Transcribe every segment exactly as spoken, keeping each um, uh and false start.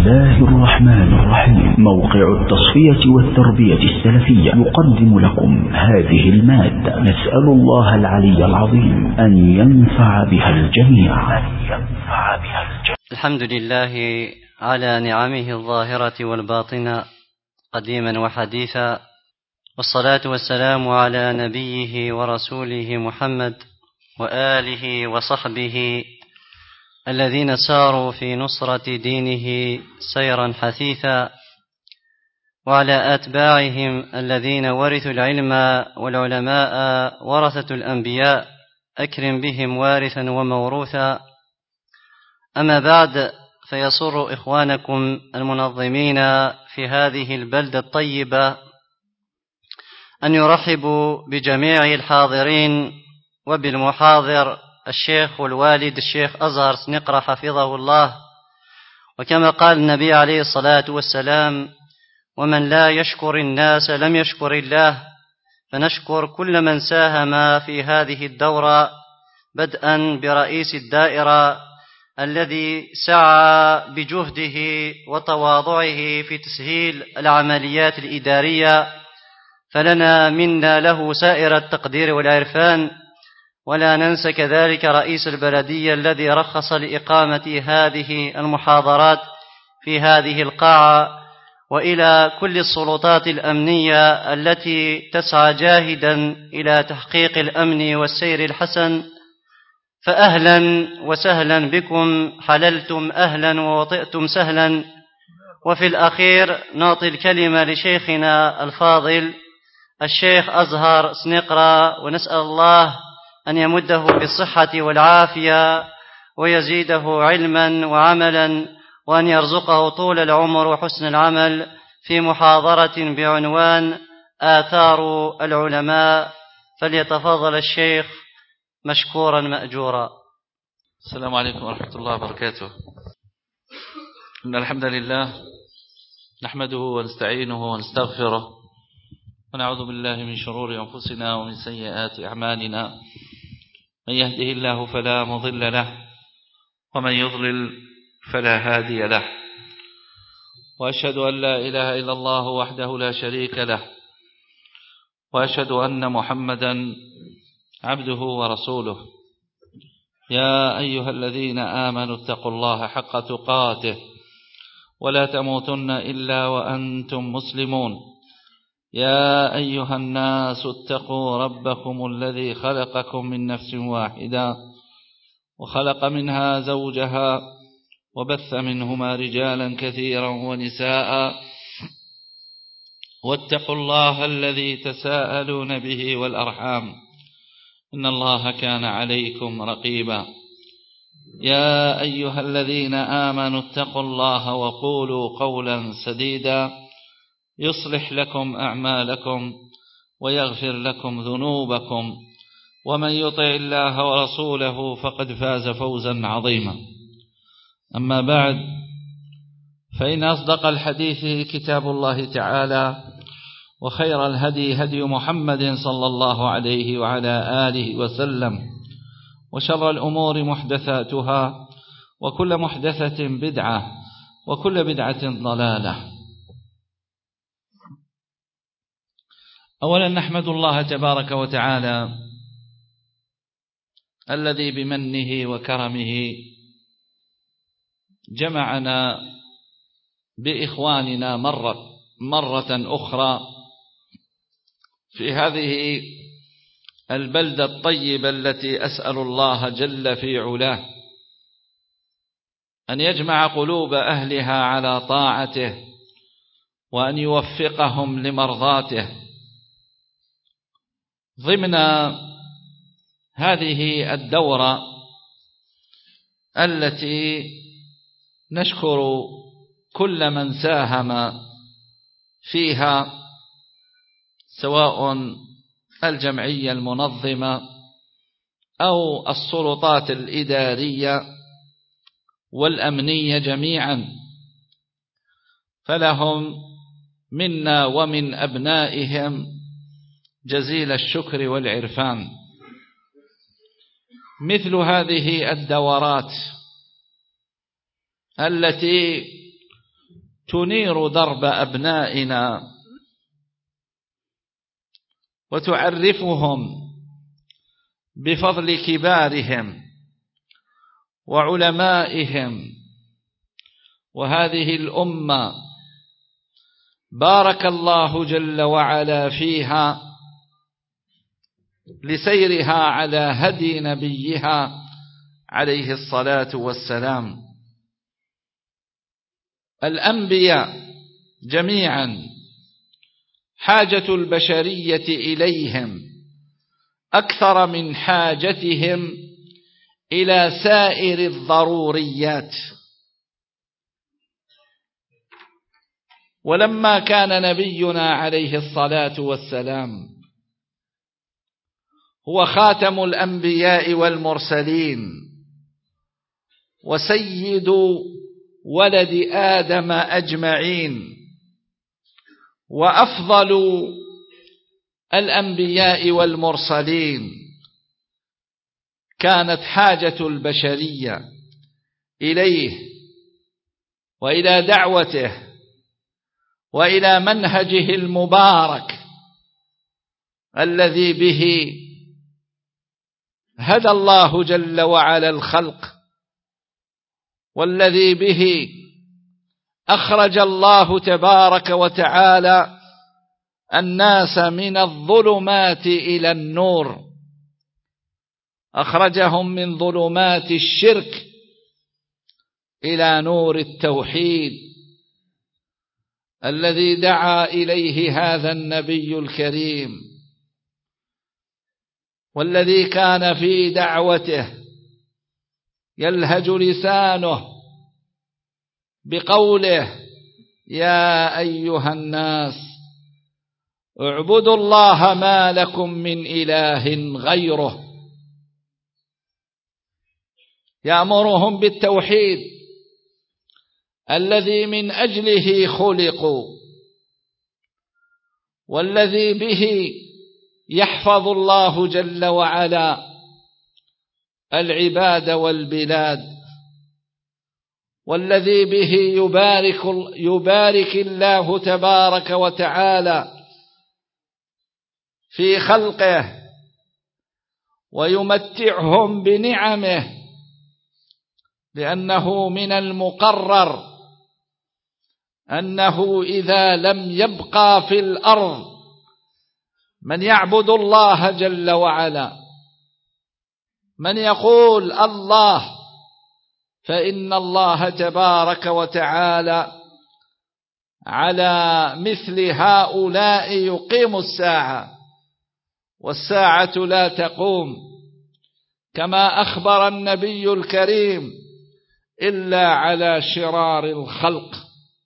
الله الرحمن الرحيم. موقع التصفية والتربية السلفية يقدم لكم هذه المادة. نسأل الله العلي العظيم أن ينفع بها الجميع. الحمد لله على نعمه الظاهرة والباطنة قديما وحديثا، والصلاة والسلام على نبيه ورسوله محمد وآله وصحبه الذين ساروا في نصرة دينه سيرا حثيثا، وعلى أتباعهم الذين ورثوا العلم والعلماء ورثة الأنبياء، أكرم بهم وارثا وموروثا. أما بعد، فيسر إخوانكم المنظمين في هذه البلدة الطيبة أن يرحبوا بجميع الحاضرين وبالمحاضر الشيخ والوالد الشيخ أزهر سنقرة حفظه الله. وكما قال النبي عليه الصلاة والسلام: ومن لا يشكر الناس لم يشكر الله. فنشكر كل من ساهم في هذه الدورة، بدءا برئيس الدائرة الذي سعى بجهده وتواضعه في تسهيل العمليات الإدارية، فلنا منا له سائر التقدير والعرفان. ولا ننسى كذلك رئيس البلدية الذي رخص لإقامة هذه المحاضرات في هذه القاعة، وإلى كل السلطات الأمنية التي تسعى جاهدا إلى تحقيق الأمن والسير الحسن. فأهلا وسهلا بكم، حللتم أهلا ووطئتم سهلا. وفي الأخير نعطي الكلمة لشيخنا الفاضل الشيخ أزهر سنقرة، ونسأل الله أن يمده بالصحة والعافية ويزيده علما وعملا، وأن يرزقه طول العمر وحسن العمل في محاضرة بعنوان آثار العلماء. فليتفضل الشيخ مشكورا مأجورا. السلام عليكم ورحمة الله وبركاته. إن الحمد لله نحمده ونستعينه ونستغفره، ونعوذ بالله من شرور أنفسنا ومن سيئات أعمالنا. من يهده الله فلا مضل له، ومن يضلل فلا هادي له. وأشهد أن لا إله إلا الله وحده لا شريك له، وأشهد أن محمدا عبده ورسوله. يا أيها الذين آمنوا اتقوا الله حق تقاته ولا تموتن إلا وأنتم مسلمون. يا أيها الناس اتقوا ربكم الذي خلقكم من نفس واحدة، وخلق منها زوجها، وبث منهما رجالا كثيرا ونساء. واتقوا الله الذي تساءلون به والأرحام، إن الله كان عليكم رقيبا. يا أيها الذين آمنوا اتقوا الله وقولوا قولا سديدا يصلح لكم أعمالكم ويغفر لكم ذنوبكم، ومن يطع الله ورسوله فقد فاز فوزا عظيما. أما بعد، فإن أصدق الحديث كتاب الله تعالى، وخير الهدي هدي محمد صلى الله عليه وعلى آله وسلم، وشر الأمور محدثاتها، وكل محدثة بدعة، وكل بدعة ضلالة. أولا نحمد الله تبارك وتعالى الذي بمنه وكرمه جمعنا بإخواننا مرة, مرة أخرى في هذه البلدة الطيبة التي أسأل الله جل في علاه أن يجمع قلوب أهلها على طاعته، وأن يوفقهم لمرضاته، ضمن هذه الدورة التي نشكر كل من ساهم فيها، سواء الجمعية المنظمة أو السلطات الإدارية والأمنية جميعا، فلهم منا ومن أبنائهم جزيل الشكر والعرفان. مثل هذه الدورات التي تنير درب أبنائنا وتعرفهم بفضل كبارهم وعلمائهم. وهذه الأمة بارك الله جل وعلا فيها لسيرها على هدي نبيها عليه الصلاة والسلام. الأنبياء جميعا حاجة البشرية إليهم أكثر من حاجتهم إلى سائر الضروريات. ولما كان نبينا عليه الصلاة والسلام هو خاتم الأنبياء والمرسلين وسيد ولد آدم أجمعين وأفضل الأنبياء والمرسلين، كانت حاجة البشرية إليه وإلى دعوته وإلى منهجه المبارك الذي به هدى الله جل وعلا الخلق، والذي به أخرج الله تبارك وتعالى الناس من الظلمات إلى النور، أخرجهم من ظلمات الشرك إلى نور التوحيد الذي دعا إليه هذا النبي الكريم، والذي كان في دعوته يلهج لسانه بقوله: يا أيها الناس اعبدوا الله ما لكم من إله غيره، يأمرهم بالتوحيد الذي من أجله خلقوا، والذي به يحفظ الله جل وعلا العباد والبلاد، والذي به يبارك, يبارك الله تبارك وتعالى في خلقه ويمتعهم بنعمه، لأنه من المقرر أنه إذا لم يبقى في الأرض من يعبد الله جل وعلا، من يقول الله، فإن الله تبارك وتعالى على مثل هؤلاء يقيم الساعة، والساعة لا تقوم كما أخبر النبي الكريم إلا على شرار الخلق.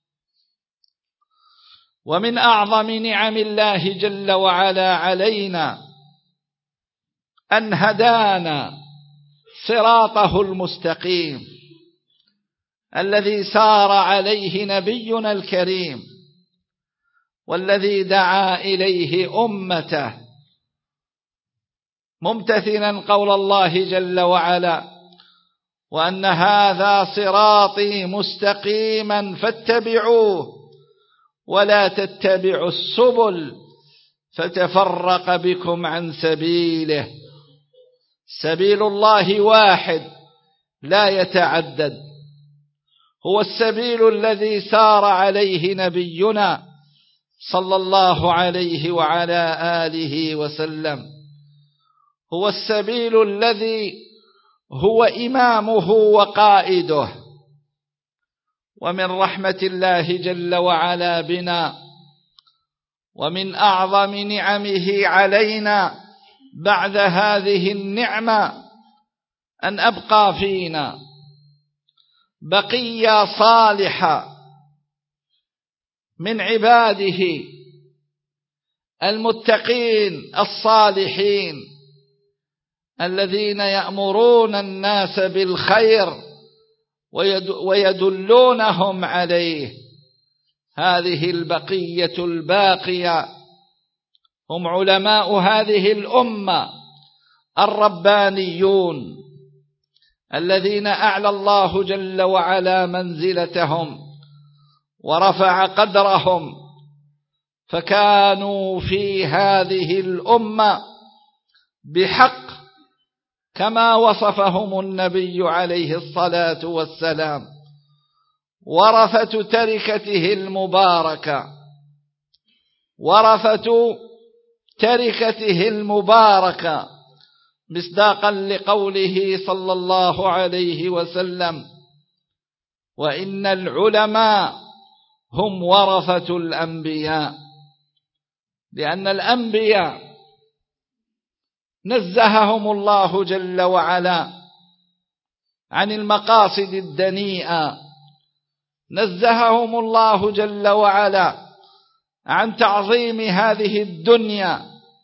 ومن أعظم نعم الله جل وعلا علينا أن هدانا صراطه المستقيم الذي سار عليه نبينا الكريم، والذي دعا إليه أمته ممتثلا قول الله جل وعلا: وأن هذا صراطي مستقيما فاتبعوه ولا تتبعوا السبل فتفرق بكم عن سبيله. سبيل الله واحد لا يتعدد، هو السبيل الذي سار عليه نبينا صلى الله عليه وعلى آله وسلم، هو السبيل الذي هو إمامه وقائده. ومن رحمة الله جل وعلا بنا ومن أعظم نعمه علينا بعد هذه النعمة أن أبقى فينا بقية صالحة من عباده المتقين الصالحين الذين يأمرون الناس بالخير ويدلونهم عليه. هذه البقية الباقية هم علماء هذه الأمة الربانيون الذين أعلى الله جل وعلا منزلتهم ورفع قدرهم، فكانوا في هذه الأمة بحق كما وصفهم النبي عليه الصلاة والسلام ورثة تركته المباركة ورثة تركته المباركة مصداقا لقوله صلى الله عليه وسلم: وإن العلماء هم ورثة الأنبياء. لأن الأنبياء نزههم الله جل وعلا عن المقاصد الدنيئة، نزههم الله جل وعلا عن تعظيم هذه الدنيا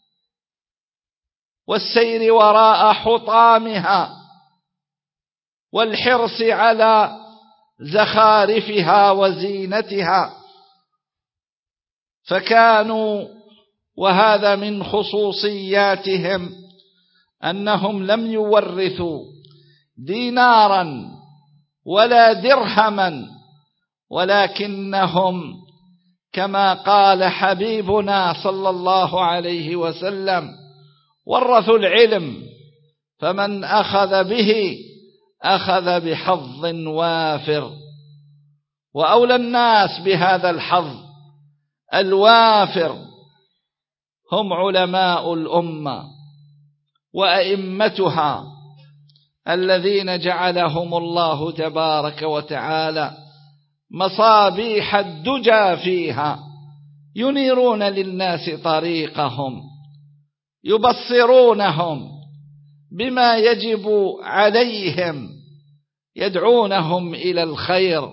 والسير وراء حطامها والحرص على زخارفها وزينتها، فكانوا، وهذا من خصوصياتهم، أنهم لم يورثوا دينارا ولا درهما، ولكنهم كما قال حبيبنا صلى الله عليه وسلم: ورثوا العلم، فمن أخذ به أخذ بحظ وافر. وأولى الناس بهذا الحظ الوافر هم علماء الأمة وأئمتها الذين جعلهم الله تبارك وتعالى مصابيح الدجى فيها، ينيرون للناس طريقهم، يبصرونهم بما يجب عليهم، يدعونهم إلى الخير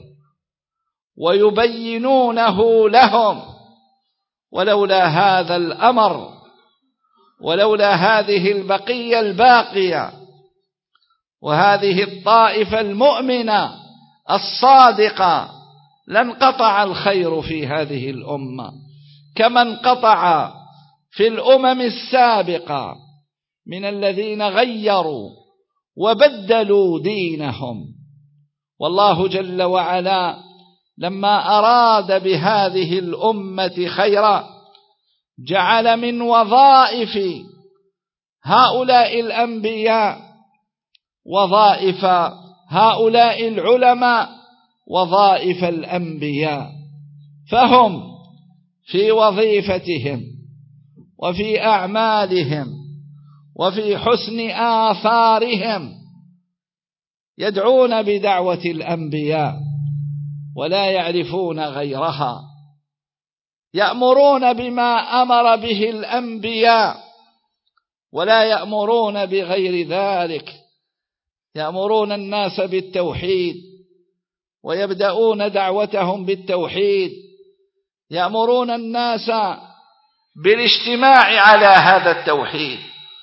ويبينونه لهم. ولولا هذا الأمر، ولولا هذه البقية الباقية وهذه الطائفة المؤمنة الصادقة، لانقطع الخير في هذه الأمة كما انقطع في الأمم السابقة من الذين غيروا وبدلوا دينهم. والله جل وعلا لما أراد بهذه الأمة خيرا جعل من وظائف هؤلاء الأنبياء وظائف هؤلاء العلماء وظائف الأنبياء، فهم في وظيفتهم وفي أعمالهم وفي حسن آثارهم يدعون بدعوة الأنبياء ولا يعرفون غيرها، يأمرون بما أمر به الأنبياء ولا يأمرون بغير ذلك، يأمرون الناس بالتوحيد ويبدأون دعوتهم بالتوحيد، يأمرون الناس بالاجتماع على هذا التوحيد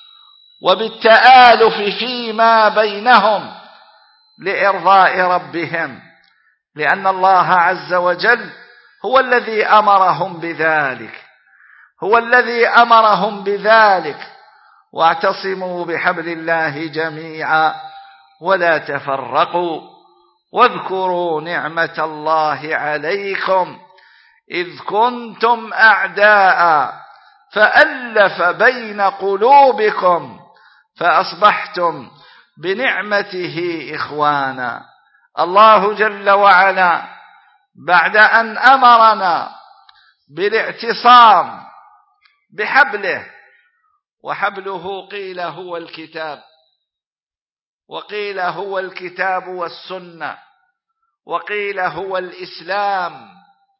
وبالتآلف فيما بينهم لإرضاء ربهم، لأن الله عز وجل هو الذي أمرهم بذلك، هو الذي أمرهم بذلك: واعتصموا بحبل الله جميعا ولا تفرقوا واذكروا نعمة الله عليكم إذ كنتم أعداء فألف بين قلوبكم فأصبحتم بنعمته إخوانا. الله جل وعلا بعد أن أمرنا بالاعتصام بحبله، وحبله قيل هو الكتاب، وقيل هو الكتاب والسنة، وقيل هو الإسلام،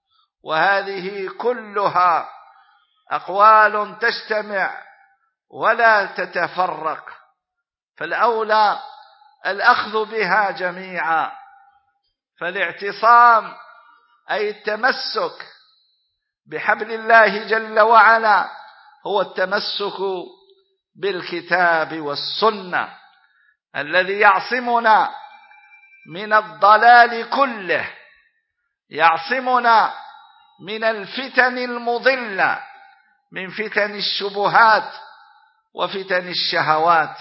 وهذه كلها أقوال تجتمع ولا تتفرق، فالأولى الأخذ بها جميعا. فالاعتصام أي التمسك بحبل الله جل وعلا هو التمسك بالكتاب والسنة الذي يعصمنا من الضلال كله، يعصمنا من الفتن المضلة، من فتن الشبهات وفتن الشهوات.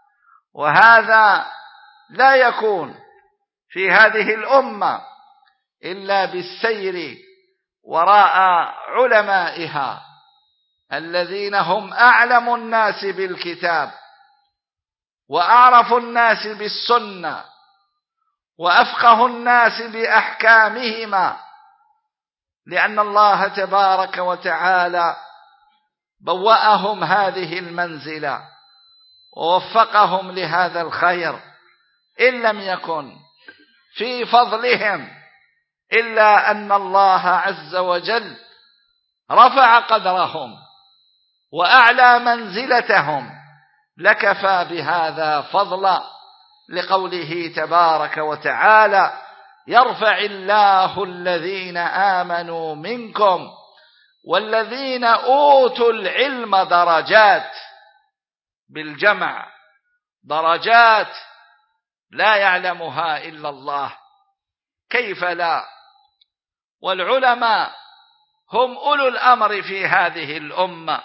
وهذا لا يكون في هذه الأمة إلا بالسير وراء علمائها الذين هم أعلم الناس بالكتاب وأعرف الناس بالسنة وأفقه الناس بأحكامهما، لأن الله تبارك وتعالى بوأهم هذه المنزلة ووفقهم لهذا الخير، إن لم يكن في فضلهم إلا أن الله عز وجل رفع قدرهم وأعلى منزلتهم، لكفى بهذا فضلا، لقوله تبارك وتعالى: يرفع الله الذين آمنوا منكم والذين أوتوا العلم درجات، بالجمع درجات لا يعلمها إلا الله، كيف لا؟ والعلماء هم أولو الأمر في هذه الأمة،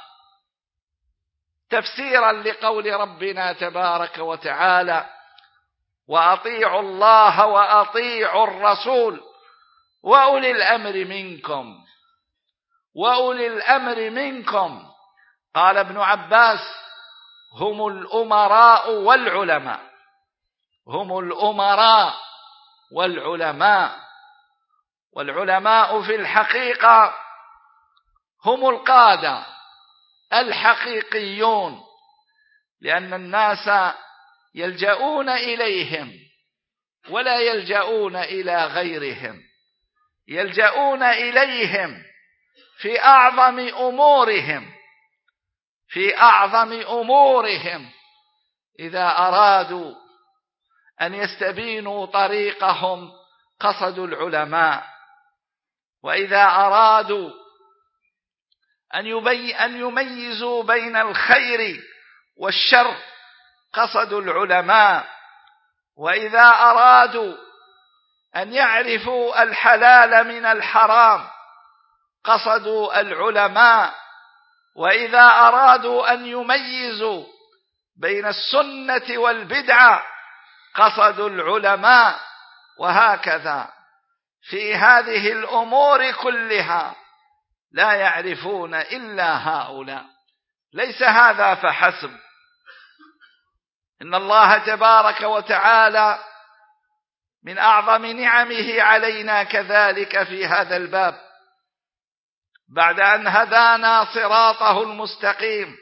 تفسيرا لقول ربنا تبارك وتعالى: وأطيعوا الله وأطيعوا الرسول وأولي الأمر منكم. وأولي الأمر منكم، قال ابن عباس: هم الأمراء والعلماء، هم الأمراء والعلماء. والعلماء في الحقيقة هم القادة الحقيقيون، لأن الناس يلجؤون إليهم ولا يلجؤون إلى غيرهم، يلجؤون إليهم في أعظم أمورهم، في أعظم أمورهم إذا أرادوا أن يستبينوا طريقهم قصدوا العلماء، وإذا أرادوا أن يميزوا بين الخير والشر قصدوا العلماء، وإذا أرادوا أن يعرفوا الحلال من الحرام قصدوا العلماء، وإذا أرادوا أن يميزوا بين السنة والبدعة قصدوا العلماء. وهكذا في هذه الأمور كلها لا يعرفون إلا هؤلاء. ليس هذا فحسب، إن الله تبارك وتعالى من أعظم نعمه علينا كذلك في هذا الباب، بعد أن هدانا صراطه المستقيم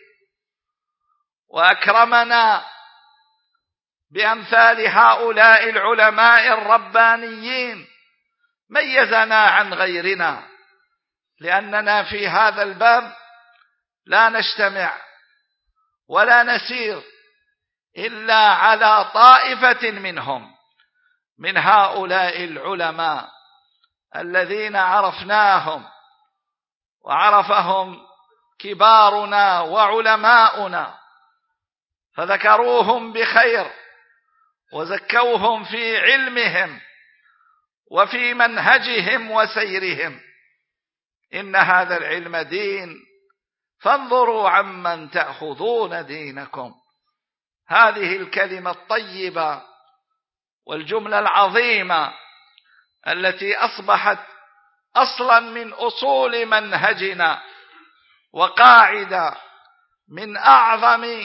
وأكرمنا بأمثال هؤلاء العلماء الربانيين، ميزنا عن غيرنا، لأننا في هذا الباب لا نجتمع ولا نسير إلا على طائفة منهم، من هؤلاء العلماء الذين عرفناهم وعرفهم كبارنا وعلماؤنا، فذكروهم بخير وزكوهم في علمهم وفي منهجهم وسيرهم. إن هذا العلم دين، فانظروا عمن تأخذون دينكم. هذه الكلمة الطيبة والجملة العظيمة التي أصبحت أصلا من أصول منهجنا وقاعدة من أعظم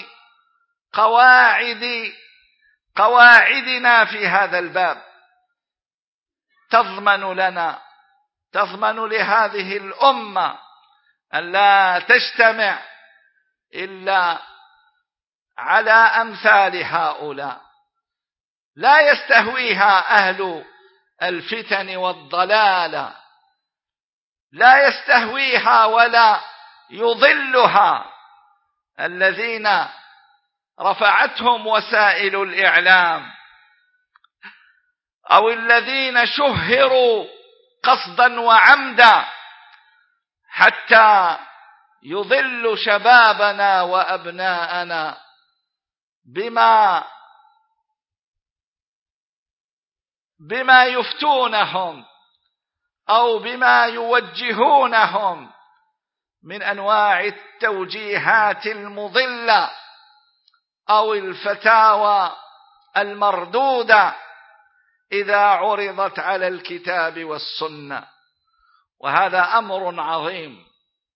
قواعد قواعدنا في هذا الباب، تضمن لنا تضمن لهذه الأمة أن لا تجتمع إلا على أمثال هؤلاء، لا يستهويها أهل الفتن والضلال، لا يستهويها ولا يضلها الذين رفعتهم وسائل الإعلام أو الذين شهروا قصدا وعمدا حتى يضل شبابنا وأبناءنا بما بما يفتونهم أو بما يوجهونهم من أنواع التوجيهات المضلة أو الفتاوى المردودة إذا عرضت على الكتاب والسنة، وهذا أمر عظيم،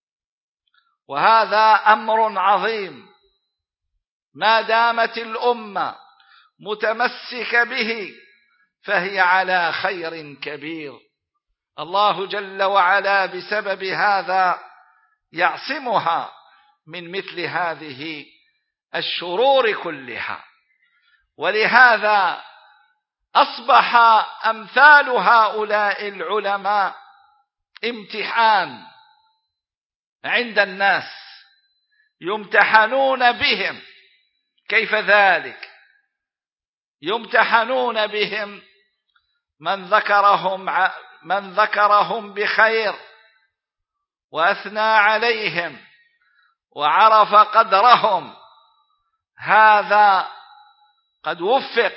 وهذا أمر عظيم ما دامت الأمة متمسكة به فهي على خير كبير. الله جل وعلا بسبب هذا يعصمها من مثل هذه الشرور كلها. ولهذا أصبح أمثال هؤلاء العلماء امتحان عند الناس، يمتحنون بهم. كيف ذلك؟ يمتحنون بهم من ذكرهم من ذكرهم بخير وأثنى عليهم وعرف قدرهم، هذا قد وفق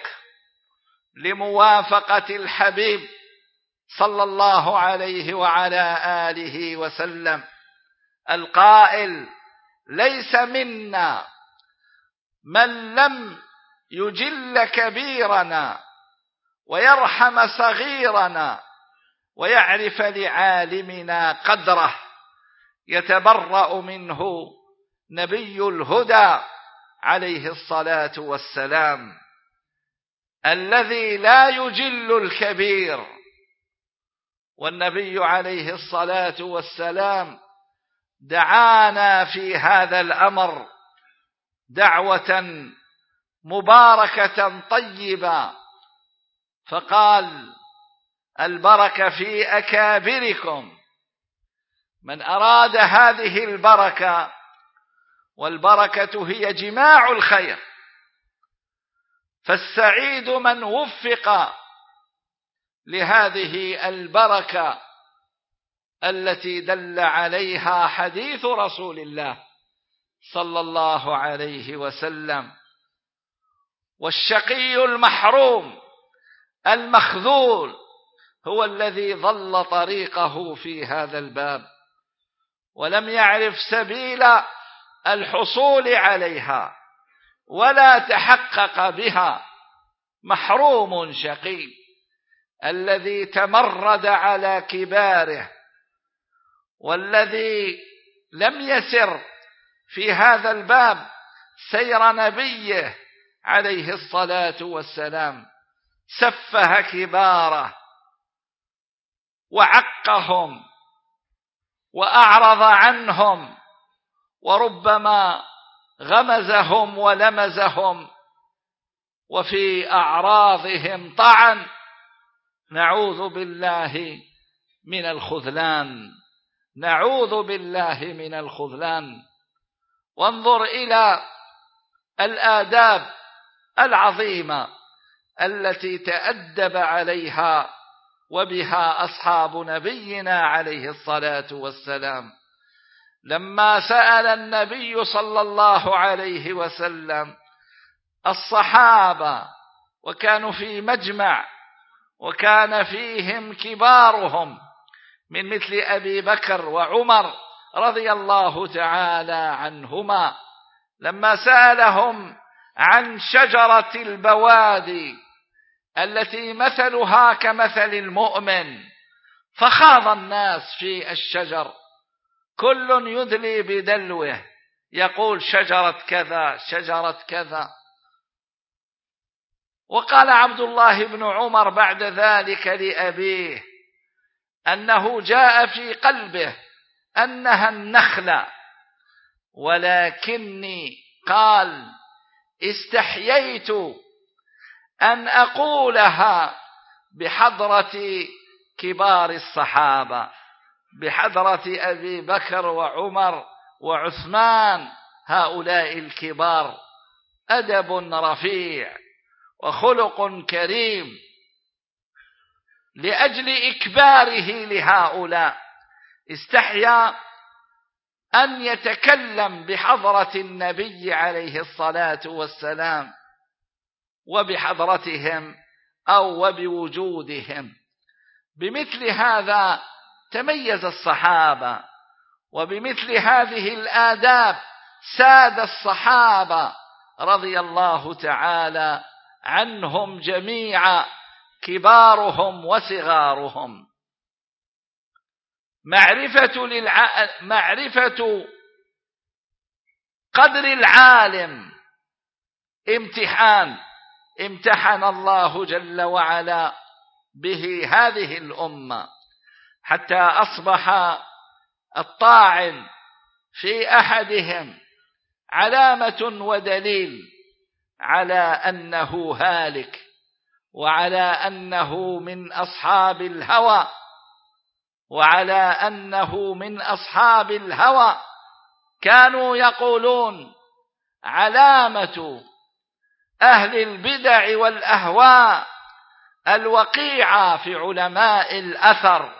لموافقة الحبيب صلى الله عليه وعلى آله وسلم القائل: ليس منا من لم يجل كبيرنا ويرحم صغيرنا ويعرف لعالمنا قدره، يتبرأ منه نبي الهدى عليه الصلاة والسلام الذي لا يجل الكبير. والنبي عليه الصلاة والسلام دعانا في هذا الأمر دعوة مباركة طيبة، فقال: البركة في أكابركم. من أراد هذه البركة، والبركة هي جماع الخير، فالسعيد من وفق لهذه البركة التي دل عليها حديث رسول الله صلى الله عليه وسلم. والشقي المحروم المخذول هو الذي ضل طريقه في هذا الباب ولم يعرف سبيل الحصول عليها ولا تحقق بها. محروم شقي الذي تمرد على كباره، والذي لم يسر في هذا الباب سير نبيه عليه الصلاة والسلام، سفه كباره وعقهم وأعرض عنهم، وربما غمزهم ولمزهم، وفي أعراضهم طعن. نعوذ بالله من الخذلان، نعوذ بالله من الخذلان. وانظر إلى الآداب العظيمة التي تأدب عليها وبها أصحاب نبينا عليه الصلاة والسلام. لما سأل النبي صلى الله عليه وسلم الصحابة وكانوا في مجمع، وكان فيهم كبارهم من مثل أبي بكر وعمر رضي الله تعالى عنهما، لما سألهم عن شجرة البوادي التي مثلها كمثل المؤمن، فخاض الناس في الشجر، كل يدلي بدلوه يقول شجرة كذا شجرة كذا. وقال عبد الله بن عمر بعد ذلك لأبيه أنه جاء في قلبه أنها النخلة، ولكني قال استحييت أن أقولها بحضرة كبار الصحابة، بحضرة أبي بكر وعمر وعثمان، هؤلاء الكبار، أدب رفيع وخلق كريم. لأجل إكباره لهؤلاء استحيا أن يتكلم بحضرة النبي عليه الصلاة والسلام وبحضرتهم أو وبوجودهم. بمثل هذا تميز الصحابة، وبمثل هذه الآداب ساد الصحابة رضي الله تعالى عنهم جميعا كبارهم وصغارهم. معرفة, للع... معرفة قدر العالم امتحان امتحن الله جل وعلا به هذه الأمة، حتى أصبح الطاعن في أحدهم علامة ودليل على أنه هالك، وعلى أنه من أصحاب الهوى وعلى أنه من أصحاب الهوى كانوا يقولون علامة أهل البدع والأهواء الوقيعة في علماء الأثر،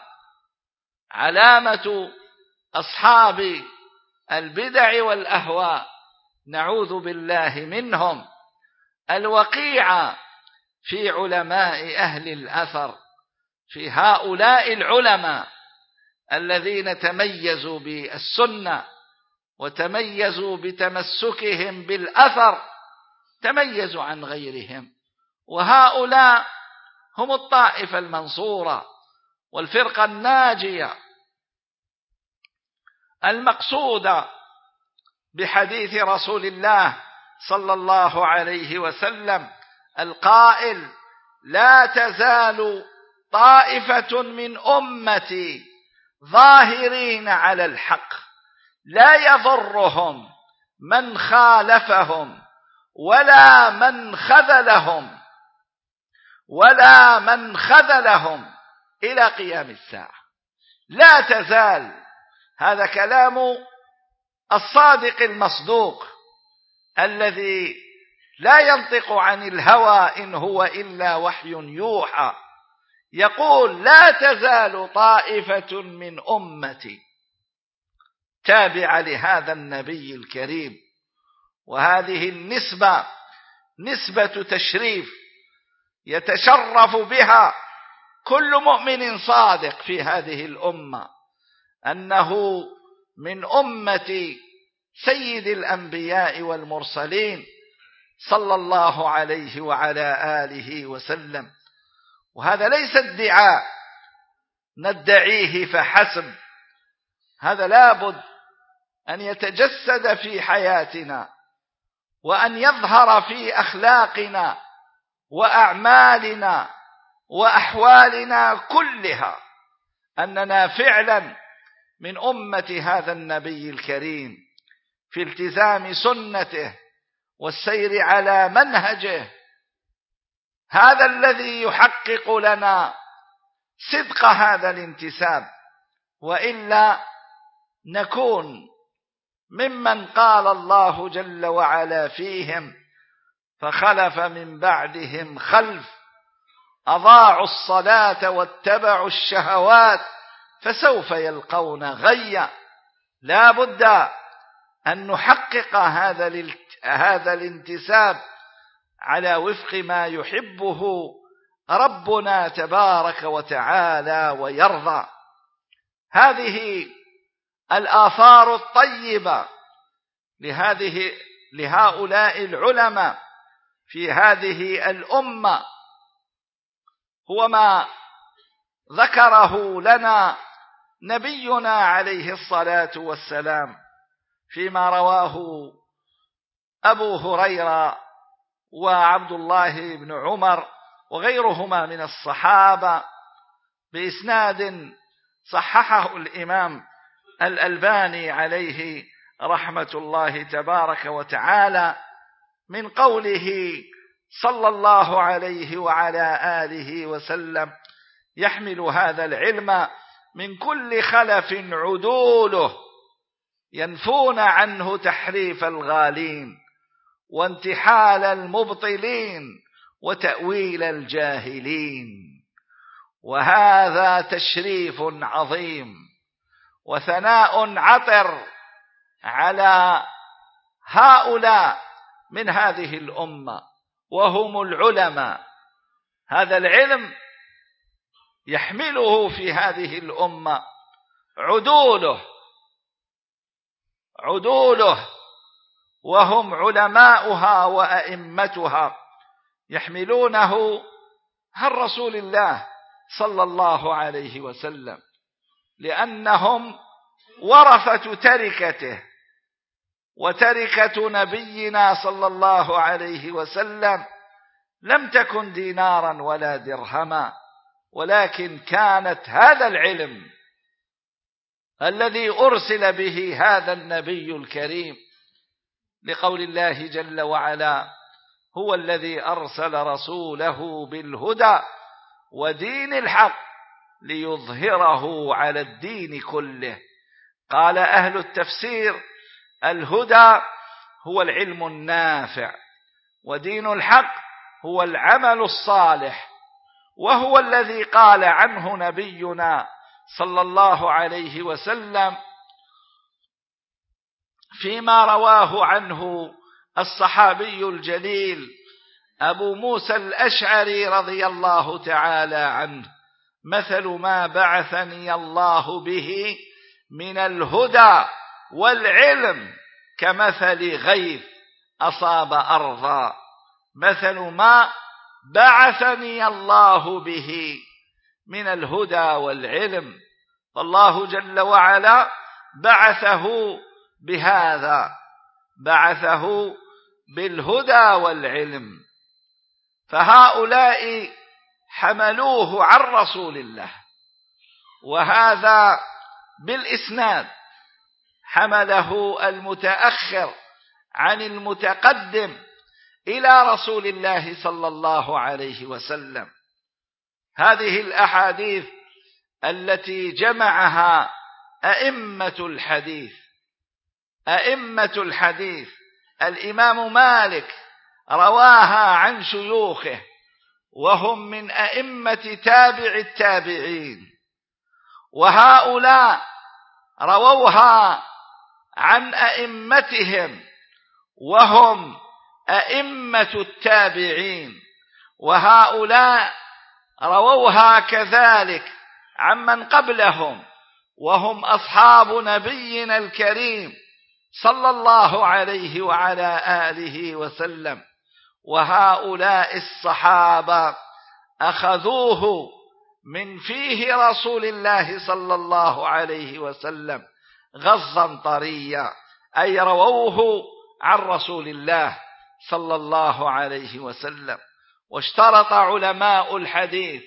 علامة أصحاب البدع والأهواء نعوذ بالله منهم الوقيعة في علماء أهل الأثر، في هؤلاء العلماء الذين تميزوا بالسنة وتميزوا بتمسكهم بالأثر، تميزوا عن غيرهم. وهؤلاء هم الطائفة المنصورة والفرقة الناجية المقصودة بحديث رسول الله صلى الله عليه وسلم القائل: لا تزال طائفة من أمتي ظاهرين على الحق لا يضرهم من خالفهم ولا من خذلهم ولا من خذلهم إلى قيام الساعة. لا تزال، هذا كلام الصادق المصدوق الذي لا ينطق عن الهوى إن هو إلا وحي يوحى، يقول: لا تزال طائفة من أمتي، تابعة لهذا النبي الكريم. وهذه النسبة نسبة تشريف يتشرف بها كل مؤمن صادق في هذه الأمة، أنه من أمة سيد الأنبياء والمرسلين صلى الله عليه وعلى آله وسلم. وهذا ليس ادعاء ندعيه فحسب، هذا لابد أن يتجسد في حياتنا وأن يظهر في أخلاقنا وأعمالنا وأحوالنا كلها أننا فعلا من أمة هذا النبي الكريم في التزام سنته والسير على منهجه. هذا الذي يحقق لنا صدق هذا الانتساب، وإلا نكون ممن قال الله جل وعلا فيهم: فخلف من بعدهم خلف أضاعوا الصلاة واتبعوا الشهوات فسوف يلقون غيا. لا بد أن نحقق هذا هذا الانتساب على وفق ما يحبه ربنا تبارك وتعالى ويرضى. هذه الآثار الطيبة لهذه لهؤلاء العلماء في هذه الأمة هو ما ذكره لنا نبينا عليه الصلاة والسلام فيما رواه أبو هريرة وعبد الله بن عمر وغيرهما من الصحابة بإسناد صححه الإمام الألباني عليه رحمة الله تبارك وتعالى، من قوله صلى الله عليه وعلى آله وسلم: يحمل هذا العلم من كل خلف عدوله ينفون عنه تحريف الغالين وانتحال المبطلين وتأويل الجاهلين. وهذا تشريف عظيم وثناء عطر على هؤلاء من هذه الأمة، وهم العلماء. هذا العلم يحمله في هذه الأمة عدوله عدوله وهم علماؤها وأئمتها، يحملونه عن رسول الله صلى الله عليه وسلم، لأنهم ورثة تركته، وتركة نبينا صلى الله عليه وسلم لم تكن دينارا ولا درهما، ولكن كانت هذا العلم الذي أرسل به هذا النبي الكريم، لقول الله جل وعلا: هو الذي أرسل رسوله بالهدى ودين الحق ليظهره على الدين كله. قال أهل التفسير: الهدى هو العلم النافع، ودين الحق هو العمل الصالح، وهو الذي قال عنه نبينا صلى الله عليه وسلم فيما رواه عنه الصحابي الجليل أبو موسى الأشعري رضي الله تعالى عنه: مثل ما بعثني الله به من الهدى والعلم كمثل غيث أصاب أرضا. مثل ما بعثني الله به من الهدى والعلم، فالله جل وعلا بعثه بهذا، بعثه بالهدى والعلم، فهؤلاء حملوه عن رسول الله، وهذا بالإسناد حمله المتأخر عن المتقدم إلى رسول الله صلى الله عليه وسلم. هذه الأحاديث التي جمعها أئمة الحديث أئمة الحديث الإمام مالك رواها عن شيوخه، وهم من أئمة تابع التابعين، وهؤلاء رووها عن أئمتهم وهم أئمة التابعين، وهؤلاء رووها كذلك عمن قبلهم وهم أصحاب نبينا الكريم صلى الله عليه وعلى آله وسلم. وهؤلاء الصحابة أخذوه من فيه رسول الله صلى الله عليه وسلم غضا طريا، أي رووه عن رسول الله صلى الله عليه وسلم. واشترط علماء الحديث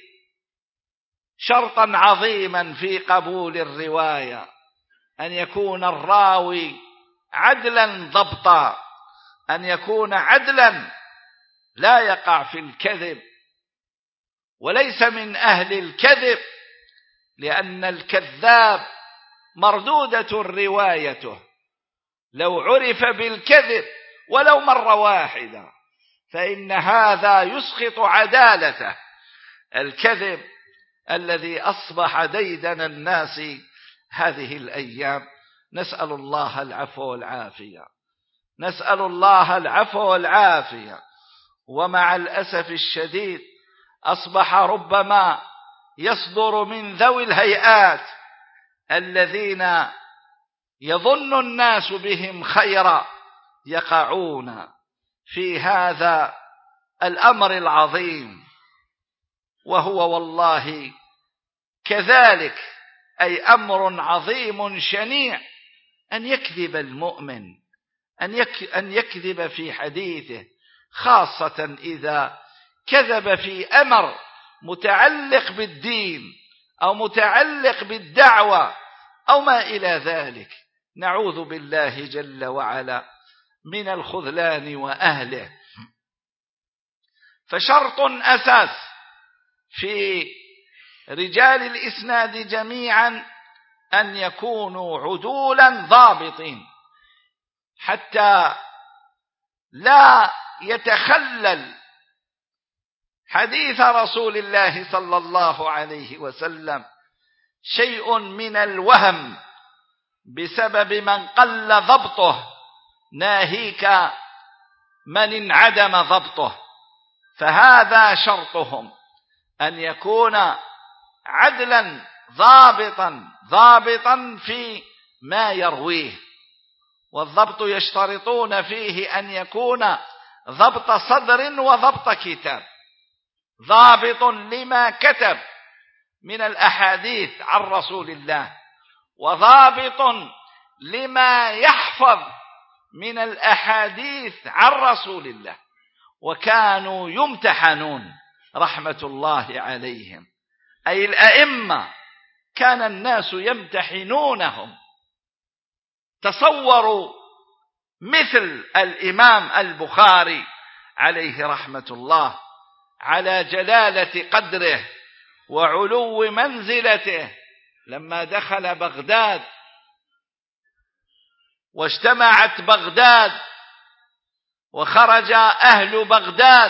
شرطا عظيما في قبول الرواية: أن يكون الراوي عدلا ضبطا، أن يكون عدلا لا يقع في الكذب وليس من أهل الكذب، لأن الكذاب مردودة روايته لو عرف بالكذب ولو مرة واحدة، فإن هذا يسقط عدالته. الكذب الذي أصبح ديدن الناس هذه الأيام، نسأل الله العفو والعافية، نسأل الله العفو والعافية. ومع الأسف الشديد أصبح ربما يصدر من ذوي الهيئات الذين يظن الناس بهم خيرا يقعون في هذا الأمر العظيم، وهو والله كذلك أي أمر عظيم شنيع أن يكذب المؤمن، أن يكذب في حديثه، خاصة إذا كذب في أمر متعلق بالدين أو متعلق بالدعوة أو ما إلى ذلك. نعوذ بالله جل وعلا من الخذلان وأهله. فشرط أساس في رجال الإسناد جميعا أن يكونوا عدولا ضابطين، حتى لا يتخلل حديث رسول الله صلى الله عليه وسلم شيء من الوهم بسبب من قل ضبطه، ناهيك من انعدم ضبطه. فهذا شرطهم، أن يكون عدلا ضابطا ضابطا في ما يرويه. والضبط يشترطون فيه أن يكون ضبط صدر وضبط كتاب، ضابط لما كتب من الأحاديث عن رسول الله، وضابط لما يحفظ من الأحاديث عن رسول الله، وكانوا يمتحنون رحمة الله عليهم، أي الأئمة كان الناس يمتحنونهم. تصوروا مثل الإمام البخاري عليه رحمة الله، على جلالة قدره وعلو منزلته، لما دخل بغداد واجتمعت بغداد وخرج أهل بغداد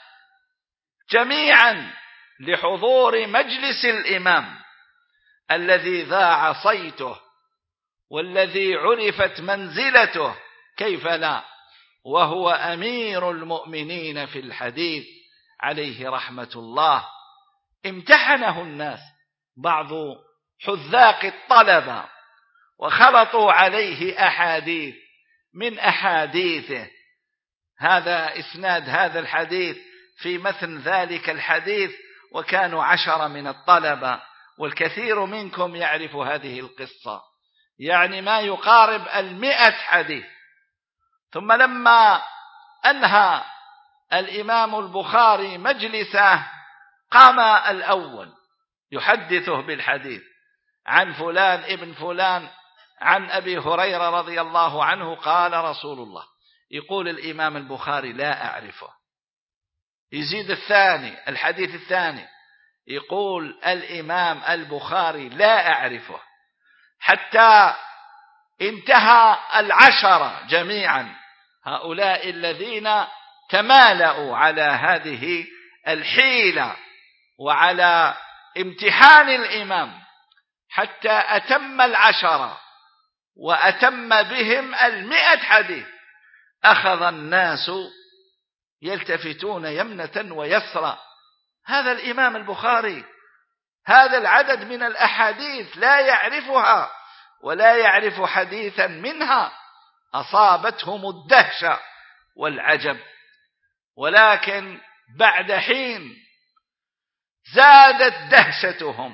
جميعا لحضور مجلس الإمام الذي ذاع صيته والذي عرفت منزلته، كيف لا، وهو أمير المؤمنين في الحديث عليه رحمة الله. امتحنه الناس، بعض حذاق الطلبة، وخلطوا عليه أحاديث من أحاديثه، هذا إسناد هذا الحديث في متن ذلك الحديث، وكانوا عشرة من الطلبة، والكثير منكم يعرف هذه القصة، يعني ما يقارب المئة حديث. ثم لما أنهى الإمام البخاري مجلسه، قام الأول يحدثه بالحديث عن فلان ابن فلان عن أبي هريرة رضي الله عنه قال رسول الله. يقول الإمام البخاري لا أعرفه. يزيد الثاني، الحديث الثاني، يقول الإمام البخاري لا أعرفه، حتى انتهى العشرة جميعا، هؤلاء الذين تمالأوا على هذه الحيلة وعلى امتحان الإمام، حتى أتم العشرة وأتم بهم المئة حديث. أخذ الناس يلتفتون يمنة ويسرى، هذا الإمام البخاري هذا العدد من الأحاديث لا يعرفها ولا يعرف حديثا منها. أصابتهم الدهشة والعجب، ولكن بعد حين زادت دهشتهم،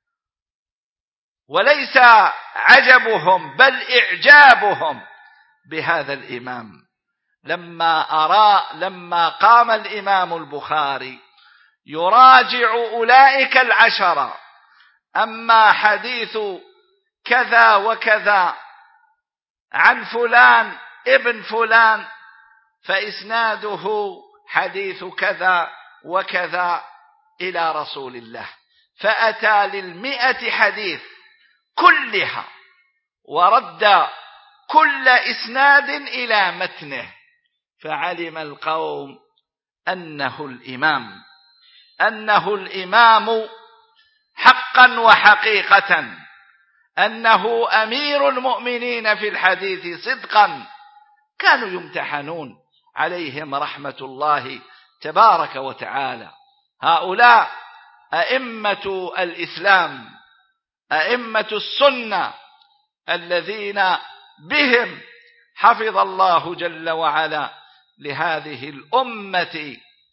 وليس عجبهم بل إعجابهم بهذا الإمام، لما أرى لما قام الإمام البخاري يراجع أولئك العشرة، أما حديث كذا وكذا عن فلان ابن فلان فإسناده حديث كذا وكذا إلى رسول الله، فأتى للمئة حديث كلها ورد كل إسناد إلى متنه، فعلم القوم أنه الإمام أنه الإمام حقا وحقيقة، أنه أمير المؤمنين في الحديث صدقا. كانوا يمتحنون عليهم رحمة الله تبارك وتعالى. هؤلاء أئمة الإسلام، أئمة السنة، الذين بهم حفظ الله جل وعلا لهذه الأمة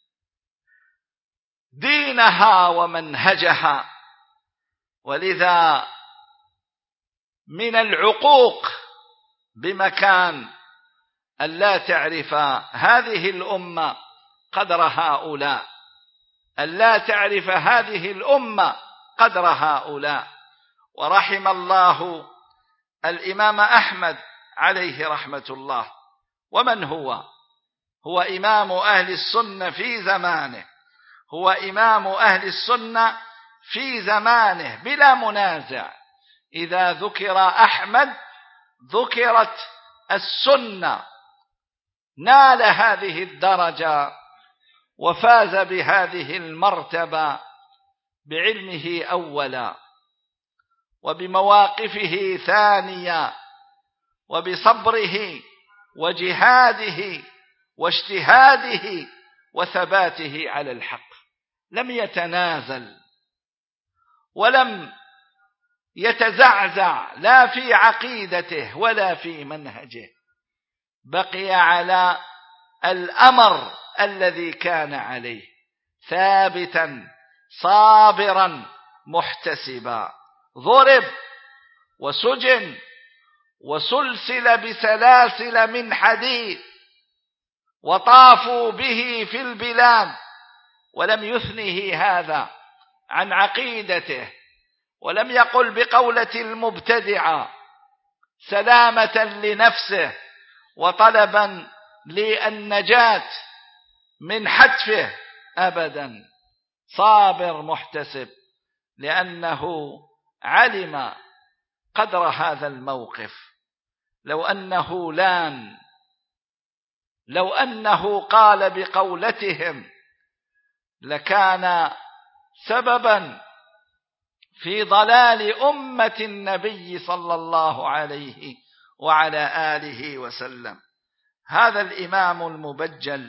دينها ومنهجها. ولذا من العقوق بمكان ألا تعرف هذه الأمة قدر هؤلاء، ألا تعرف هذه الأمة قدر هؤلاء. ورحم الله الإمام أحمد عليه رحمة الله. ومن هو؟ هو إمام أهل السنة في زمانه، هو إمام أهل السنة في زمانه بلا منازع. إذا ذكر أحمد ذكرت السنة، نال هذه الدرجة وفاز بهذه المرتبة بعلمه أولا، وبمواقفه ثانيا، وبصبره وجهاده واجتهاده وثباته على الحق. لم يتنازل ولم يتزعزع لا في عقيدته ولا في منهجه، بقي على الأمر الذي كان عليه، ثابتا صابرا محتسبا، ضرب وسجن وسلسل بسلاسل من حديد وطافوا به في البلاد، ولم يثنه هذا عن عقيدته، ولم يقل بقولة المبتدعة سلامة لنفسه وطلبا للنجاة من حتفه أبدا، صابر محتسب، لأنه علم قدر هذا الموقف. لو أنه لان، لو أنه قال بقولتهم لكان سببا في ضلال أمة النبي صلى الله عليه وعلى آله وسلم. هذا الإمام المبجل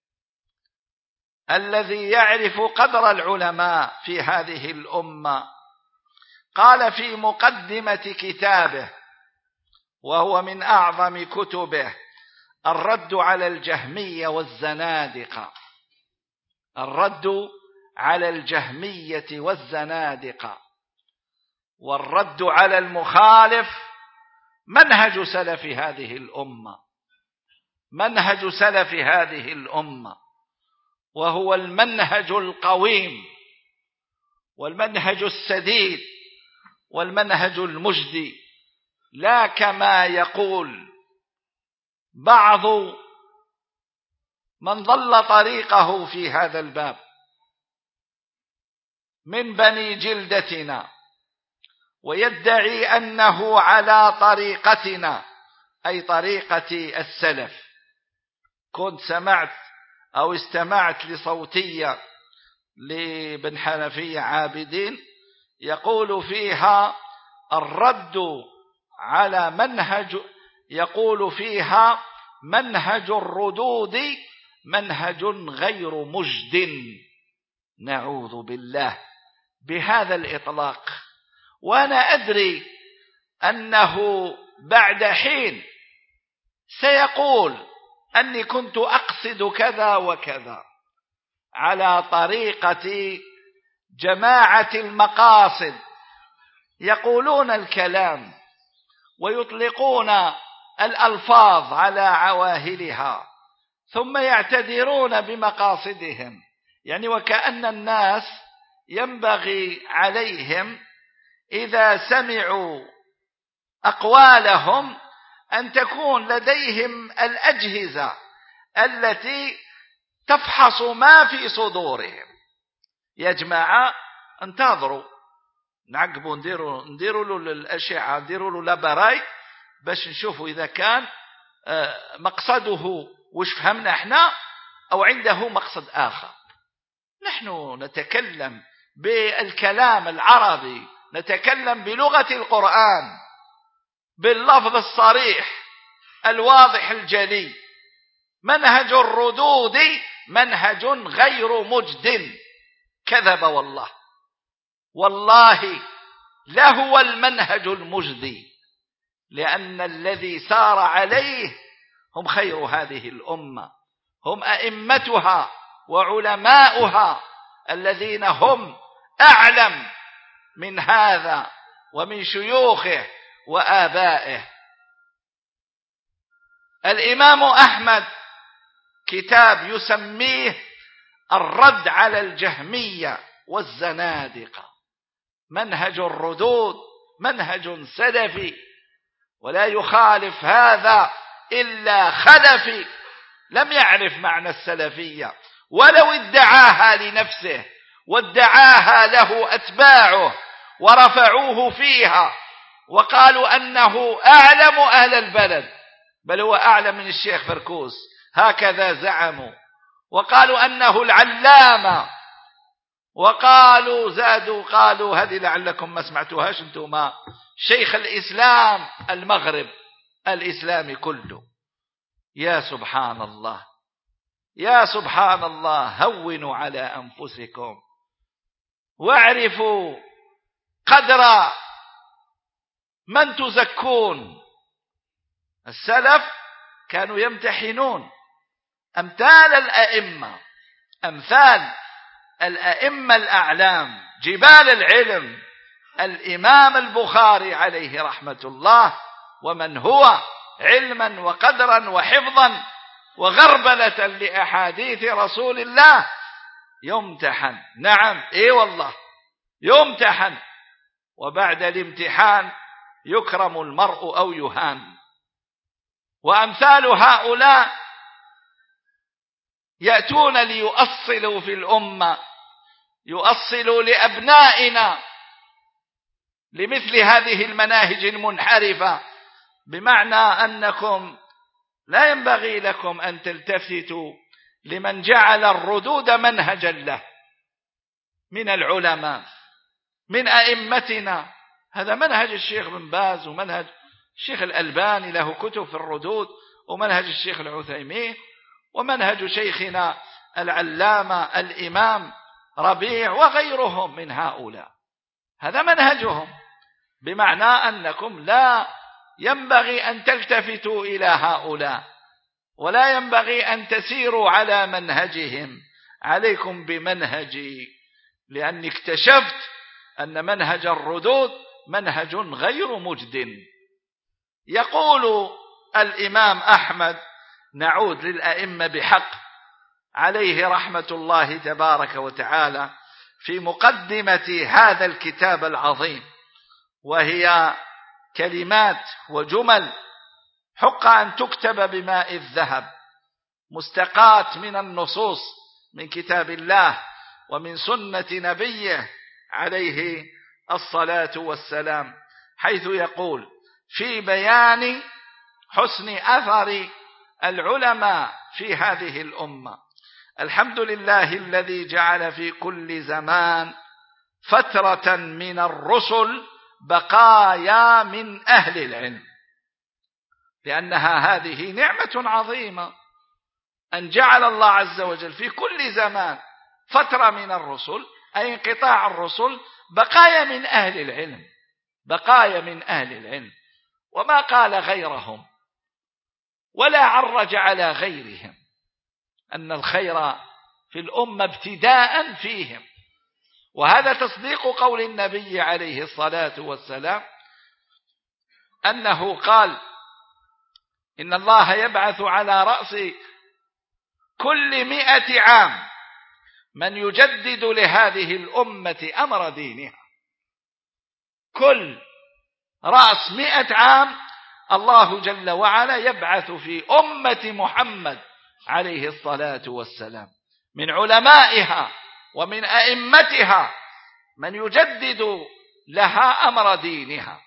الذي يعرف قدر العلماء في هذه الأمة قال في مقدمة كتابه، وهو من أعظم كتبه، الرد على الجهمية والزنادقة، الرد على الجهمية والزنادقة، والرد على المخالف منهج سلف هذه الأمة، منهج سلف هذه الأمة، وهو المنهج القويم والمنهج السديد والمنهج المجدي، لا كما يقول بعض من ضل طريقه في هذا الباب من بني جلدتنا ويدعي أنه على طريقتنا، أي طريقة السلف. كنت سمعت أو استمعت لصوتية لابن حنفية عابدين يقول فيها الرد على منهج، يقول فيها منهج الردود منهج غير مجد، نعوذ بالله بهذا الإطلاق. وأنا أدري أنه بعد حين سيقول أني كنت أقصد كذا وكذا، على طريقة جماعة المقاصد، يقولون الكلام ويطلقون الألفاظ على عواهلها ثم يعتذرون بمقاصدهم، يعني وكأن الناس ينبغي عليهم إذا سمعوا أقوالهم أن تكون لديهم الأجهزة التي تفحص ما في صدورهم. يا جماعة انتظروا، نعقبوا نديروا نديروا له الأشعة، نديروا له لابراي باش نشوفوا إذا كان مقصده وش فهمنا احنا أو عنده مقصد آخر. نحن نتكلم بالكلام العربي، نتكلم بلغة القرآن باللفظ الصريح الواضح الجلي. منهج الردود منهج غير مجد، كذب والله، والله لهو المنهج المجدي، لأن الذي سار عليه هم خير هذه الأمة، هم أئمتها وعلماؤها الذين هم أعلم من هذا ومن شيوخه وآبائه. الإمام أحمد كتاب يسميه الرد على الجهمية والزنادقة، منهج الردود منهج سلفي، ولا يخالف هذا إلا خلفي لم يعرف معنى السلفية، ولو ادعاها لنفسه وادعاها له أتباعه ورفعوه فيها وقالوا أنه أعلم أهل البلد، بل هو أعلم من الشيخ فركوس، هكذا زعموا، وقالوا أنه العلامة، وقالوا زادوا قالوا هذه لعلكم ما سمعتوهاش انتم، شيخ الإسلام المغرب الإسلامي كله. يا سبحان الله، يا سبحان الله، هونوا على أنفسكم واعرفوا قدر من تزكون. السلف كانوا يمتحنون أمثال الأئمة، أمثال الأئمة الأعلام جبال العلم، الإمام البخاري عليه رحمة الله، ومن هو علما وقدرا وحفظا وغربلة لأحاديث رسول الله، يمتحن. نعم، إيه والله يمتحن، وبعد الامتحان يكرم المرء أو يهان. وأمثال هؤلاء يأتون ليؤصلوا في الأمة، يؤصلوا لأبنائنا لمثل هذه المناهج المنحرفة، بمعنى أنكم لا ينبغي لكم أن تلتفتوا لمن جعل الردود منهجا له من العلماء من أئمتنا. هذا منهج الشيخ بن باز، ومنهج الشيخ الألباني له كتب في الردود، ومنهج الشيخ العثيمين، ومنهج شيخنا العلامة الإمام ربيع وغيرهم من هؤلاء. هذا منهجهم، بمعنى أنكم لا ينبغي أن تلتفتوا إلى هؤلاء، ولا ينبغي أن تسيروا على منهجهم. عليكم بمنهجي، لأني اكتشفت أن منهج الردود منهج غير مجد. يقول الإمام أحمد، نعود للأئمة بحق عليه رحمة الله تبارك وتعالى، في مقدمة هذا الكتاب العظيم، وهي كلمات وجمل حق أن تكتب بماء الذهب، مستقاة من النصوص من كتاب الله ومن سنة نبيه عليه الصلاة والسلام، حيث يقول في بيان حسن أثر العلماء في هذه الأمة: الحمد لله الذي جعل في كل زمان فترة من الرسل بقايا من أهل العلم. لأنها هذه نعمة عظيمة، أن جعل الله عز وجل في كل زمان فترة من الرسل، أي انقطاع الرسل، بقايا من أهل العلم، بقايا من أهل العلم، وما قال غيرهم ولا عرج على غيرهم، أن الخير في الأمة ابتداء فيهم. وهذا تصديق قول النبي عليه الصلاة والسلام أنه قال: إن الله يبعث على رأس كل مئة عام من يجدد لهذه الأمة أمر دينها. كل رأس مئة عام الله جل وعلا يبعث في أمة محمد عليه الصلاة والسلام من علمائها ومن أئمتها من يجدد لها أمر دينها،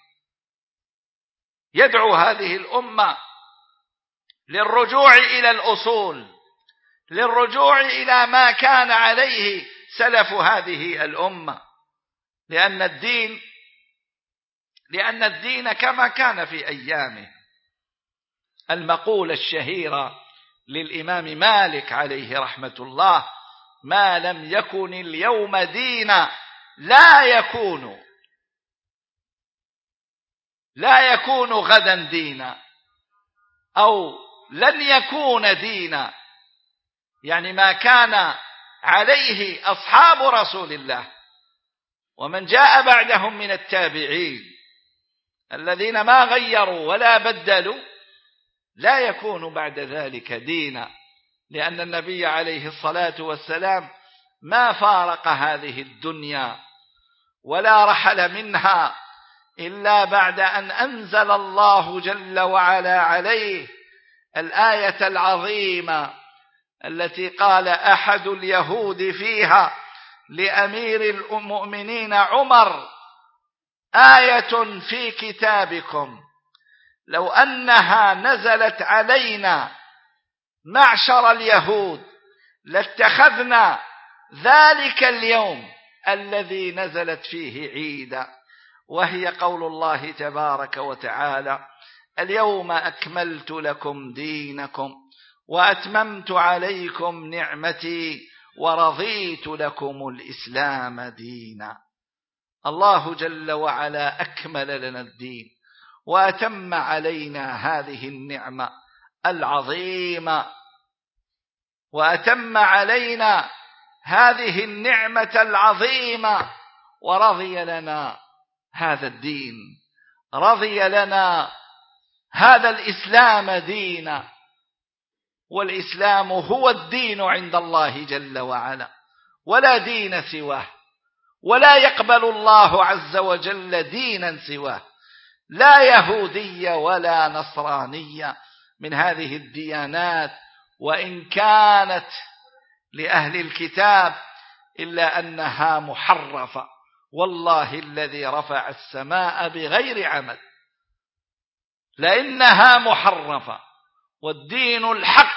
يدعو هذه الأمة للرجوع إلى الأصول، للرجوع إلى ما كان عليه سلف هذه الأمة، لأن الدين لأن الدين كما كان في أيامه. المقولة الشهيرة للإمام مالك عليه رحمة الله: ما لم يكن اليوم دينا لا يكون لا يكون غدا دينا، أو لن يكون دينا، يعني ما كان عليه أصحاب رسول الله ومن جاء بعدهم من التابعين الذين ما غيروا ولا بدلوا، لا يكون بعد ذلك دينا، لأن النبي عليه الصلاة والسلام ما فارق هذه الدنيا ولا رحل منها إلا بعد أن أنزل الله جل وعلا عليه الآية العظيمة التي قال أحد اليهود فيها لأمير المؤمنين عمر: آية في كتابكم لو أنها نزلت علينا معشر اليهود لاتخذنا ذلك اليوم الذي نزلت فيه عيدا، وهي قول الله تبارك وتعالى: اليوم أكملت لكم دينكم وأتممت عليكم نعمتي ورضيت لكم الإسلام دينا. الله جل وعلا أكمل لنا الدين وأتم علينا هذه النعمة العظيمة، وأتم علينا هذه النعمة العظيمة ورضي لنا هذا الدين، رضي لنا هذا الإسلام دينا، والإسلام هو الدين عند الله جل وعلا، ولا دين سواه، ولا يقبل الله عز وجل دينا سواه، لا يهودية ولا نصرانية من هذه الديانات، وإن كانت لأهل الكتاب إلا أنها محرفة. والله الذي رفع السماء بغير عمد لأنها محرفة، والدين الحق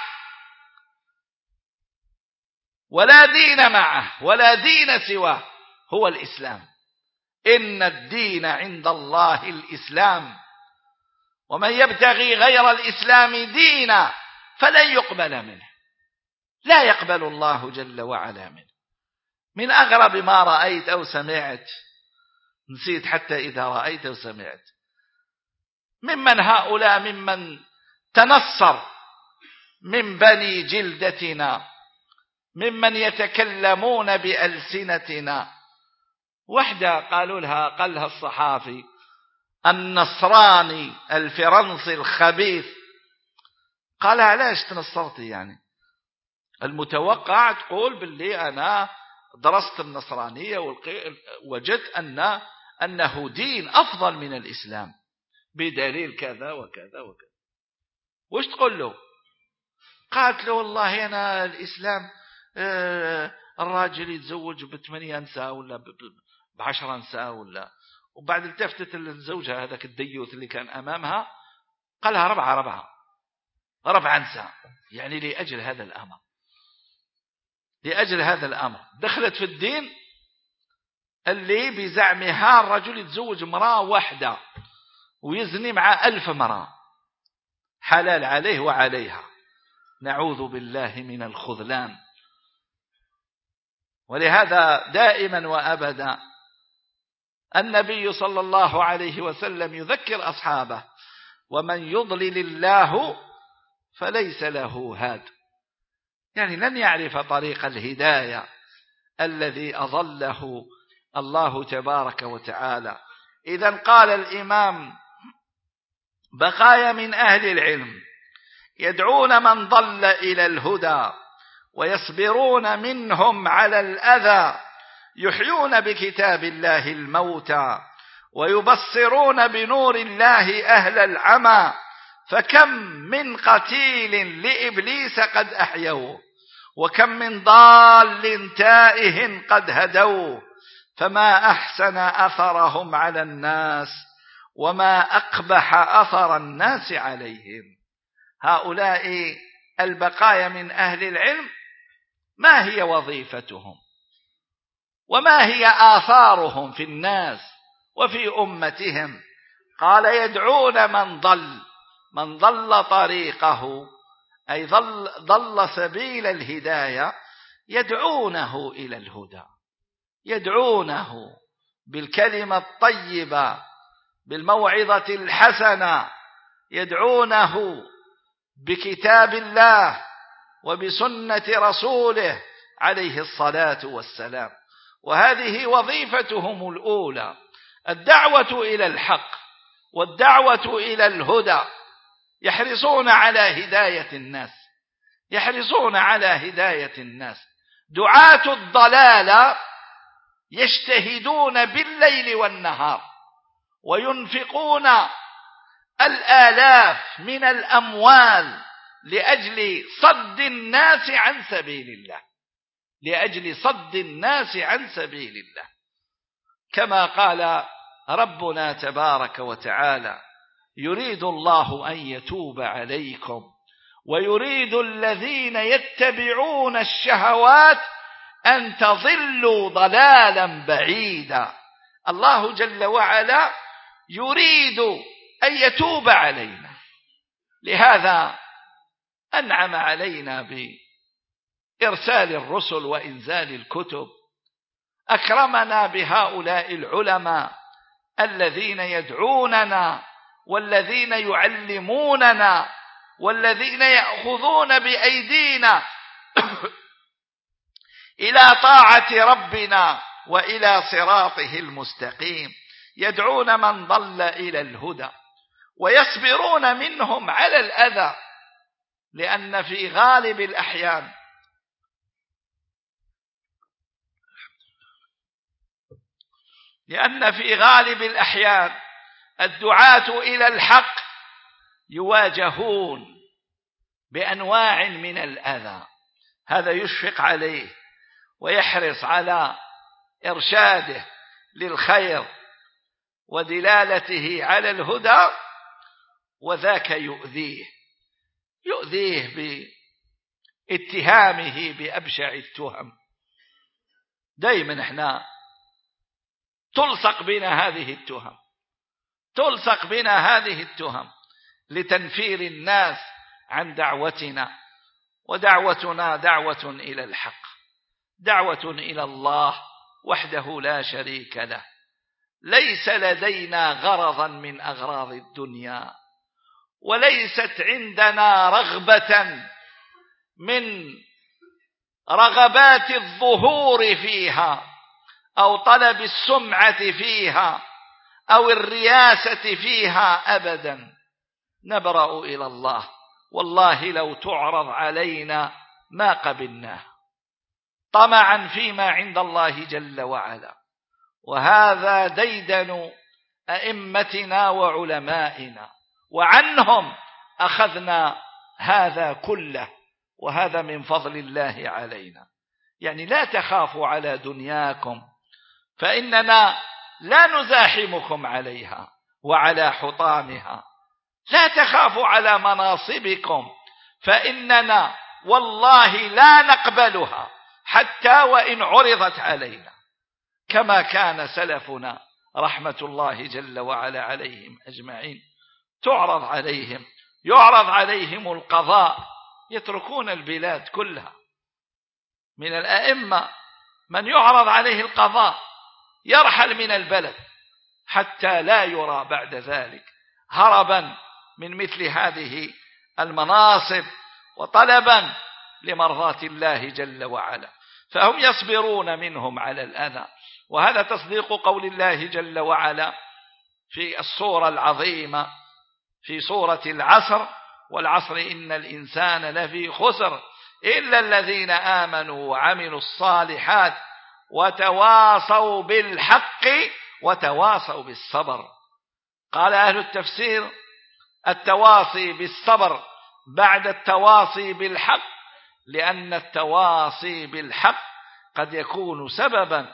ولا دين معه ولا دين سواه هو الإسلام. إن الدين عند الله الإسلام، ومن يبتغي غير الإسلام دينا فلن يقبل منه، لا يقبل الله جل وعلا منه. من أغرب ما رأيت أو سمعت، نسيت حتى إذا رأيت أو سمعت، ممن هؤلاء ممن تنصر من بني جلدتنا، ممن يتكلمون بألسنتنا. وحدة قالوا لها، قال لها الصحافي النصراني الفرنسي الخبيث، قال علاش تنصرتي؟ يعني المتوقع تقول باللي أنا درست النصرانية ووجدت أن أنه دين أفضل من الإسلام بدليل كذا وكذا وكذا. وش تقول له؟ قالت له والله أنا الإسلام آه الراجل يتزوج بثمانية نساء ولا بعشرة نساء ولا، وبعد التفتت لزوجها هذاك الديوث اللي كان أمامها قالها ربعة ربعة ربعة نساء، يعني لأجل هذا الأمر، لأجل هذا الأمر دخلت في الدين اللي بزعمها الرجل يتزوج امرأة واحدة ويزني مع ألف امرأة، حلال عليه وعليها، نعوذ بالله من الخذلان. ولهذا دائما وأبدا النبي صلى الله عليه وسلم يذكر أصحابه ومن يضلل الله فليس له هاد، يعني لن يعرف طريق الهداية الذي أضله الله تبارك وتعالى. إذن قال الإمام بقايا من أهل العلم يدعون من ضل إلى الهدى ويصبرون منهم على الأذى، يحيون بكتاب الله الموتى ويبصرون بنور الله أهل العمى، فكم من قتيل لإبليس قد أحيوه، وكم من ضال تائه قد هدوه، فما أحسن أثرهم على الناس وما أقبح أثر الناس عليهم. هؤلاء البقايا من أهل العلم ما هي وظيفتهم وما هي آثارهم في الناس وفي أمتهم؟ قال يدعون من ضل، من ضل طريقه أي ضل, ضل سبيل الهداية، يدعونه إلى الهدى، يدعونه بالكلمة الطيبة بالموعظة الحسنة، يدعونه بكتاب الله وبسنة رسوله عليه الصلاة والسلام. وهذه وظيفتهم الأولى، الدعوة إلى الحق والدعوة إلى الهدى، يحرصون على هداية الناس، يحرصون على هداية الناس. دعاة الضلال يجتهدون بالليل والنهار وينفقون الآلاف من الأموال لأجل صد الناس عن سبيل الله، لأجل صد الناس عن سبيل الله، كما قال ربنا تبارك وتعالى يريد الله أن يتوب عليكم ويريد الذين يتبعون الشهوات أن تضلوا ضلالا بعيدا. الله جل وعلا يريد أن يتوب علينا، لهذا أنعم علينا بإرسال الرسل وإنزال الكتب، أكرمنا بهؤلاء العلماء الذين يدعوننا والذين يعلموننا والذين يأخذون بأيدينا إلى طاعة ربنا وإلى صراطه المستقيم، يدعون من ضل إلى الهدى، ويصبرون منهم على الأذى، لأن في غالب الأحيان لأن في غالب الأحيان الدعاة إلى الحق يواجهون بأنواع من الأذى، هذا يشفق عليه ويحرص على إرشاده للخير ودلالته على الهدى، وذاك يؤذيه يؤذيه باتهامه بأبشع التهم. دائما احنا تلصق بنا هذه التهم تلصق بنا هذه التهم لتنفير الناس عن دعوتنا، ودعوتنا دعوة إلى الحق، دعوة إلى الله وحده لا شريك له. ليس لدينا غرضا من أغراض الدنيا، وليست عندنا رغبة من رغبات الظهور فيها أو طلب السمعة فيها أو الرياسة فيها أبدا. نبرأ إلى الله، والله لو تعرض علينا ما قبلناه طمعا فيما عند الله جل وعلا. وهذا ديدن أئمتنا وعلمائنا، وعنهم أخذنا هذا كله، وهذا من فضل الله علينا. يعني لا تخافوا على دنياكم، فإننا لا نزاحمكم عليها وعلى حطامها. لا تخافوا على مناصبكم، فإننا والله لا نقبلها حتى وإن عرضت علينا، كما كان سلفنا رحمة الله جل وعلا عليهم أجمعين. تعرض عليهم يعرض عليهم القضاء يتركون البلاد كلها. من الأئمة من يعرض عليه القضاء يرحل من البلد حتى لا يرى بعد ذلك، هربا من مثل هذه المناصب وطلبا لمرضاة الله جل وعلا. فهم يصبرون منهم على الأذى، وهذا تصديق قول الله جل وعلا في السورة العظيمة في سورة العصر: والعصر إن الإنسان لفي خسر إلا الذين آمنوا وعملوا الصالحات وتواصوا بالحق وتواصوا بالصبر. قال أهل التفسير: التواصي بالصبر بعد التواصي بالحق، لأن التواصي بالحق قد يكون سببا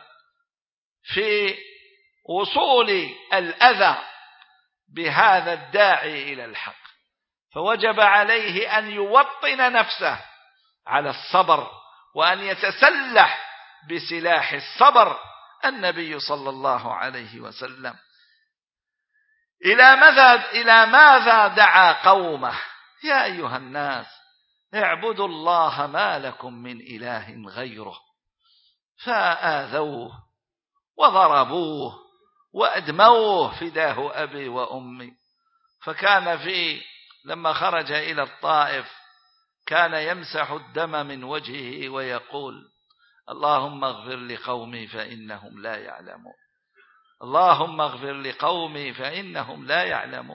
في وصول الأذى بهذا الداعي إلى الحق، فوجب عليه أن يوطن نفسه على الصبر وأن يتسلح بسلاح الصبر. النبي صلى الله عليه وسلم إلى ماذا إلى ماذا دعا قومه؟ يا أيها الناس اعبدوا الله ما لكم من إله غيره، فآذوه وضربوه وأدموه فداه أبي وأمي. فكان في لما خرج إلى الطائف كان يمسح الدم من وجهه ويقول: اللهم اغفر لقومي فإنهم لا يعلمون، اللهم اغفر لقومي فإنهم لا يعلمون.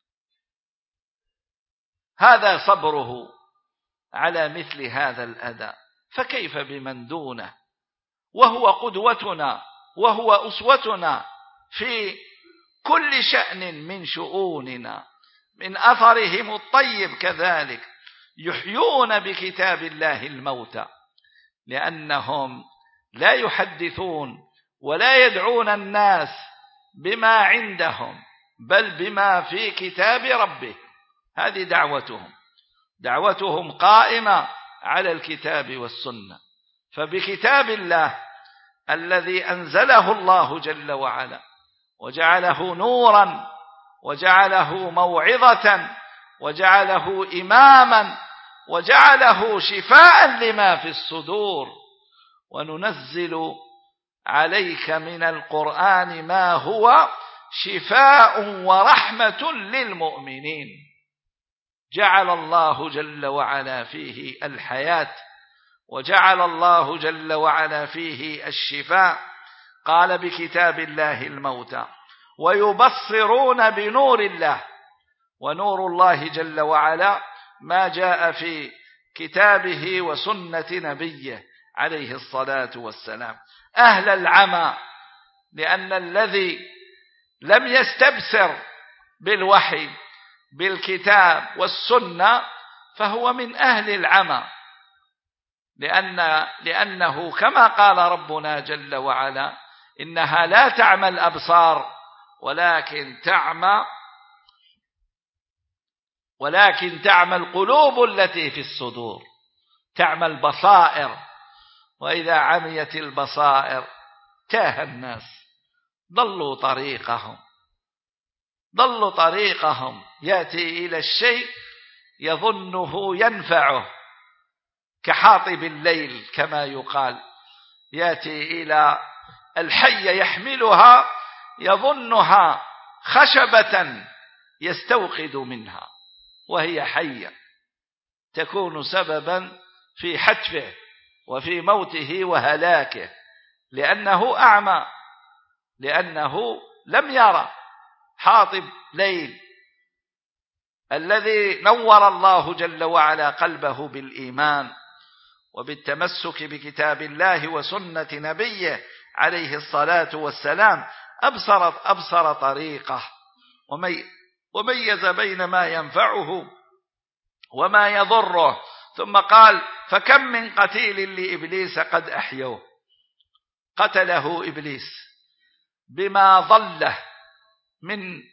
هذا صبره على مثل هذا الأذى، فكيف بمن دونه وهو قدوتنا وهو أسوتنا في كل شأن من شؤوننا. من أثرهم الطيب كذلك يحيون بكتاب الله الموتى، لأنهم لا يحدثون ولا يدعون الناس بما عندهم بل بما في كتاب ربه. هذه دعوتهم دعوتهم قائمة على الكتاب والسنة. فبكتاب الله الذي أنزله الله جل وعلا وجعله نورا وجعله موعظة وجعله إماما وجعله شفاء لما في الصدور، وننزل عليك من القرآن ما هو شفاء ورحمة للمؤمنين. جعل الله جل وعلا فيه الحياة وجعل الله جل وعلا فيه الشفاء. قال بكتاب الله الموتى ويبصرون بنور الله، ونور الله جل وعلا ما جاء في كتابه وسنة نبيه عليه الصلاة والسلام. أهل العمى، لأن الذي لم يستبصر بالوحي بالكتاب والسنة فهو من أهل العمى، لأن لأنه كما قال ربنا جل وعلا إنها لا تعمى الأبصار ولكن تعمى ولكن تعمى القلوب التي في الصدور، تعمى البصائر. وإذا عميت البصائر تاه الناس، ضلوا طريقهم ضلوا طريقهم يأتي إلى الشيء يظنه ينفعه كحاطب الليل كما يقال، يأتي إلى الحية يحملها يظنها خشبة يستوقد منها وهي حية، تكون سببا في حتفه وفي موته وهلاكه، لأنه أعمى، لأنه لم يرى. حاطب ليل الذي نور الله جل وعلا قلبه بالإيمان وبالتمسك بكتاب الله وسنة نبيه عليه الصلاة والسلام أبصر, أبصر طريقه وميز بين ما ينفعه وما يضره. ثم قال فكم من قتيل لإبليس قد أحيوه، قتله إبليس بما ضله من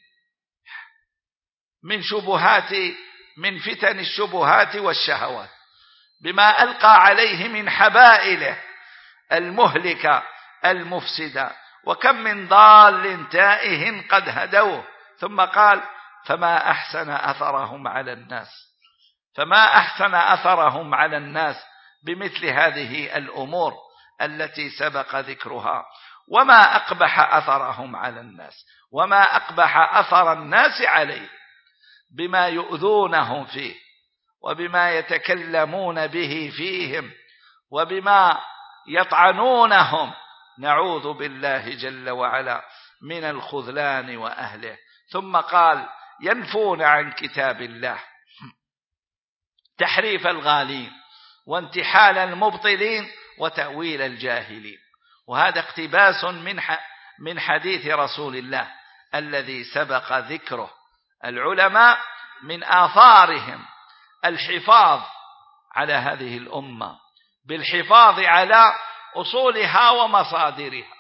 من شبهات من فتن الشبهات والشهوات، بما ألقى عليه من حبائله المهلكة المفسدة. وكم من ضال تائه قد هدوه. ثم قال فما أحسن أثرهم على الناس، فما أحسن أثرهم على الناس بمثل هذه الأمور التي سبق ذكرها. وما أقبح أثرهم على الناس، وما أقبح أثر الناس عليه بما يؤذونهم فيه وبما يتكلمون به فيهم وبما يطعنونهم، نعوذ بالله جل وعلا من الخذلان وأهله. ثم قال ينفون عن كتاب الله، تحريف الغالين وانتحال المبطلين وتأويل الجاهلين. وهذا اقتباس من من حديث رسول الله الذي سبق ذكره. العلماء من آثارهم الحفاظ على هذه الأمة بالحفاظ على أصولها ومصادرها،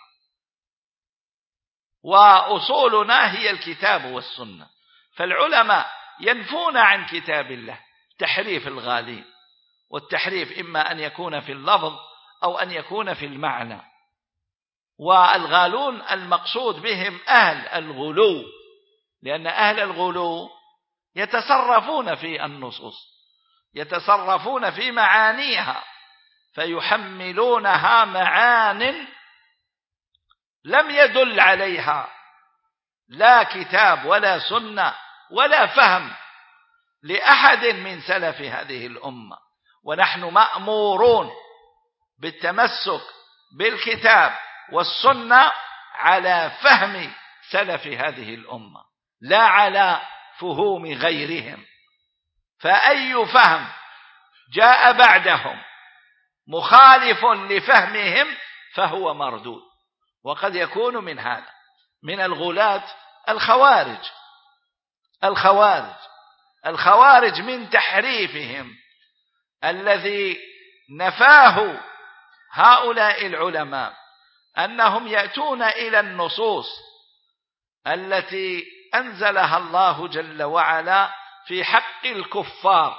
وأصولنا هي الكتاب والسنة. فالعلماء ينفون عن كتاب الله تحريف الغالين، والتحريف إما أن يكون في اللفظ أو أن يكون في المعنى. والغالون المقصود بهم أهل الغلو، لأن أهل الغلو يتصرفون في النصوص، يتصرفون في معانيها، فيحملونها معان لم يدل عليها لا كتاب ولا سنة ولا فهم لأحد من سلف هذه الأمة. ونحن مأمورون بالتمسك بالكتاب والسنة على فهم سلف هذه الأمة لا على فهوم غيرهم. فأي فهم جاء بعدهم مخالف لفهمهم فهو مردود. وقد يكون من هذا من الغلاة الخوارج الخوارج الخوارج من تحريفهم الذي نفاه هؤلاء العلماء أنهم يأتون إلى النصوص التي أنزلها الله جل وعلا في حق الكفار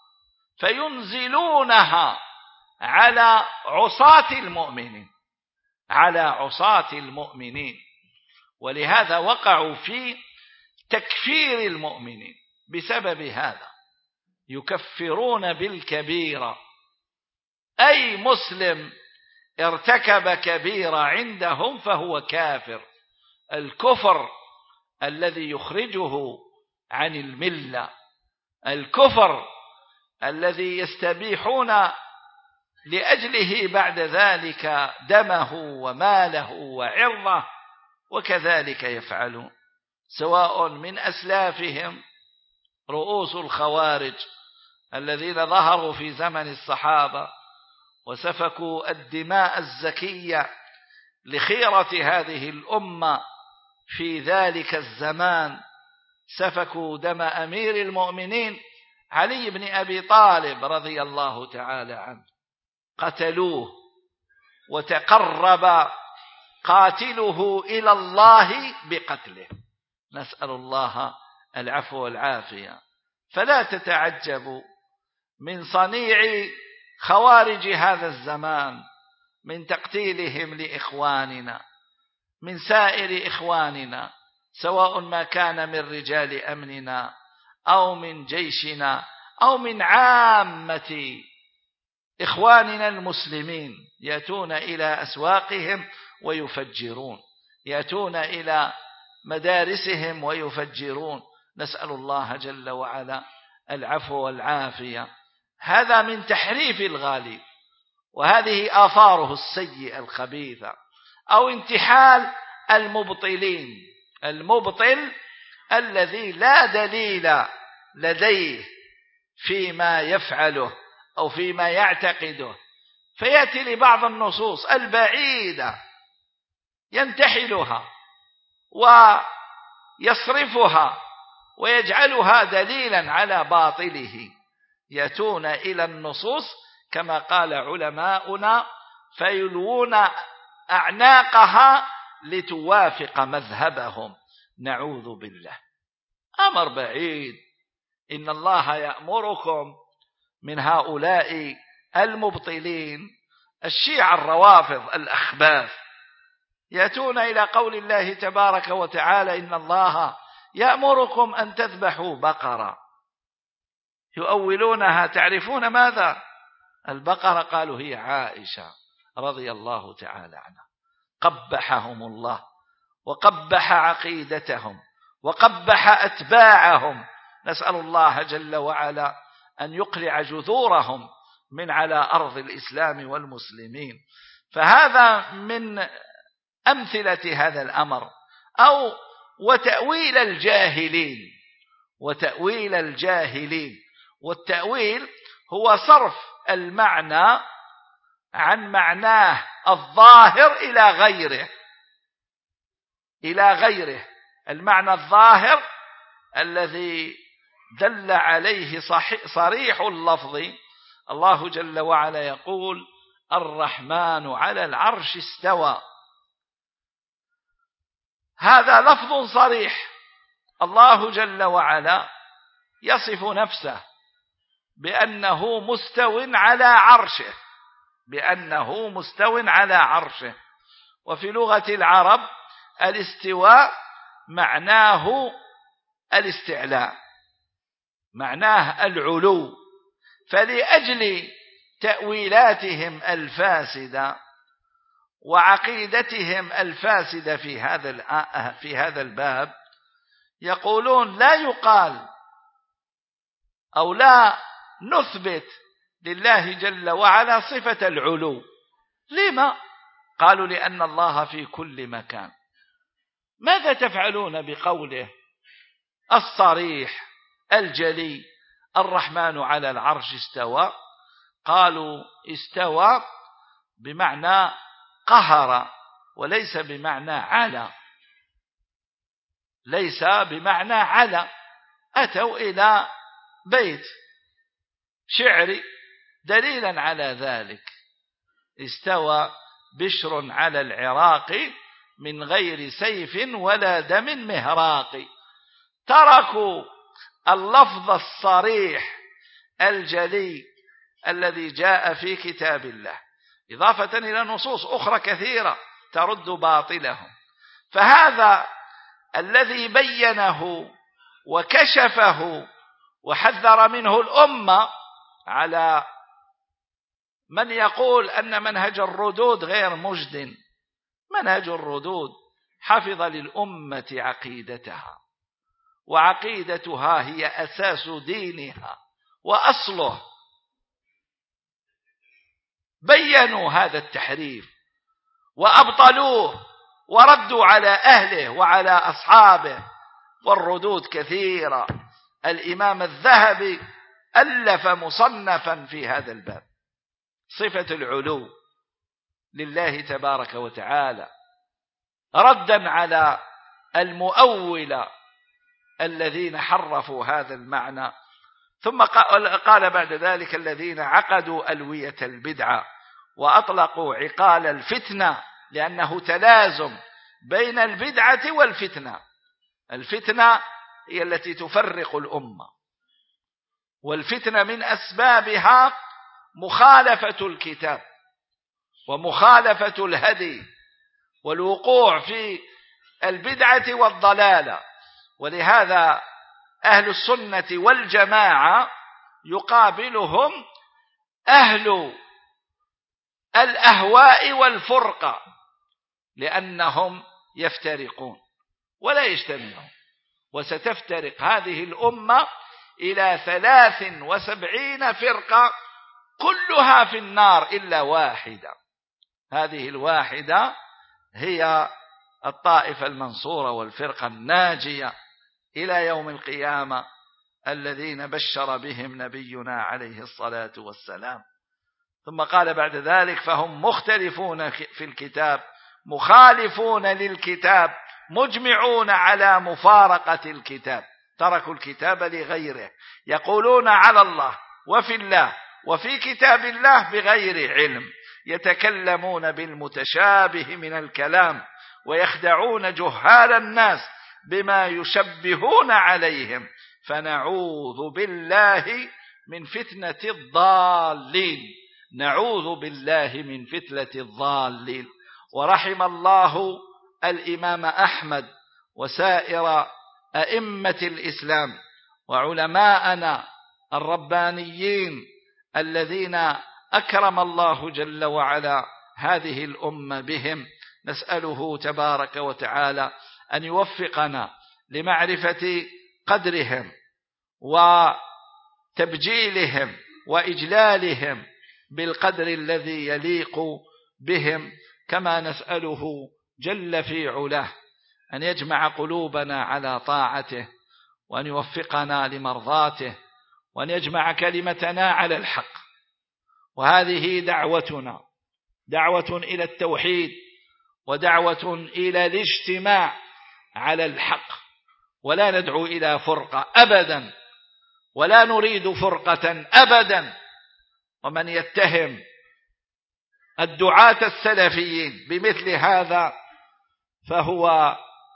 فينزلونها على عصاة المؤمنين على عصاة المؤمنين ولهذا وقعوا في تكفير المؤمنين بسبب هذا. يكفرون بالكبيرة، أي مسلم ارتكب كبيرة عندهم فهو كافر. الكفر الذي يخرجه عن الملة، الكفر الذي يستبيحون لأجله بعد ذلك دمه وماله وعرضه، وكذلك يفعلون، سواء من أسلافهم رؤوس الخوارج الذين ظهروا في زمن الصحابة وسفكوا الدماء الزكية لخيرة هذه الأمة في ذلك الزمان، سفكوا دم أمير المؤمنين علي بن أبي طالب رضي الله تعالى عنه، قتلوه وتقرب قاتله إلى الله بقتله، نسأل الله العفو والعافية. فلا تتعجبوا من صنيع خوارج هذا الزمان، من تقتيلهم لإخواننا، من سائر إخواننا، سواء ما كان من رجال أمننا أو من جيشنا أو من عامة إخواننا المسلمين، يأتون إلى أسواقهم ويفجرون، يأتون إلى مدارسهم ويفجرون، نسأل الله جل وعلا العفو والعافية. هذا من تحريف الغالب، وهذه آثاره السيئة الخبيثة، أو انتحال المبطلين، المبطل الذي لا دليل لديه فيما يفعله أو فيما يعتقده، فيأتي لبعض النصوص البعيدة ينتحلها ويصرفها ويجعلها دليلا على باطله، يأتون إلى النصوص كما قال علماؤنا فيلوون أعناقها لتوافق مذهبهم، نعوذ بالله. أمر بعيد. إن الله يأمركم من هؤلاء المبطلين الشيعة الروافض الأخباث، يأتون إلى قول الله تبارك وتعالى إن الله يأمركم أن تذبحوا بقرة، يؤولونها، تعرفون ماذا؟ البقرة، قالوا هي عائشة رضي الله تعالى عنها، قبحهم الله وقبح عقيدتهم وقبح أتباعهم، نسأل الله جل وعلا أن يقلع جذورهم من على أرض الإسلام والمسلمين. فهذا من أمثلة هذا الأمر. أو وتأويل الجاهلين، وتأويل الجاهلين، والتأويل هو صرف المعنى عن معناه الظاهر إلى غيره، إلى غيره المعنى الظاهر الذي دل عليه صريح اللفظ. الله جل وعلا يقول الرحمن على العرش استوى، هذا لفظ صريح، الله جل وعلا يصف نفسه بأنه مستو على عرشه، بأنه مستو على عرشه. وفي لغة العرب الاستواء معناه الاستعلاء، معناه العلو. فلأجل تأويلاتهم الفاسدة وعقيدتهم الفاسدة في هذا في هذا الباب يقولون لا يقال أو لا نثبت لله جل وعلا صفة العلو. لما؟ قالوا لأن الله في كل مكان. ماذا تفعلون بقوله الصريح الجلي الرحمن على العرش استوى؟ قالوا استوى بمعنى قهر وليس بمعنى على، ليس بمعنى على. أتوا إلى بيت شعري دليلا على ذلك، استوى بشر على العراق من غير سيف ولا دم مهراق. تركوا اللفظ الصريح الجلي الذي جاء في كتاب الله، إضافة إلى نصوص أخرى كثيرة ترد باطلهم. فهذا الذي بينه وكشفه وحذر منه الأمة على من يقول أن منهج الردود غير مجد. منهج الردود حفظ للأمة عقيدتها، وعقيدتها هي أساس دينها وأصله. بينوا هذا التحريف وأبطلوه وردوا على أهله وعلى أصحابه، والردود كثيرة. الإمام الذهبي ألف مصنفا في هذا الباب، صفة العلو لله تبارك وتعالى، ردا على المؤولة الذين حرفوا هذا المعنى. ثم قال بعد ذلك: الذين عقدوا ألوية البدعة وأطلقوا عقال الفتنة، لأنه تلازم بين البدعة والفتنة. الفتنة هي التي تفرق الأمة، والفتنة من أسبابها مخالفة الكتاب ومخالفة الهدي والوقوع في البدعة والضلالة. ولهذا أهل السنة والجماعة يقابلهم أهل الأهواء والفرقة، لأنهم يفترقون ولا يجتمعون. وستفترق هذه الأمة إلى ثلاث وسبعين فرقة كلها في النار إلا واحدة. هذه الواحدة هي الطائفة المنصورة والفرقة الناجية إلى يوم القيامة، الذين بشر بهم نبينا عليه الصلاة والسلام. ثم قال بعد ذلك: فهم مختلفون في الكتاب مخالفون للكتاب مجمعون على مفارقة الكتاب، تركوا الكتاب لغيره، يقولون على الله وفي الله وفي كتاب الله بغير علم، يتكلمون بالمتشابه من الكلام ويخدعون جهال الناس بما يشبهون عليهم، فنعوذ بالله من فتنة الضالين. نعوذ بالله من فتنة الضالين. ورحم الله الإمام أحمد وسائر أئمة الإسلام وعلماءنا الربانيين الذين أكرم الله جل وعلا هذه الأمة بهم. نسأله تبارك وتعالى أن يوفقنا لمعرفة قدرهم وتبجيلهم وإجلالهم بالقدر الذي يليق بهم، كما نسأله جل في علاه أن يجمع قلوبنا على طاعته، وأن يوفقنا لمرضاته، وأن يجمع كلمتنا على الحق. وهذه دعوتنا، دعوة إلى التوحيد ودعوة إلى الاجتماع على الحق، ولا ندعو إلى فرقة أبدا، ولا نريد فرقة أبدا. ومن يتهم الدعاة السلفيين بمثل هذا فهو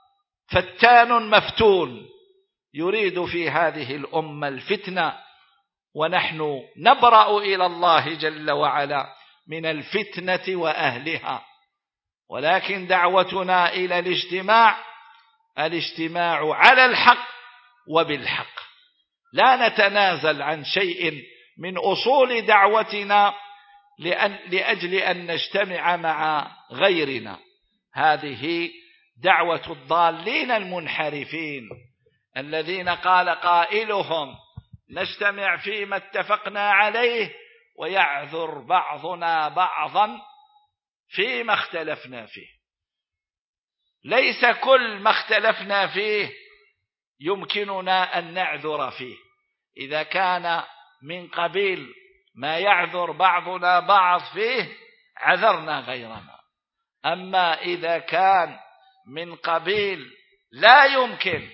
فتان مفتون يريد في هذه الأمة الفتنة، ونحن نبرأ إلى الله جل وعلا من الفتنة وأهلها. ولكن دعوتنا إلى الاجتماع، الاجتماع على الحق وبالحق، لا نتنازل عن شيء من أصول دعوتنا لأن لأجل أن نجتمع مع غيرنا. هذه دعوة الضالين المنحرفين الذين قال قائلهم: نجتمع فيما اتفقنا عليه ويعذر بعضنا بعضا فيما اختلفنا فيه. ليس كل ما اختلفنا فيه يمكننا أن نعذر فيه، إذا كان من قبيل ما يعذر بعضنا بعض فيه عذرنا غيرنا. أما إذا كان من قبيل لا يمكن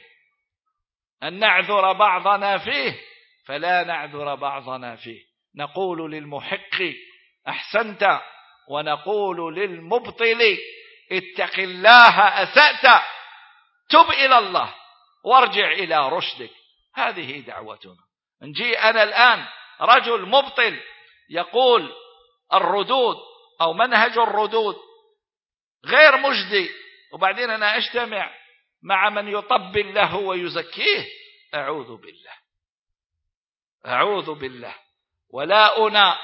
أن نعذر بعضنا فيه فلا نعذر بعضنا فيه. نقول للمحق أحسنت، ونقول للمبطل اتق الله أسأت، تب إلى الله وارجع إلى رشدك. هذه دعوتنا. نجي أنا الآن رجل مبطل يقول الردود أو منهج الردود غير مجدي، وبعدين أنا أجتمع مع من يطبل له ويزكيه، أعوذ بالله أعوذ بالله. ولا أنا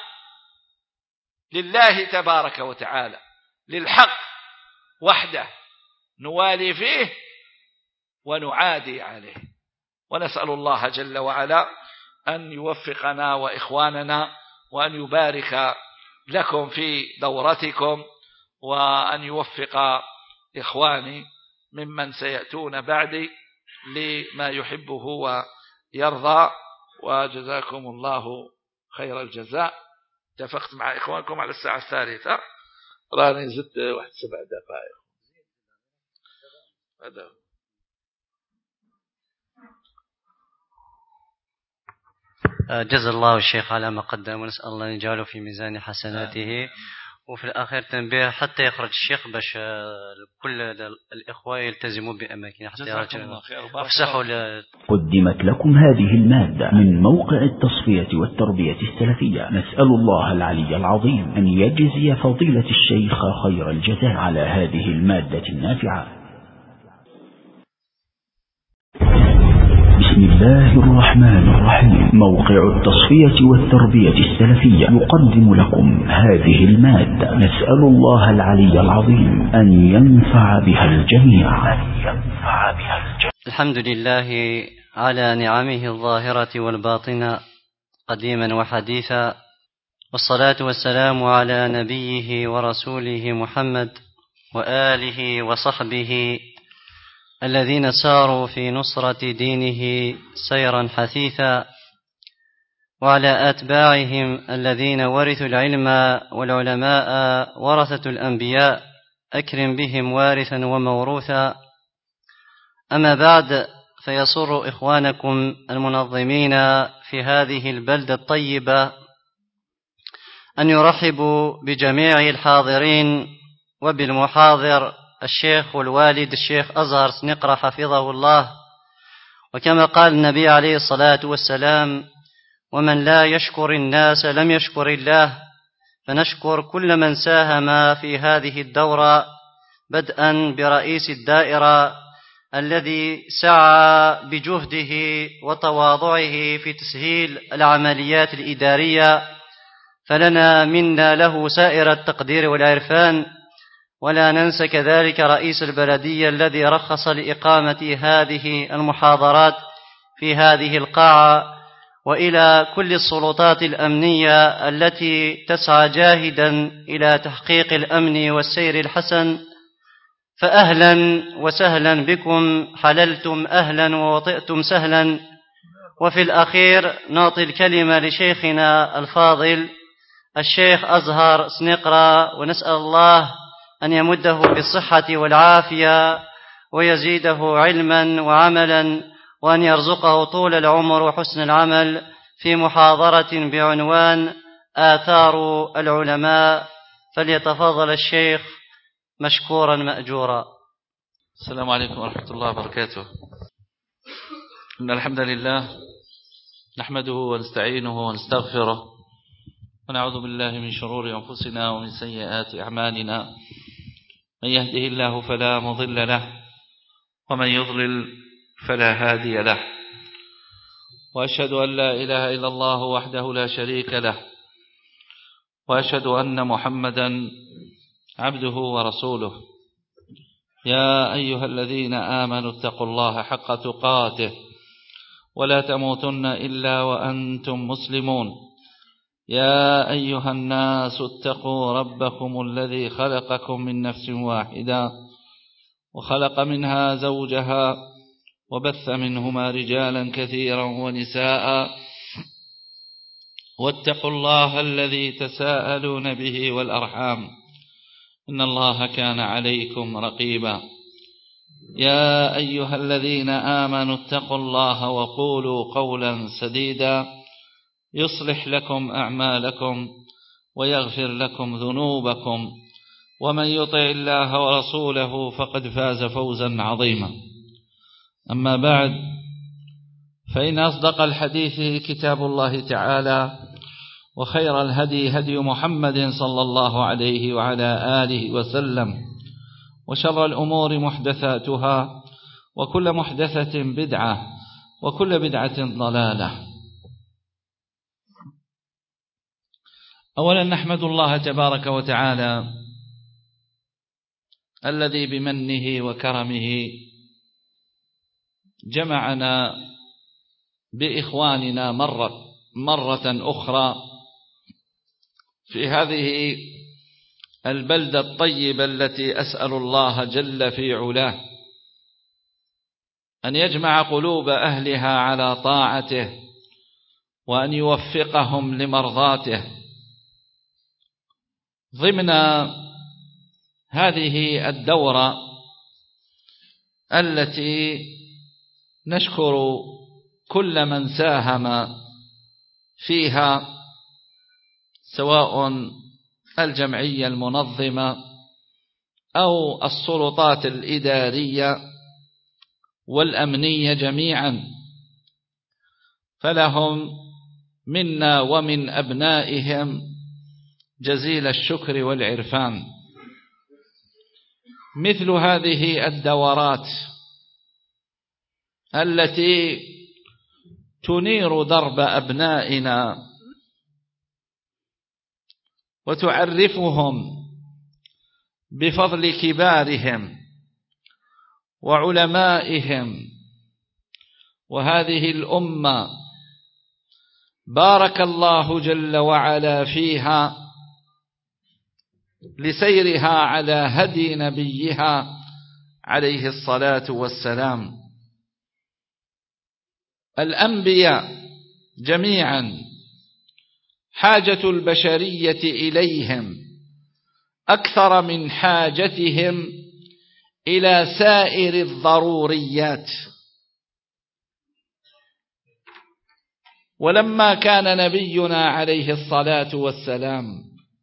لله تبارك وتعالى للحق وحده نوالي فيه ونعادي عليه. ونسأل الله جل وعلا أن يوفقنا وإخواننا، وأن يبارك لكم في دورتكم، وأن يوفق إخواني ممن سيأتون بعدي لما يحبه ويرضى، وجزاكم الله خير الجزاء. اتفقت مع إخوانكم على الساعة الثالثة، راني زدت واحد سبع دقائق. هذا جزا الله الشيخ على ما قدم، ونسأل الله أن يجعله في ميزان حسناته. وفي الأخير تنبيه حتى يخرج الشيخ باش كل الإخوة يلتزموا بأماكن حتى يرجعوا وافسحوا. قدمت لكم هذه المادة من موقع التصفية والتربية السلفية. نسأل الله العلي العظيم أن يجزي فضيلة الشيخ خير الجزاء على هذه المادة النافعة. بسم الله الرحمن الرحيم. موقع التصفية والتربية السلفية يقدم لكم هذه المادة. نسأل الله العلي العظيم أن ينفع بها الجميع. الحمد لله على نعمه الظاهرة والباطنة قديما وحديثا، والصلاة والسلام على نبيه ورسوله محمد وآله وصحبه الذين ساروا في نصرة دينه سيرا حثيثا، وعلى أتباعهم الذين ورثوا العلم والعلماء ورثة الأنبياء، أكرم بهم وارثا وموروثا. أما بعد، فيسر إخوانكم المنظمين في هذه البلدة الطيبة أن يرحبوا بجميع الحاضرين وبالمحاضر الشيخ والوالد الشيخ أزهر سنقرة حفظه الله. وكما قال النبي عليه الصلاة والسلام: ومن لا يشكر الناس لم يشكر الله. فنشكر كل من ساهم في هذه الدورة، بدءا برئيس الدائرة الذي سعى بجهده وتواضعه في تسهيل العمليات الإدارية، فلنا منا له سائر التقدير والعرفان. ولا ننسى كذلك رئيس البلدية الذي رخص لإقامة هذه المحاضرات في هذه القاعة، وإلى كل السلطات الأمنية التي تسعى جاهدا إلى تحقيق الأمن والسير الحسن. فأهلا وسهلا بكم، حللتم أهلا ووطئتم سهلا. وفي الأخير نعطي الكلمة لشيخنا الفاضل الشيخ أزهر سنقرة، ونسأل الله أن يمده بالصحة والعافية ويزيده علما وعملا، وأن يرزقه طول العمر وحسن العمل، في محاضرة بعنوان آثار العلماء. فليتفضل الشيخ مشكورا مأجورا. السلام عليكم ورحمة الله وبركاته. إن الحمد لله نحمده ونستعينه ونستغفره، ونعوذ بالله من شرور أنفسنا ومن سيئات أعمالنا. من يهده الله فلا مضل له، ومن يضلل فلا هادي له. وأشهد أن لا إله إلا الله وحده لا شريك له، وأشهد أن محمدا عبده ورسوله. يا أيها الذين آمنوا اتقوا الله حق تقاته، ولا تموتن إلا وأنتم مسلمون. يا أيها الناس اتقوا ربكم الذي خلقكم من نفس واحدة، وخلق منها زوجها، وبث منهما رجالا كثيرا ونساء. واتقوا الله الذي تساءلون به والأرحام، إن الله كان عليكم رقيبا. يا أيها الذين آمنوا اتقوا الله وقولوا قولا سديدا يصلح لكم أعمالكم ويغفر لكم ذنوبكم، ومن يطع الله ورسوله فقد فاز فوزا عظيما. أما بعد، فإن أصدق الحديث كتاب الله تعالى، وخير الهدي هدي محمد صلى الله عليه وعلى آله وسلم، وشر الأمور محدثاتها، وكل محدثة بدعة، وكل بدعة ضلالة. أولا نحمد الله تبارك وتعالى الذي بمنه وكرمه جمعنا بإخواننا مرة, مرة أخرى في هذه البلدة الطيبة التي أسأل الله جل في علاه أن يجمع قلوب أهلها على طاعته وأن يوفقهم لمرضاته. ضمن هذه الدورة التي نشكر كل من ساهم فيها سواء الجمعية المنظمة أو السلطات الإدارية والأمنية جميعا، فلهم منا ومن أبنائهم جزيل الشكر والعرفان. مثل هذه الدورات التي تنير درب أبنائنا وتعرفهم بفضل كبارهم وعلمائهم، وهذه الأمة بارك الله جل وعلا فيها لسيرها على هدي نبيها عليه الصلاة والسلام. الأنبياء جميعا حاجة البشرية إليهم أكثر من حاجتهم إلى سائر الضروريات. ولما كان نبينا عليه الصلاة والسلام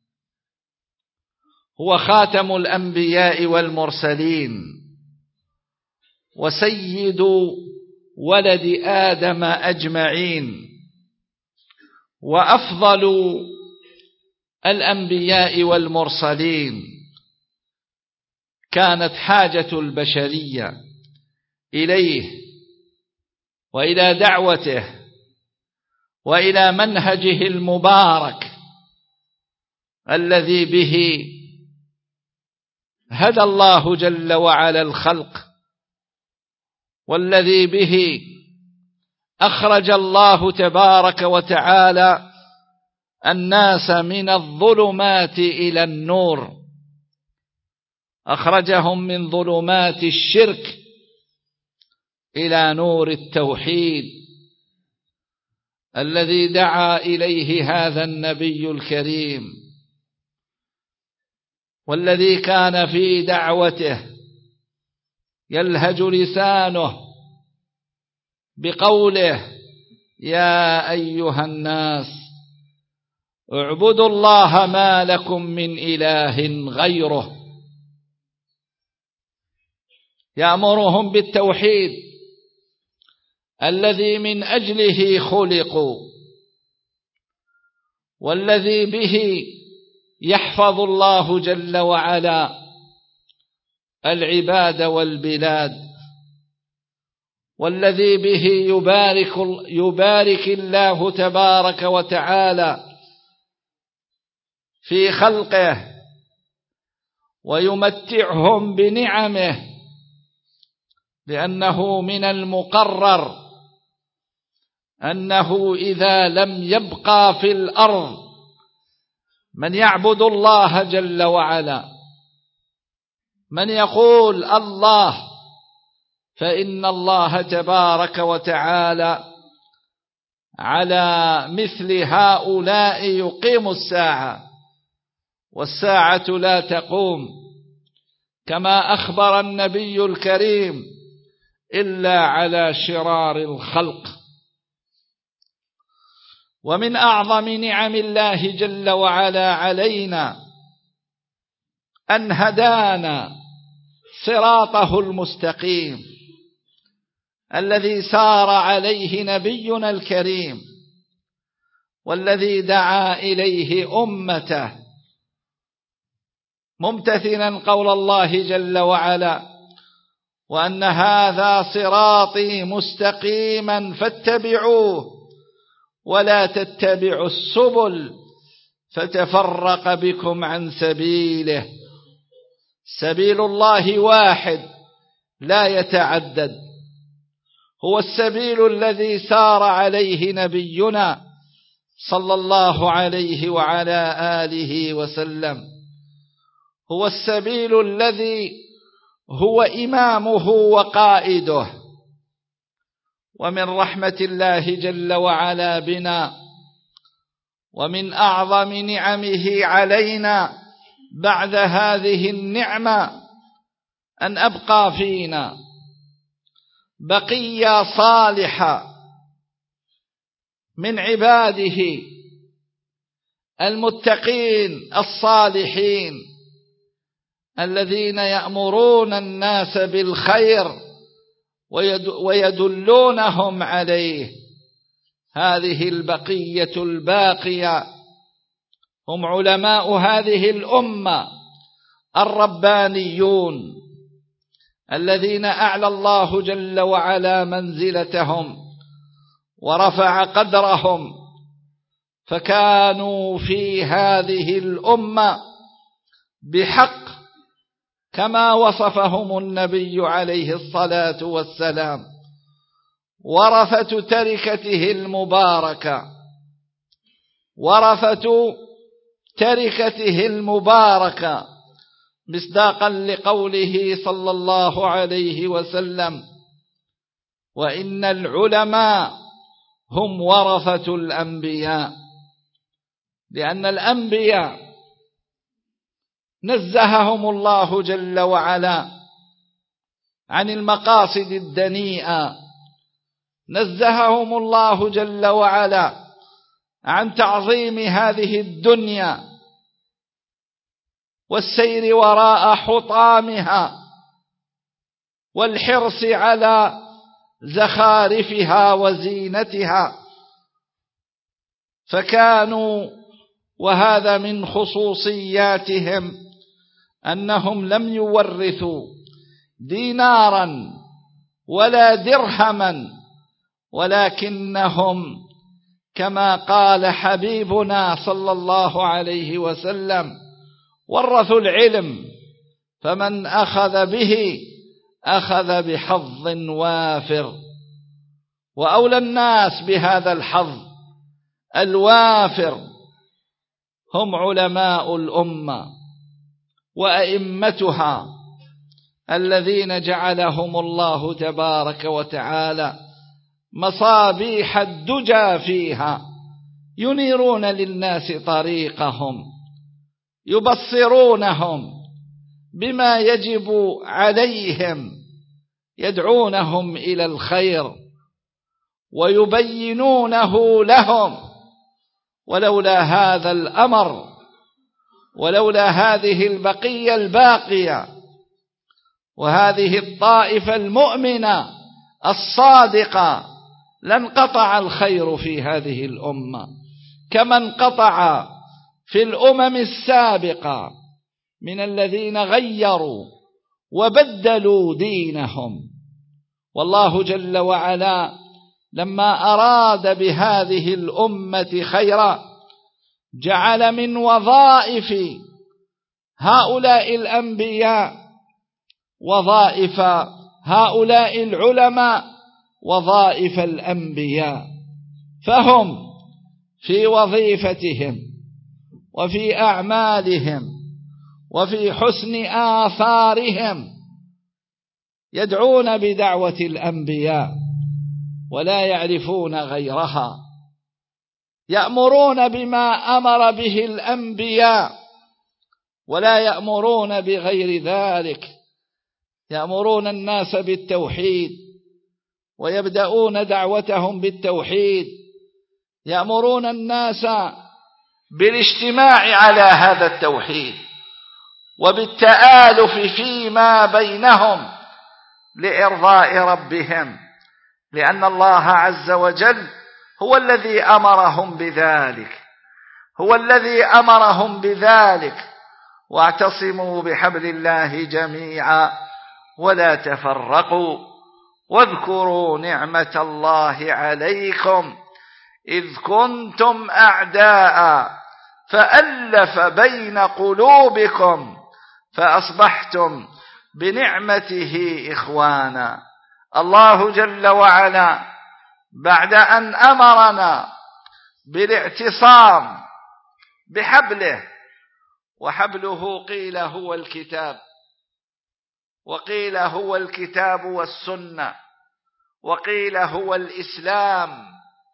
هو خاتم الأنبياء والمرسلين وسيد ولد آدم أجمعين وأفضل الأنبياء والمرسلين، كانت حاجة البشرية إليه وإلى دعوته وإلى منهجه المبارك الذي به هدى الله جل وعلا الخلق، والذي به أخرج الله تبارك وتعالى الناس من الظلمات إلى النور، أخرجهم من ظلمات الشرك إلى نور التوحيد الذي دعا إليه هذا النبي الكريم، والذي كان في دعوته يلهج لسانه بقوله: يا أيها الناس اعبدوا الله ما لكم من إله غيره، يأمرهم بالتوحيد الذي من أجله خلقوا، والذي به يحفظ الله جل وعلا العباد والبلاد، والذي به يبارك, يبارك الله تبارك وتعالى في خلقه ويمتعهم بنعمه، لأنه من المقرر أنه إذا لم يبقى في الأرض من يعبد الله جل وعلا، من يقول الله، فإن الله تبارك وتعالى على مثل هؤلاء يقيم الساعة، والساعة لا تقوم كما أخبر النبي الكريم إلا على شرار الخلق. ومن أعظم نعم الله جل وعلا علينا أن هدانا صراطه المستقيم الذي سار عليه نبينا الكريم، والذي دعا إليه أمته ممتثلا قول الله جل وعلا: وأن هذا صراطي مستقيما فاتبعوه ولا تتبعوا السبل فتفرق بكم عن سبيله. سبيل الله واحد لا يتعدد، هو السبيل الذي سار عليه نبينا صلى الله عليه وعلى آله وسلم هو السبيل الذي هو إمامه وقائده. ومن رحمة الله جل وعلا بنا ومن أعظم نعمه علينا بعد هذه النعمة أن أبقى فينا بقية صالحة من عباده المتقين الصالحين الذين يأمرون الناس بالخير ويدلونهم عليه. هذه البقية الباقية هم علماء هذه الأمة الربانيون الذين أعلى الله جل وعلا منزلتهم ورفع قدرهم، فكانوا في هذه الأمة بحق كما وصفهم النبي عليه الصلاة والسلام ورثة تركته المباركة ورثة تركته المباركة مصداقا لقوله صلى الله عليه وسلم: وإن العلماء هم ورثة الأنبياء. لأن الأنبياء نزههم الله جل وعلا عن المقاصد الدنيئة، نزههم الله جل وعلا عن تعظيم هذه الدنيا والسير وراء حطامها والحرص على زخارفها وزينتها. فكانوا، وهذا من خصوصياتهم، أنهم لم يورثوا دينارا ولا درهما، ولكنهم كما قال حبيبنا صلى الله عليه وسلم: ورثوا العلم، فمن أخذ به أخذ بحظ وافر. وأولى الناس بهذا الحظ الوافر هم علماء الأمة وأئمتها الذين جعلهم الله تبارك وتعالى مصابيح الدجى فيها، ينيرون للناس طريقهم، يبصرونهم بما يجب عليهم، يدعونهم إلى الخير ويبينونه لهم. ولولا هذا الأمر، ولولا هذه البقية الباقية وهذه الطائفة المؤمنة الصادقة، لانقطع الخير في هذه الأمة كما انقطع في الأمم السابقة من الذين غيروا وبدلوا دينهم. والله جل وعلا لما أراد بهذه الأمة خيرا جعل من وظائف هؤلاء الأنبياء وظائف هؤلاء العلماء وظائف الأنبياء، فهم في وظيفتهم وفي أعمالهم وفي حسن آثارهم يدعون بدعوة الأنبياء ولا يعرفون غيرها، يأمرون بما أمر به الأنبياء ولا يأمرون بغير ذلك، يأمرون الناس بالتوحيد ويبدأون دعوتهم بالتوحيد، يأمرون الناس بالاجتماع على هذا التوحيد وبالتآلف فيما بينهم لإرضاء ربهم، لأن الله عز وجل هو الذي أمرهم بذلك، هو الذي أمرهم بذلك: واعتصموا بحبل الله جميعا ولا تفرقوا واذكروا نعمة الله عليكم إذ كنتم أعداء فألف بين قلوبكم فأصبحتم بنعمته إخوانا. الله جل وعلا بعد أن أمرنا بالاعتصام بحبله، وحبله قيل هو الكتاب، وقيل هو الكتاب والسنة، وقيل هو الإسلام،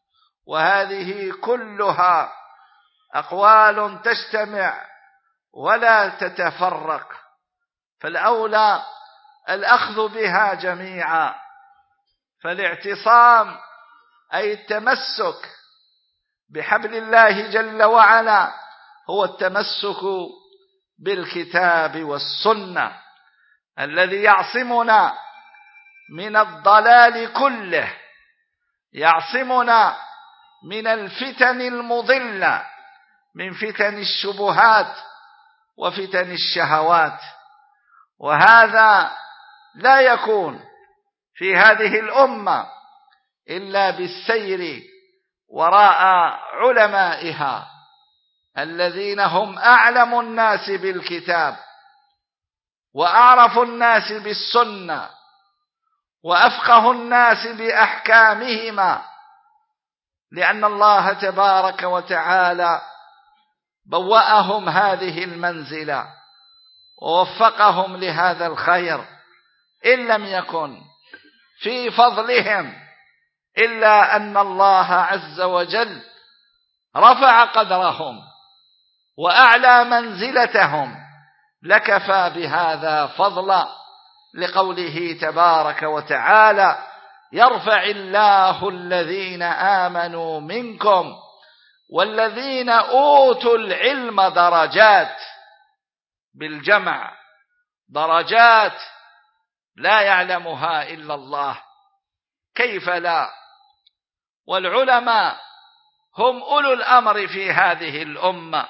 وهذه كلها أقوال تجتمع ولا تتفرق، فالأولى الأخذ بها جميعا. فالاعتصام أي التمسك بحبل الله جل وعلا هو التمسك بالكتاب والسنة الذي يعصمنا من الضلال كله، يعصمنا من الفتن المضلة، من فتن الشبهات وفتن الشهوات. وهذا لا يكون في هذه الأمة إلا بالسير وراء علمائها الذين هم أعلم الناس بالكتاب وأعرف الناس بالسنة وأفقه الناس بأحكامهما، لأن الله تبارك وتعالى بوأهم هذه المنزلة ووفقهم لهذا الخير، إن لم يكن في فضلهم إلا أن الله عز وجل رفع قدرهم وأعلى منزلتهم، لكفى بهذا فضلا، لقوله تبارك وتعالى: يرفع الله الذين آمنوا منكم والذين أوتوا العلم درجات، بالجمع درجات لا يعلمها إلا الله، كيف لا؟ والعلماء هم أولو الأمر في هذه الأمة،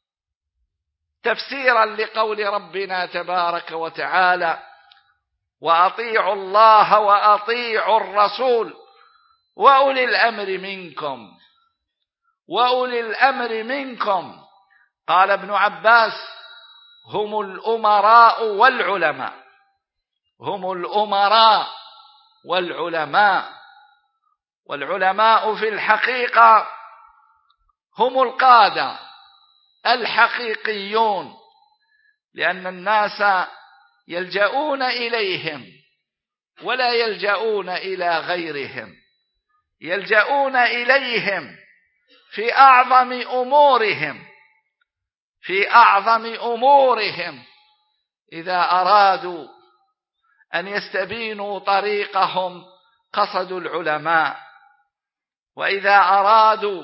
تفسيرا لقول ربنا تبارك وتعالى: وأطيعوا الله وأطيعوا الرسول وأولي الأمر منكم. وأولي الأمر منكم قال ابن عباس: هم الأمراء والعلماء، هم الأمراء والعلماء. والعلماء في الحقيقة هم القادة الحقيقيون، لأن الناس يلجؤون إليهم ولا يلجؤون إلى غيرهم، يلجؤون إليهم في أعظم أمورهم، في أعظم أمورهم إذا أرادوا أن يستبينوا طريقهم قصدوا العلماء، وإذا أرادوا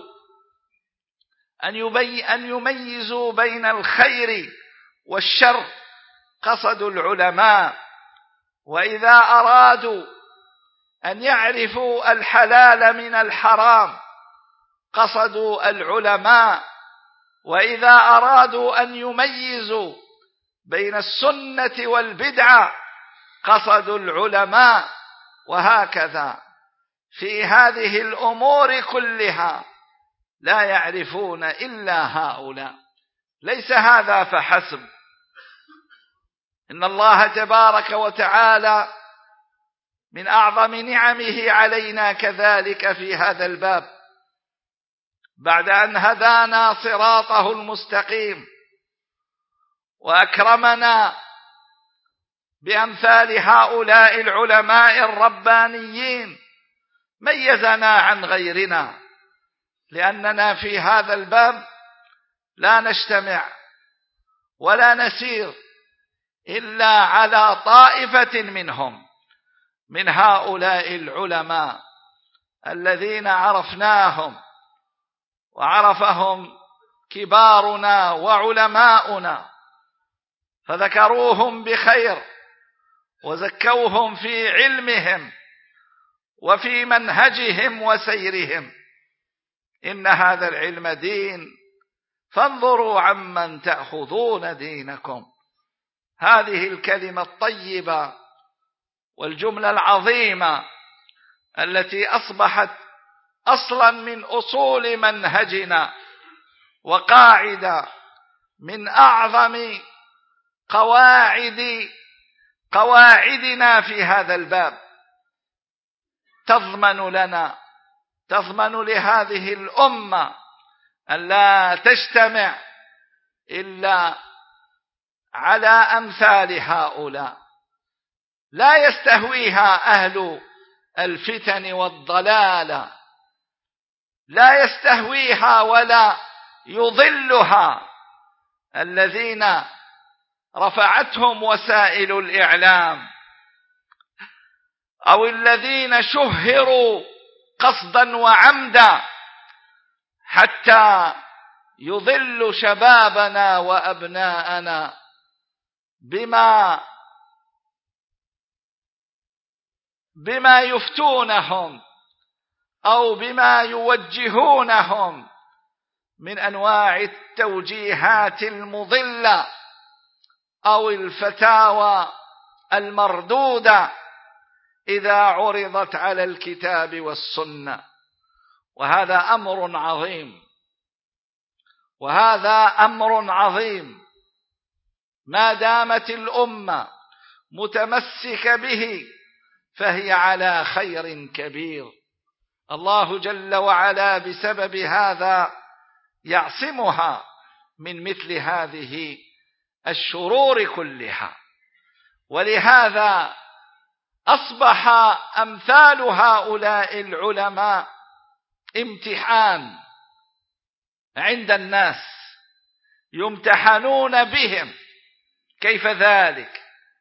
أن يميزوا بين الخير والشر قصدوا العلماء، وإذا أرادوا أن يعرفوا الحلال من الحرام قصدوا العلماء، وإذا أرادوا أن يميزوا بين السنة والبدعة قصدوا العلماء. وهكذا في هذه الأمور كلها لا يعرفون إلا هؤلاء. ليس هذا فحسب، إن الله تبارك وتعالى من أعظم نعمه علينا كذلك في هذا الباب، بعد أن هدانا صراطه المستقيم وأكرمنا بأمثال هؤلاء العلماء الربانيين، ميزنا عن غيرنا، لأننا في هذا الباب لا نجتمع ولا نسير إلا على طائفة منهم، من هؤلاء العلماء الذين عرفناهم وعرفهم كبارنا وعلماؤنا، فذكروهم بخير وزكوهم في علمهم وفي منهجهم وسيرهم. إن هذا العلم دين، فانظروا عمن تأخذون دينكم. هذه الكلمة الطيبة والجملة العظيمة التي أصبحت أصلا من أصول منهجنا وقاعدة من أعظم قواعد قواعدنا في هذا الباب، تضمن لنا تضمن لهذه الأمة أن لا تجتمع إلا على أمثال هؤلاء لا يستهويها أهل الفتن والضلال، لا يستهويها ولا يضلها الذين رفعتهم وسائل الإعلام أو الذين شهروا قصدا وعمدا حتى يضل شبابنا وأبناءنا بما بما يفتونهم أو بما يوجهونهم من أنواع التوجيهات المضلة أو الفتاوى المردودة إذا عرضت على الكتاب والسنة. وهذا أمر عظيم، وهذا أمر عظيم ما دامت الأمة متمسكة به فهي على خير كبير. الله جل وعلا بسبب هذا يعصمها من مثل هذه الشرور كلها. ولهذا أصبح أمثال هؤلاء العلماء امتحان عند الناس يمتحنون بهم. كيف ذلك؟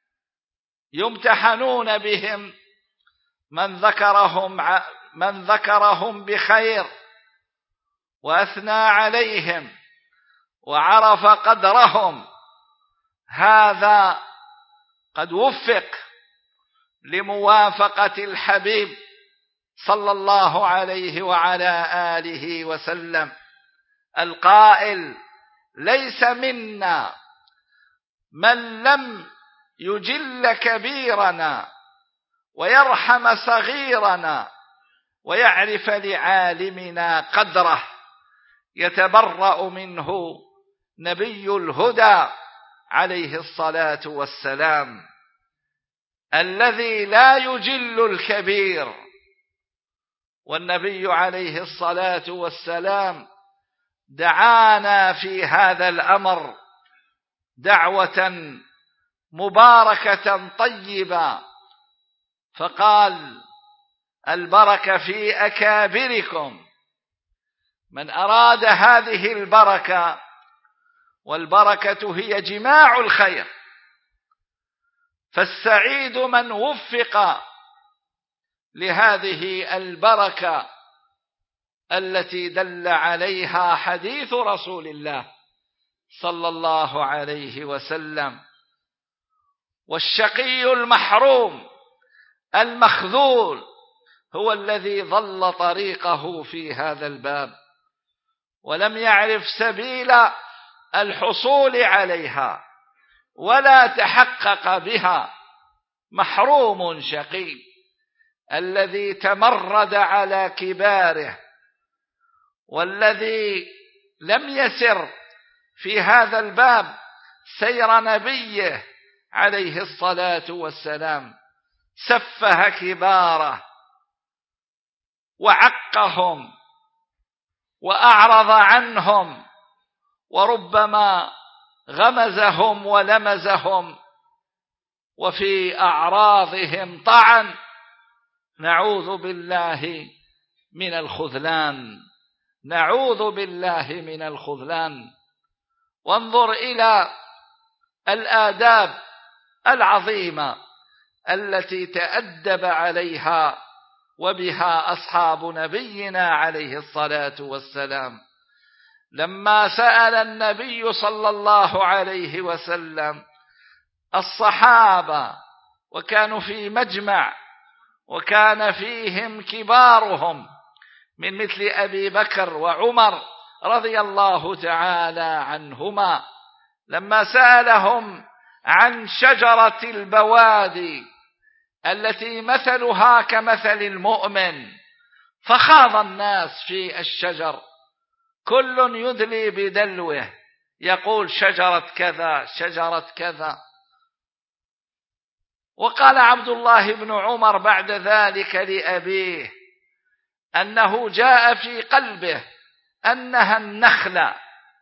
يمتحنون بهم من ذكرهم من ذكرهم بخير وأثنى عليهم وعرف قدرهم، هذا قد وفق لموافقة الحبيب صلى الله عليه وعلى آله وسلم القائل: ليس منا من لم يجل كبيرنا ويرحم صغيرنا ويعرف لعالمنا قدره، يتبرأ منه نبي الهدى عليه الصلاة والسلام الذي لا يجل الكبير. والنبي عليه الصلاة والسلام دعانا في هذا الأمر دعوة مباركة طيبة، فقال: البركة في أكابركم. من أراد هذه البركة، والبركة هي جماع الخير، فالسعيد من وفق لهذه البركة التي دل عليها حديث رسول الله صلى الله عليه وسلم. والشقي المحروم المخذول هو الذي ضل طريقه في هذا الباب ولم يعرف سبيل الحصول عليها ولا تحقق بها. محروم شقي الذي تمرد على كباره، والذي لم يسر في هذا الباب سير نبيه عليه الصلاة والسلام، سفه كباره وعقهم وأعرض عنهم وربما غمزهم ولمزهم وفي أعراضهم طعن. نعوذ بالله من الخذلان، نعوذ بالله من الخذلان. وانظر إلى الآداب العظيمة التي تأدب عليها وبها أصحاب نبينا عليه الصلاة والسلام. لما سأل النبي صلى الله عليه وسلم الصحابة وكانوا في مجمع وكان فيهم كبارهم من مثل أبي بكر وعمر رضي الله تعالى عنهما، لما سألهم عن شجرة البوادي التي مثلها كمثل المؤمن، فخاض الناس في الشجر، كل يدلي بدلوه يقول شجرة كذا شجرة كذا. وقال عبد الله بن عمر بعد ذلك لأبيه أنه جاء في قلبه أنها النخلة،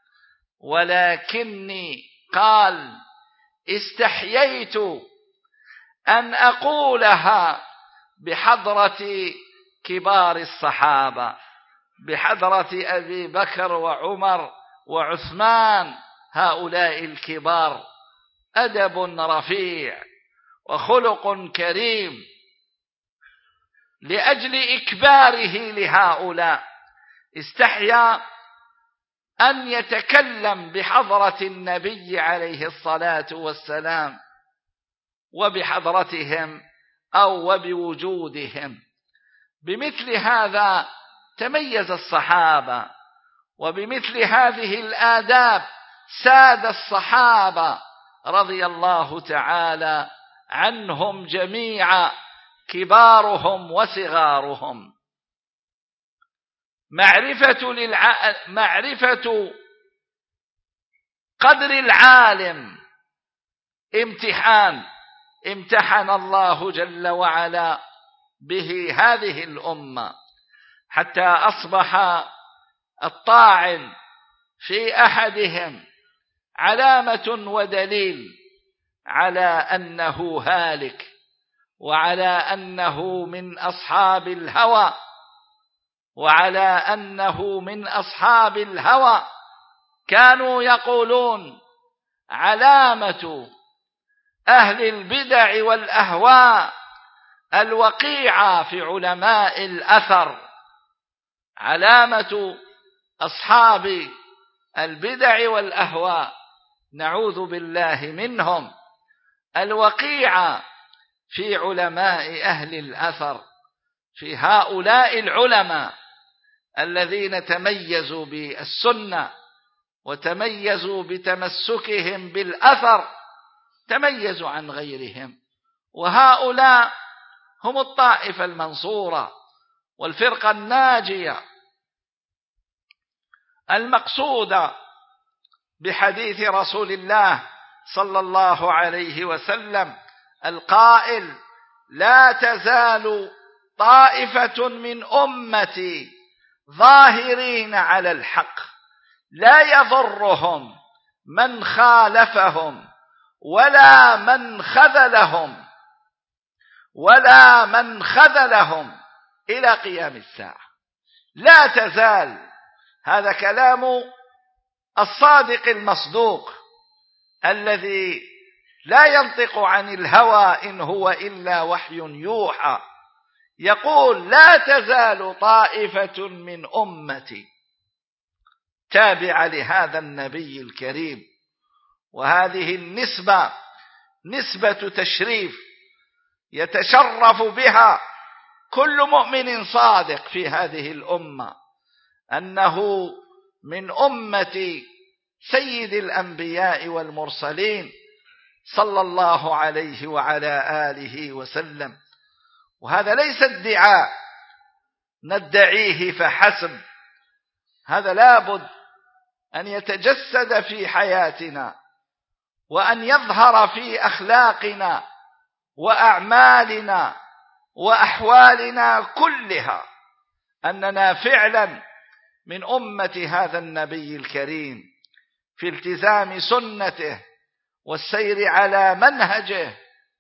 ولكني قال استحييت أن أقولها بحضرة كبار الصحابة، بحضرة أبي بكر وعمر وعثمان، هؤلاء الكبار، أدب رفيع وخلق كريم، لأجل إكباره لهؤلاء استحيا أن يتكلم بحضرة النبي عليه الصلاة والسلام وبحضرتهم أو وبوجودهم. بمثل هذا تميز الصحابة، وبمثل هذه الآداب ساد الصحابة رضي الله تعالى عنهم جميعا، كبارهم وصغارهم. معرفة, للع... معرفة قدر العالم امتحان امتحن الله جل وعلا به هذه الأمة، حتى أصبح الطاعن في أحدهم علامة ودليل على أنه هالك، وعلى أنه من أصحاب الهوى، وعلى أنه من أصحاب الهوى. كانوا يقولون علامة أهل البدع والأهواء الوقيعة في علماء الأثر، علامة أصحاب البدع والأهواء نعوذ بالله منهم الوقيعة في علماء أهل الأثر، في هؤلاء العلماء الذين تميزوا بالسنة وتميزوا بتمسكهم بالأثر، تميزوا عن غيرهم. وهؤلاء هم الطائفة المنصورة والفرقة الناجية المقصودة بحديث رسول الله صلى الله عليه وسلم القائل: لا تزال طائفة من أمتي ظاهرين على الحق لا يضرهم من خالفهم ولا من خذلهم ولا من خذلهم إلى قيام الساعة. لا تزال، هذا كلام الصادق المصدوق الذي لا ينطق عن الهوى إن هو إلا وحي يوحى، يقول: لا تزال طائفة من أمتي، تابعة لهذا النبي الكريم. وهذه النسبة نسبة تشريف يتشرف بها كل مؤمن صادق في هذه الأمة، أنه من أمة سيد الأنبياء والمرسلين صلى الله عليه وعلى آله وسلم. وهذا ليس ادعاء ندعيه فحسب، هذا لابد أن يتجسد في حياتنا، وأن يظهر في أخلاقنا وأعمالنا وأحوالنا كلها أننا فعلا من أمة هذا النبي الكريم، في التزام سنته والسير على منهجه.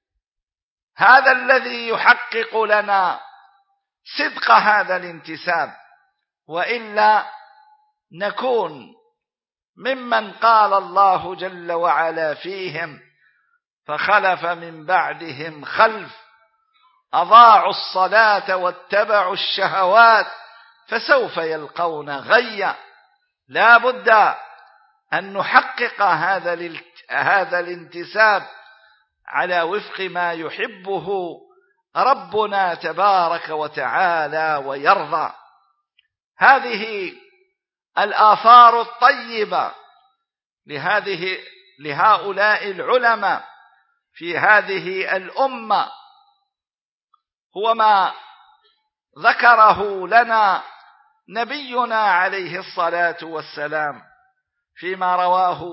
هذا الذي يحقق لنا صدق هذا الانتساب، وإلا نكون ممن قال الله جل وعلا فيهم: فخلف من بعدهم خلف أضاعوا الصلاة واتبعوا الشهوات فسوف يلقون غيا. لا بد أن نحقق هذا هذا الانتساب على وفق ما يحبه ربنا تبارك وتعالى ويرضى. هذه الآثار الطيبة لهذه لهؤلاء العلماء في هذه الأمة هو ما ذكره لنا نبينا عليه الصلاة والسلام فيما رواه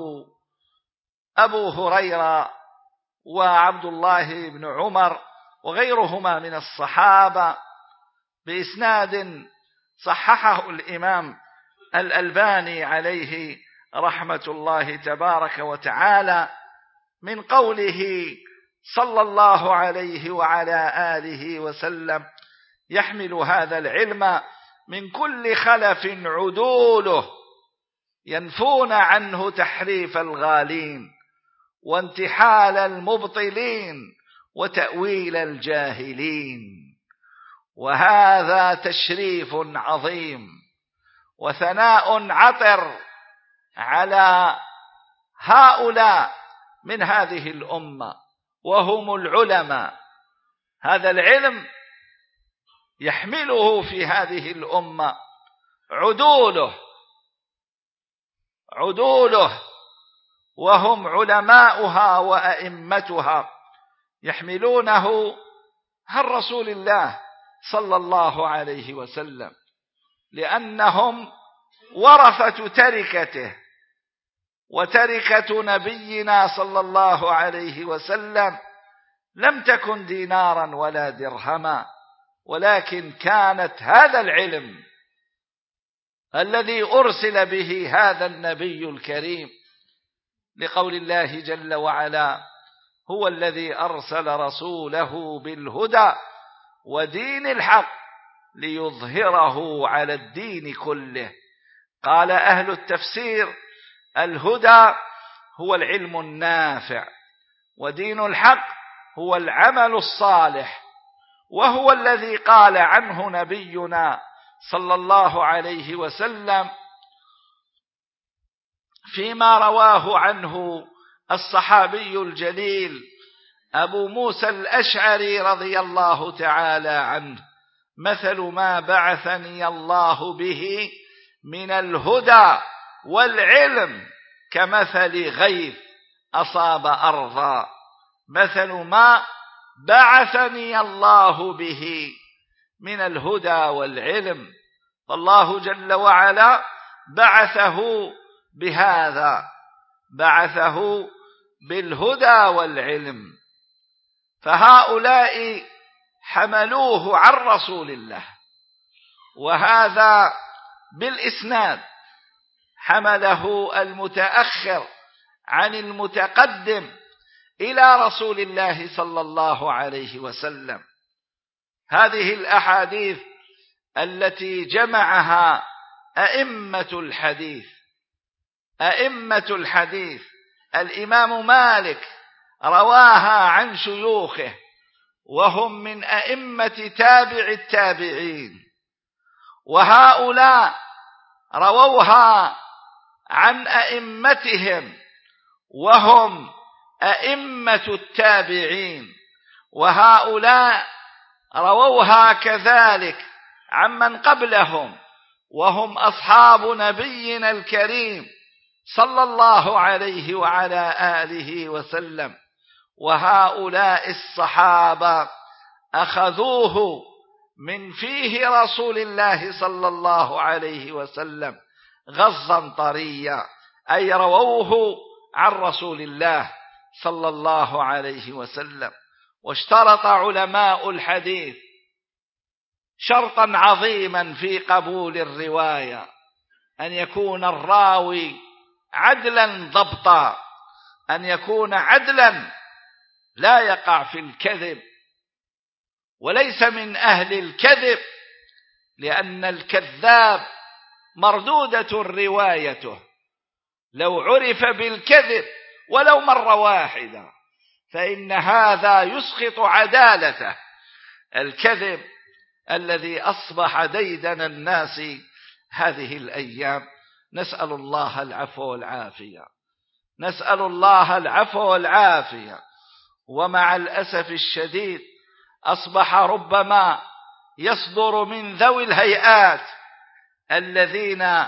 أبو هريرة وعبد الله بن عمر وغيرهما من الصحابة بإسناد صححه الإمام الألباني عليه رحمة الله تبارك وتعالى من قوله صلى الله عليه وعلى آله وسلم: يحمل هذا العلم من كل خلف عدوله ينفون عنه تحريف الغالين وانتحال المبطلين وتأويل الجاهلين. وهذا تشريف عظيم وثناء عطر على هؤلاء من هذه الأمة وهم العلماء. هذا العلم يحمله في هذه الأمة عدوله عدوله وهم علماؤها وأئمتها، يحملونه عن رسول الله صلى الله عليه وسلم، لأنهم ورثة تركته، وتركة نبينا صلى الله عليه وسلم لم تكن دينارا ولا درهما، ولكن كانت هذا العلم الذي أرسل به هذا النبي الكريم، لقول الله جل وعلا: هو الذي أرسل رسوله بالهدى ودين الحق ليظهره على الدين كله. قال أهل التفسير: الهدى هو العلم النافع، ودين الحق هو العمل الصالح، وهو الذي قال عنه نبينا صلى الله عليه وسلم فيما رواه عنه الصحابي الجليل أبو موسى الأشعري رضي الله تعالى عنه: مثل ما بعثني الله به من الهدى والعلم كمثل غيث أصاب أرضا. مثل ما بعثني الله به من الهدى والعلم، فالله جل وعلا بعثه بهذا، بعثه بالهدى والعلم. فهؤلاء حملوه عن رسول الله، وهذا بالإسناد حمله المتأخر عن المتقدم إلى رسول الله صلى الله عليه وسلم. هذه الأحاديث التي جمعها أئمة الحديث أئمة الحديث الإمام مالك رواها عن شيوخه، وهم من أئمة تابع التابعين، وهؤلاء رووها عن أئمتهم وهم أئمة التابعين، وهؤلاء رووها كذلك عمن قبلهم وهم أصحاب نبينا الكريم صلى الله عليه وعلى آله وسلم. وهؤلاء الصحابة أخذوه من فيه رسول الله صلى الله عليه وسلم غضا طريا، أي رووه عن رسول الله صلى الله عليه وسلم. واشترط علماء الحديث شرطا عظيما في قبول الرواية: أن يكون الراوي عدلا ضبطا، أن يكون عدلا لا يقع في الكذب وليس من أهل الكذب، لأن الكذاب مردودة روايته لو عرف بالكذب ولو مرة واحدة، فإن هذا يسقط عدالته. الكذب الذي أصبح ديدن الناس هذه الأيام، نسأل الله العفو والعافية، نسأل الله العفو والعافية. ومع الأسف الشديد أصبح ربما يصدر من ذوي الهيئات الذين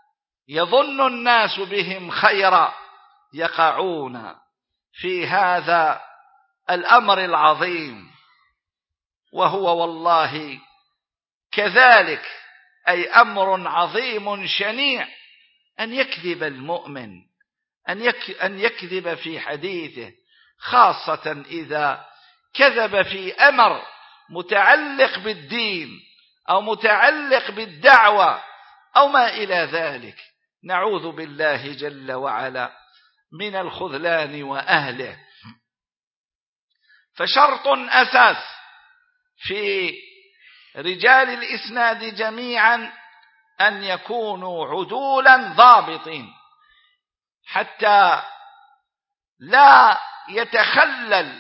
يظن الناس بهم خيرا يقعون في هذا الأمر العظيم، وهو والله كذلك أي أمر عظيم شنيع أن يكذب المؤمن، أن يكذب في حديثه، خاصة إذا كذب في أمر متعلق بالدين أو متعلق بالدعوة أو ما إلى ذلك. نعوذ بالله جل وعلا من الخذلان وأهله. فشرط أساس في رجال الإسناد جميعا أن يكونوا عدولا ضابطين، حتى لا يتخلل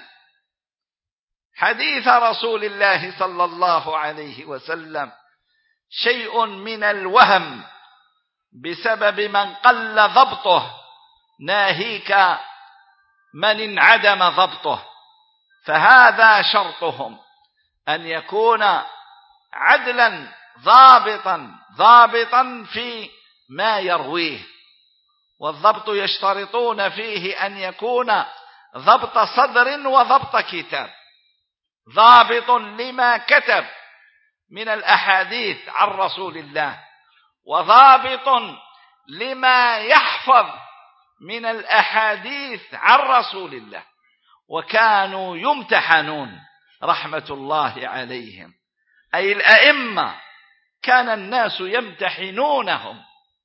حديث رسول الله صلى الله عليه وسلم شيء من الوهم بسبب من قل ضبطه، ناهيك من انعدم ضبطه. فهذا شرطهم، أن يكون عدلا ضابطا ضابطا في ما يرويه. والضبط يشترطون فيه أن يكون ضبط صدر وضبط كتاب، ضابط لما كتب من الأحاديث عن رسول الله، وضابط لما يحفظ من الأحاديث عن رسول الله. وكانوا يمتحنون رحمة الله عليهم، أي الأئمة كان الناس يمتحنونهم.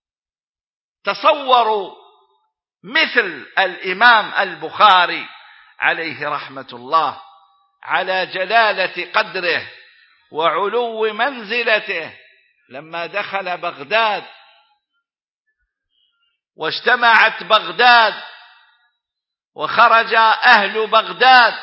تصوروا مثل الإمام البخاري عليه رحمة الله، على جلالة قدره وعلو منزلته، لما دخل بغداد واجتمعت بغداد وخرج أهل بغداد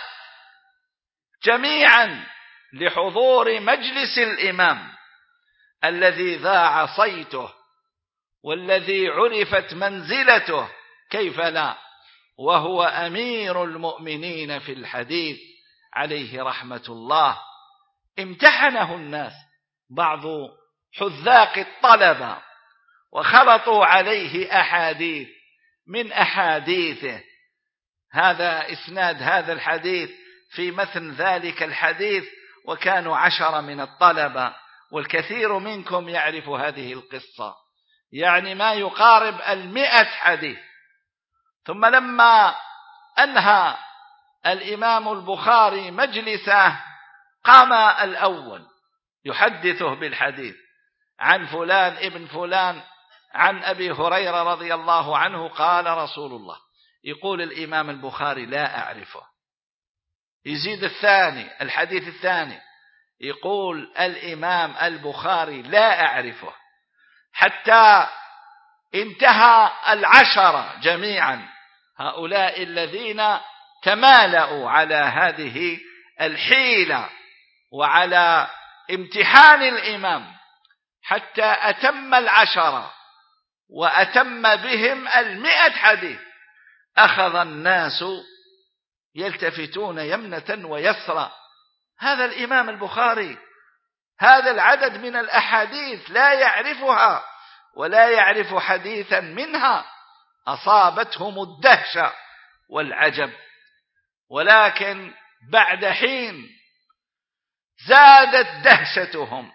جميعا لحضور مجلس الإمام الذي ذاع صيته والذي عرفت منزلته، كيف لا وهو أمير المؤمنين في الحديث عليه رحمة الله. امتحنه الناس، بعض حذاق الطلبة، وخلطوا عليه أحاديث من أحاديثه. هذا إسناد هذا الحديث في مثل ذلك الحديث، وكانوا عشرة من الطلبة، والكثير منكم يعرف هذه القصة، يعني ما يقارب المئة حديث. ثم لما أنهى الإمام البخاري مجلسه، قام الأول يحدثه بالحديث عن فلان ابن فلان عن أبي هريرة رضي الله عنه قال رسول الله. يقول الإمام البخاري لا أعرفه. يزيد الثاني، الحديث الثاني، يقول الإمام البخاري لا أعرفه، حتى انتهى العشرة جميعا، هؤلاء الذين تمالأوا على هذه الحيلة وعلى امتحان الإمام، حتى أتم العشرة وأتم بهم المئة حديث. أخذ الناس يلتفتون يمنة ويسرى، هذا الإمام البخاري هذا العدد من الأحاديث لا يعرفها ولا يعرف حديثا منها. أصابتهم الدهشة والعجب. ولكن بعد حين زادت دهشتهم،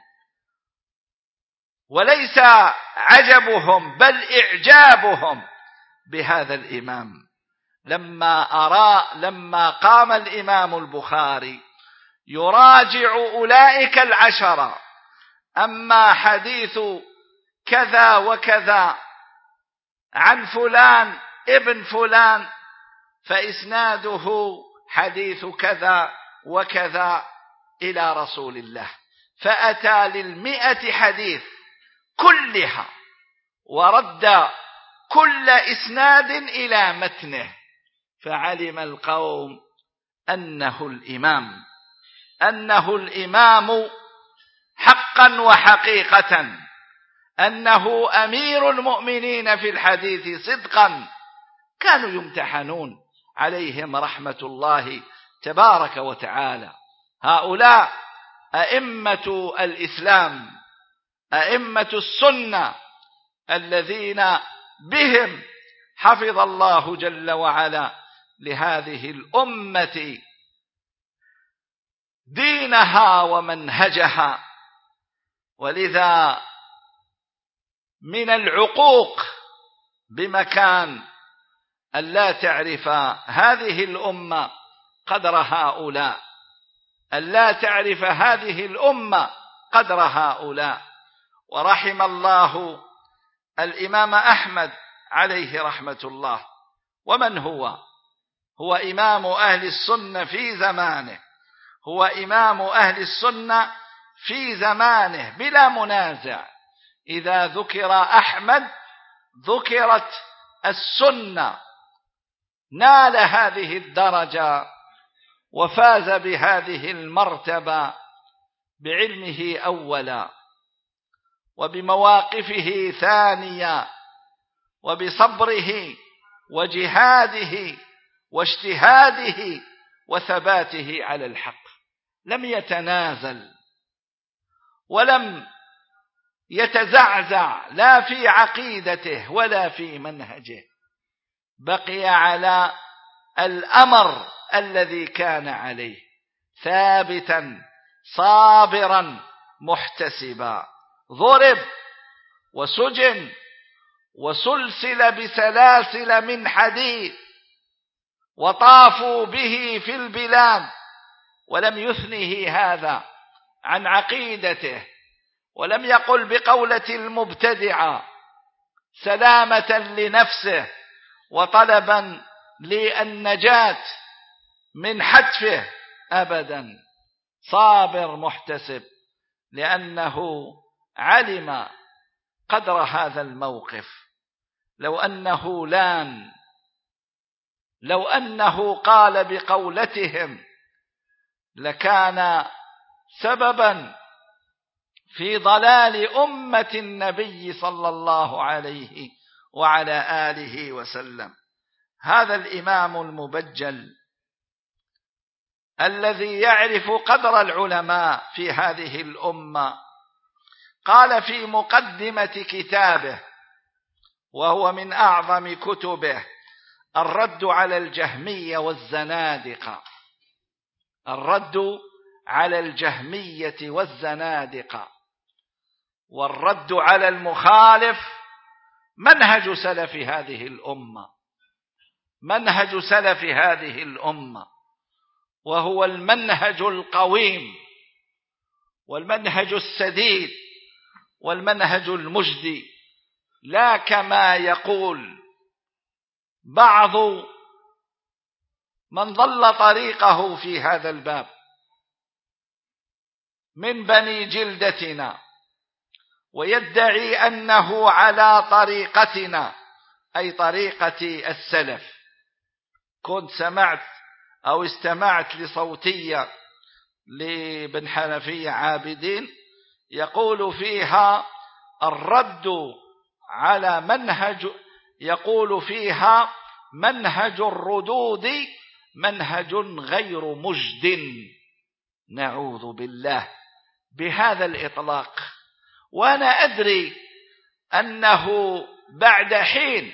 وليس عجبهم بل إعجابهم بهذا الإمام، لما أرى لما قام الإمام البخاري يراجع أولئك العشرة، أما حديث كذا وكذا عن فلان ابن فلان فإسناده حديث كذا وكذا إلى رسول الله، فأتى للمئة حديث كلها ورد كل إسناد إلى متنه، فعلم القوم أنه الإمام أنه الإمام حقا وحقيقة، أنه أمير المؤمنين في الحديث صدقا. كانوا يمتحنون عليهم رحمة الله تبارك وتعالى. هؤلاء أئمة الإسلام، أئمة السنة، الذين بهم حفظ الله جل وعلا لهذه الأمة دينها ومنهجها. ولذا من العقوق بمكان أن لا تعرف هذه الأمة قدر هؤلاء، أن لا تعرف هذه الأمة قدر هؤلاء. ورحم الله الإمام أحمد عليه رحمة الله. ومن هو؟ هو إمام أهل السنة في زمانه، هو إمام أهل السنة في زمانه بلا منازع. إذا ذكر أحمد ذكرت السنة، نال هذه الدرجة وفاز بهذه المرتبة بعلمه أولا، وبمواقفه ثانيا، وبصبره وجهاده واجتهاده وثباته على الحق. لم يتنازل ولم يتزعزع لا في عقيدته ولا في منهجه، بقي على الأمر الذي كان عليه ثابتا صابرا محتسبا. ضرب وسجن وسلسل بسلاسل من حديد وطافوا به في البلاد، ولم يثنه هذا عن عقيدته، ولم يقل بقولة المبتدعة سلامة لنفسه وطلبا للنجاة من حتفه أبدا. صابر محتسب، لأنه علم قدر هذا الموقف. لو أنه لان، لو أنه قال بقولتهم لكان سببا في ضلال أمة النبي صلى الله عليه وعلى آله وسلم. هذا الإمام المبجل الذي يعرف قدر العلماء في هذه الأمة قال في مقدمة كتابه، وهو من أعظم كتبه، الرد على الجهمية والزنادقة. الرد على الجهمية والزنادقة، والرد على المخالف منهج سلف هذه الأمة، منهج سلف هذه الأمة، وهو المنهج القويم والمنهج السديد والمنهج المجدي، لا كما يقول بعض من ضل طريقه في هذا الباب من بني جلدتنا ويدعي أنه على طريقتنا، أي طريقة السلف. كنت سمعت أو استمعت لصوتية لابن حنفية عابدين يقول فيها الرد على منهج، يقول فيها منهج الردود منهج غير مجد. نعوذ بالله بهذا الإطلاق. وأنا أدري أنه بعد حين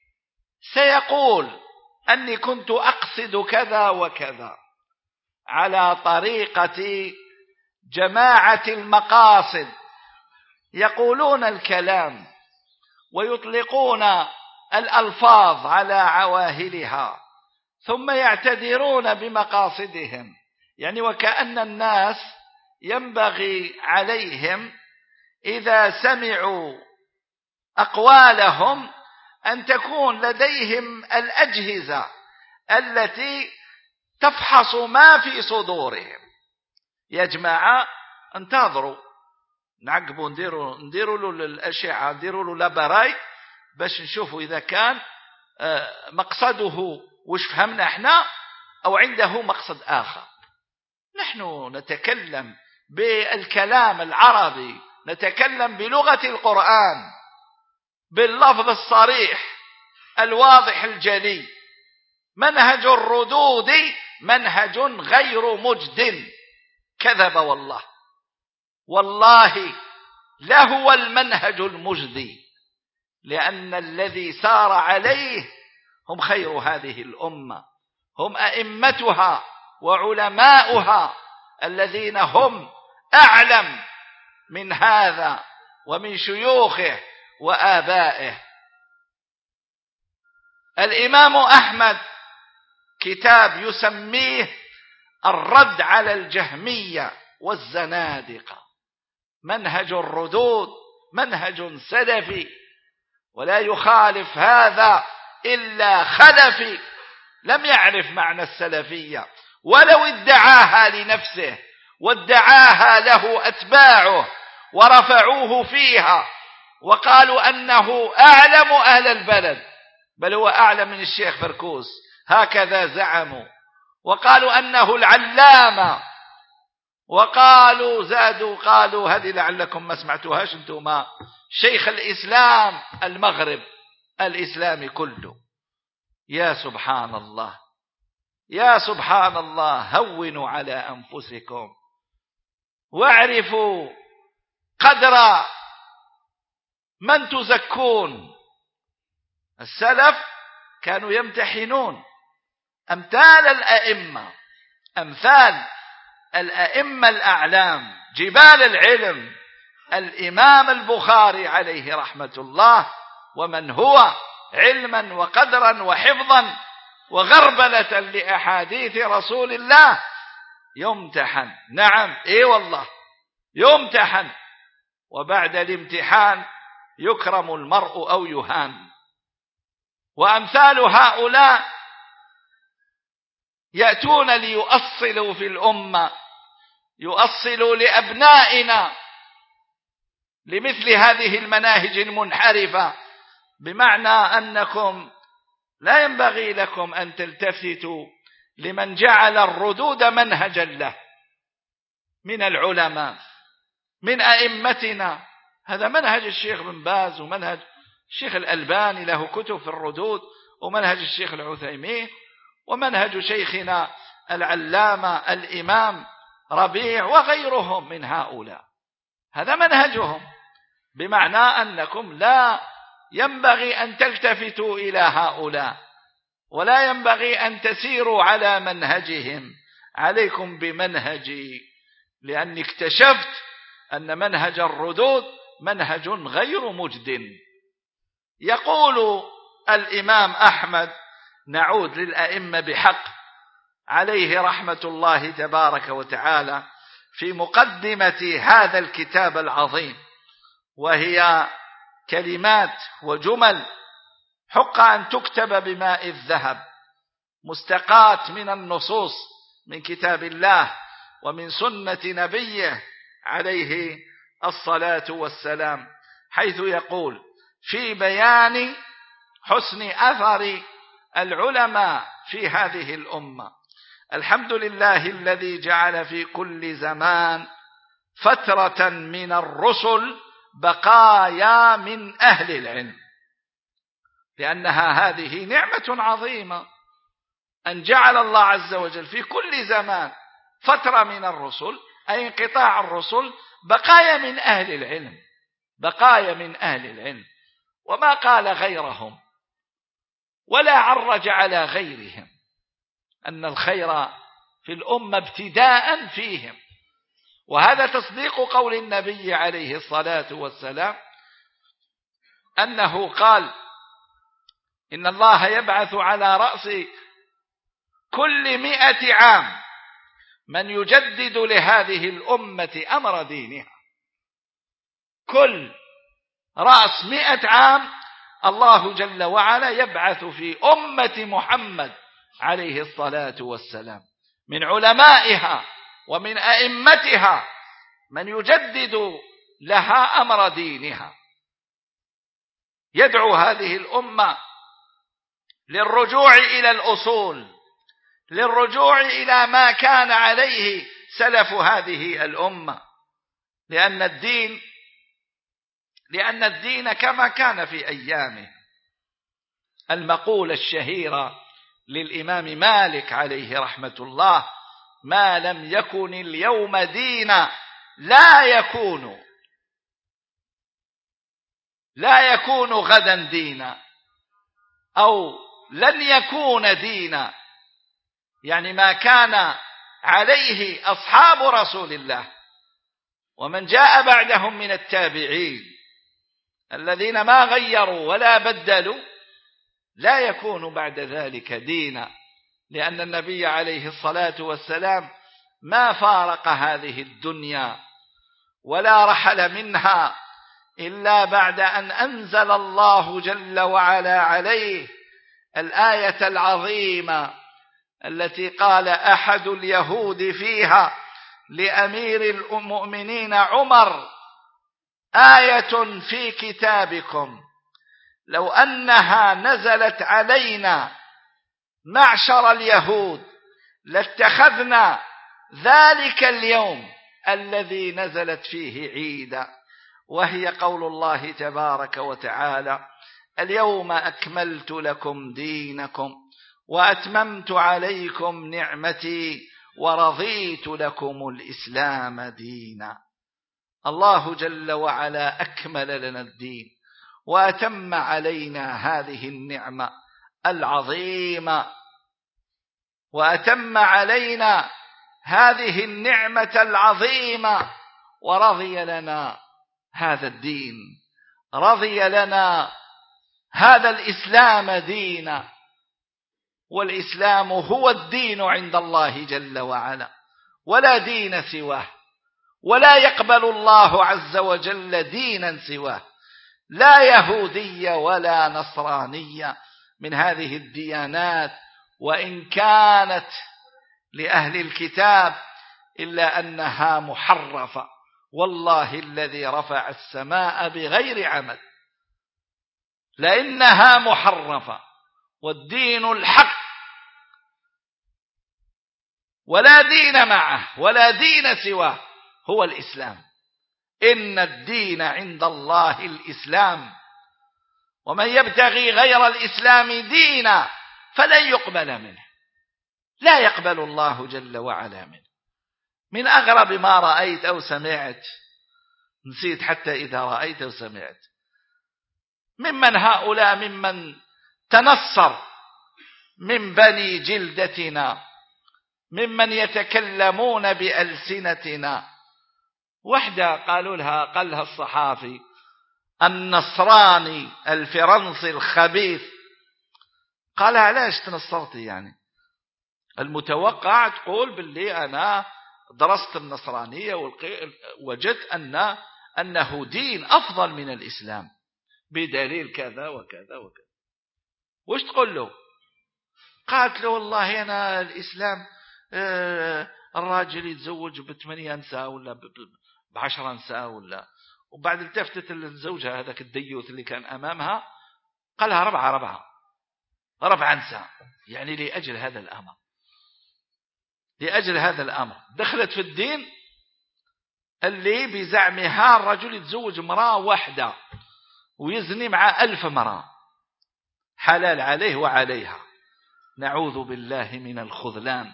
سيقول أني كنت أقصد كذا وكذا، على طريقة جماعة المقاصد، يقولون الكلام ويطلقون الألفاظ على عواهلها ثم يعتذرون بمقاصدهم، يعني وكأن الناس ينبغي عليهم إذا سمعوا أقوالهم أن تكون لديهم الأجهزة التي تفحص ما في صدورهم. يا جماعة انتظروا، نعقبوا نديروا نديروا له الأشعة، نديروا له لابراي باش نشوفوا إذا كان مقصده وش فهمنا احنا أو عنده مقصد آخر. نحن نتكلم بالكلام العربي، نتكلم بلغة القرآن باللفظ الصريح الواضح الجلي. منهج الردود منهج غير مجد. كذب والله، والله لهو المنهج المجدي، لأن الذي سار عليه هم خير هذه الأمة، هم أئمتها وعلماؤها الذين هم أعلم من هذا ومن شيوخه وآبائه. الإمام أحمد كتاب يسميه الرد على الجهمية والزنادقة، منهج الردود منهج سلفي، ولا يخالف هذا إلا خلفي لم يعرف معنى السلفية، ولو ادعاها لنفسه وادعاها له أتباعه ورفعوه فيها وقالوا أنه أعلم أهل البلد، بل هو أعلم من الشيخ فركوس، هكذا زعموا، وقالوا أنه العلامة، وقالوا زادوا قالوا هذه لعلكم ما سمعتوهاش انتما، شيخ الإسلام المغرب الإسلامي كله. يا سبحان الله، يا سبحان الله، هونوا على أنفسكم واعرفوا قدر من تزكون. السلف كانوا يمتحنون أمثال الأئمة، أمثال الأئمة الأعلام جبال العلم، الإمام البخاري عليه رحمة الله، ومن هو علما وقدرا وحفظا وغربلة لأحاديث رسول الله، يمتحن. نعم، اي والله يمتحن، وبعد الامتحان يكرم المرء أو يهان. وأمثال هؤلاء يأتون ليؤصلوا في الأمة، يؤصلوا لأبنائنا لمثل هذه المناهج المنحرفة، بمعنى أنكم لا ينبغي لكم أن تلتفتوا لمن جعل الردود منهجا له من العلماء من أئمتنا. هذا منهج الشيخ بن باز، ومنهج الشيخ الألباني له كتب في الردود، ومنهج الشيخ العثيمين، ومنهج شيخنا العلامة الإمام ربيع وغيرهم من هؤلاء، هذا منهجهم، بمعنى أنكم لا ينبغي أن تلتفتوا إلى هؤلاء، ولا ينبغي أن تسيروا على منهجهم، عليكم بمنهجي، لأني اكتشفت أن منهج الردود منهج غير مجد. يقول الإمام أحمد، نعود للأئمة بحق عليه رحمة الله تبارك وتعالى، في مقدمة هذا الكتاب العظيم، وهي كلمات وجمل حق أن تكتب بماء الذهب، مستقاة من النصوص من كتاب الله ومن سنة نبيه عليه الصلاة والسلام، حيث يقول في بيان حسن أثر العلماء في هذه الأمة: الحمد لله الذي جعل في كل زمان فترة من الرسل بقايا من أهل العلم، لأنها هذه نعمة عظيمة أن جعل الله عز وجل في كل زمان فترة من الرسل، أي انقطاع الرسل، بقايا من أهل العلم، بقايا من أهل العلم، وما قال غيرهم ولا عرج على غيرهم، أن الخير في الأمة ابتداء فيهم. وهذا تصديق قول النبي عليه الصلاة والسلام أنه قال: إن الله يبعث على رأس كل مئة عام من يجدد لهذه الأمة أمر دينها. كل رأس مئة عام الله جل وعلا يبعث في أمة محمد عليه الصلاة والسلام من علمائها ومن أئمتها من يجدد لها أمر دينها، يدعو هذه الأمة للرجوع إلى الأصول، للرجوع إلى ما كان عليه سلف هذه الأمة، لأن الدين لأن الدين كما كان في أيامه. المقولة الشهيرة للإمام مالك عليه رحمة الله: ما لم يكن اليوم دينا لا يكون لا يكون غدا دينا، أو لن يكون دينا، يعني ما كان عليه أصحاب رسول الله ومن جاء بعدهم من التابعين الذين ما غيروا ولا بدلوا، لا يكون بعد ذلك دينا، لأن النبي عليه الصلاة والسلام ما فارق هذه الدنيا ولا رحل منها إلا بعد أن أنزل الله جل وعلا عليه الآية العظيمة التي قال أحد اليهود فيها لأمير المؤمنين عمر: آية في كتابكم لو أنها نزلت علينا معشر اليهود لاتخذنا ذلك اليوم الذي نزلت فيه عيدا، وهي قول الله تبارك وتعالى: اليوم أكملت لكم دينكم وأتممت عليكم نعمتي ورضيت لكم الإسلام دينا. الله جل وعلا أكمل لنا الدين وأتم علينا هذه النعمة العظيمة، وأتم علينا هذه النعمة العظيمة ورضي لنا هذا الدين، رضي لنا هذا الإسلام دينا. والإسلام هو الدين عند الله جل وعلا، ولا دين سواه، ولا يقبل الله عز وجل دينا سواه، لا يهودية ولا نصرانية من هذه الديانات، وإن كانت لأهل الكتاب إلا أنها محرفة. والله الذي رفع السماء بغير عمد لأنها محرفة، والدين الحق ولا دين معه ولا دين سواه هو الإسلام. إن الدين عند الله الإسلام، ومن يبتغي غير الإسلام دينا فلن يقبل منه، لا يقبل الله جل وعلا منه. من أغرب ما رأيت أو سمعت، نسيت حتى إذا رأيت أو سمعت، ممن هؤلاء ممن تنصر من بني جلدتنا، ممن يتكلمون بألسنتنا. وحدة قالوا لها، قال لها الصحافي النصراني الفرنسي الخبيث، قال: علاش تنصرتي؟ يعني المتوقع تقول باللي أنا درست النصرانية ووجدت أن أنه دين أفضل من الإسلام بدليل كذا وكذا وكذا. وش تقول له؟ قالت له: والله أنا الإسلام آه الراجل يتزوج بثمانية نساء ولا بعشرة نساء ولا. وبعد التفتت للزوجة هذاك الديوث اللي كان أمامها، قالها ربعة ربعة ربعة نساء، يعني لأجل هذا الأمر، لأجل هذا الأمر دخلت في الدين اللي بزعمها الرجل يتزوج امرأة واحدة ويزني مع ألف امرأة، حلال عليه وعليها، نعوذ بالله من الخذلان.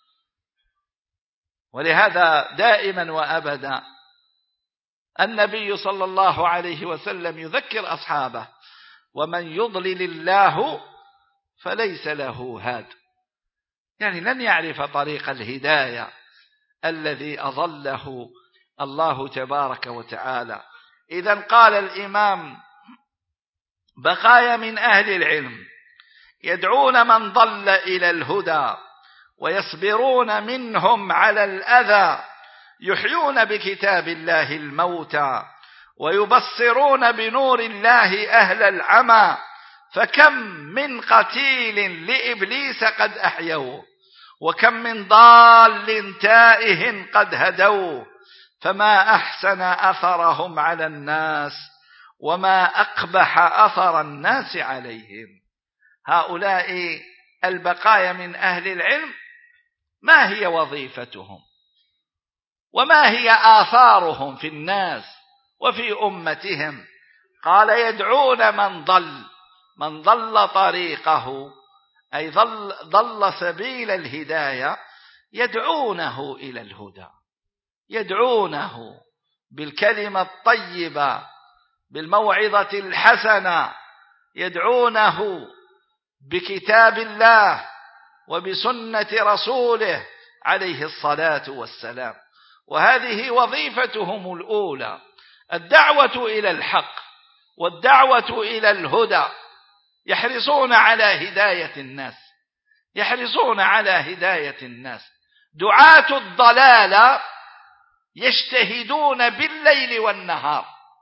ولهذا دائما وأبدا النبي صلى الله عليه وسلم يذكر أصحابه: ومن يضلل الله فليس له هاد، يعني لن يعرف طريق الهداية الذي أضله الله تبارك وتعالى. إذن قال الإمام: بقايا من أهل العلم يدعون من ضل إلى الهدى ويصبرون منهم على الأذى، يحيون بكتاب الله الموتى ويبصرون بنور الله أهل العمى، فكم من قتيل لإبليس قد أحيوه، وكم من ضال تائه قد هدوه، فما أحسن أثرهم على الناس وما أقبح أثر الناس عليهم. هؤلاء البقايا من أهل العلم ما هي وظيفتهم وما هي آثارهم في الناس وفي أمتهم؟ قال: يدعون من ضل، من ضل طريقه أي ضل, ضل سبيل الهداية، يدعونه إلى الهدى، يدعونه بالكلمة الطيبة بالموعظة الحسنة، يدعونه بكتاب الله وبسنة رسوله عليه الصلاة والسلام. وهذه وظيفتهم الأولى، الدعوة إلى الحق والدعوة إلى الهدى. يحرصون على هداية الناس، يحرصون على هداية الناس. دعاة الضلال يجتهدون بالليل والنهار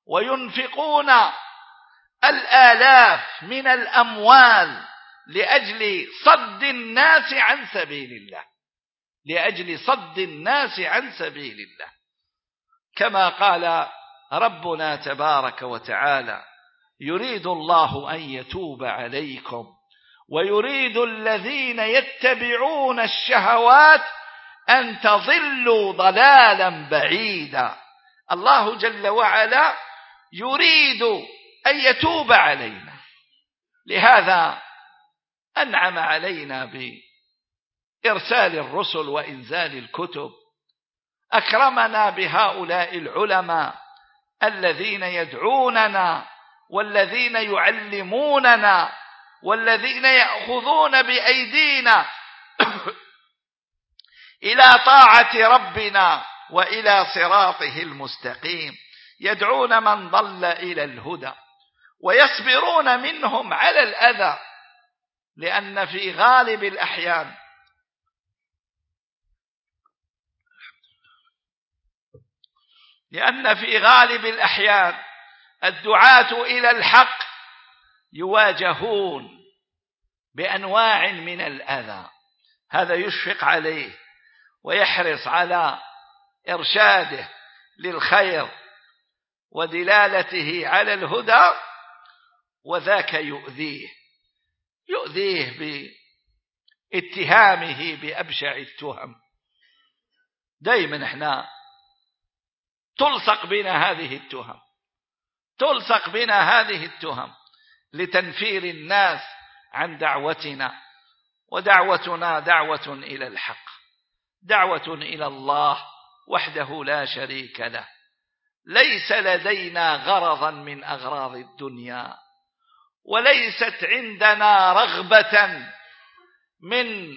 وينفقون الآلاف من الأموال لأجل صد الناس عن سبيل الله، لأجل صد الناس عن سبيل الله، كما قال ربنا تبارك وتعالى: يريد الله أن يتوب عليكم ويريد الذين يتبعون الشهوات أن تضلوا ضلالا بعيدا. الله جل وعلا يريد أن يتوب علينا، لهذا أنعم علينا بإرسال الرسل وإنزال الكتب، أكرمنا بهؤلاء العلماء الذين يدعوننا والذين يعلموننا والذين يأخذون بأيدينا إلى طاعة ربنا وإلى صراطه المستقيم، يدعون من ضل إلى الهدى ويصبرون منهم على الأذى، لأن في غالب الأحيان لأن في غالب الأحيان الدعاة إلى الحق يواجهون بأنواع من الأذى، هذا يشفق عليه ويحرص على إرشاده للخير ودلالته على الهدى، وذاك يؤذيه يؤذيه باتهامه بأبشع التهم. دائما احنا تلصق بنا هذه التهم تلصق بنا هذه التهم لتنفير الناس عن دعوتنا، ودعوتنا دعوة إلى الحق، دعوة إلى الله وحده لا شريك له، ليس لدينا غرضا من أغراض الدنيا، وليست عندنا رغبة من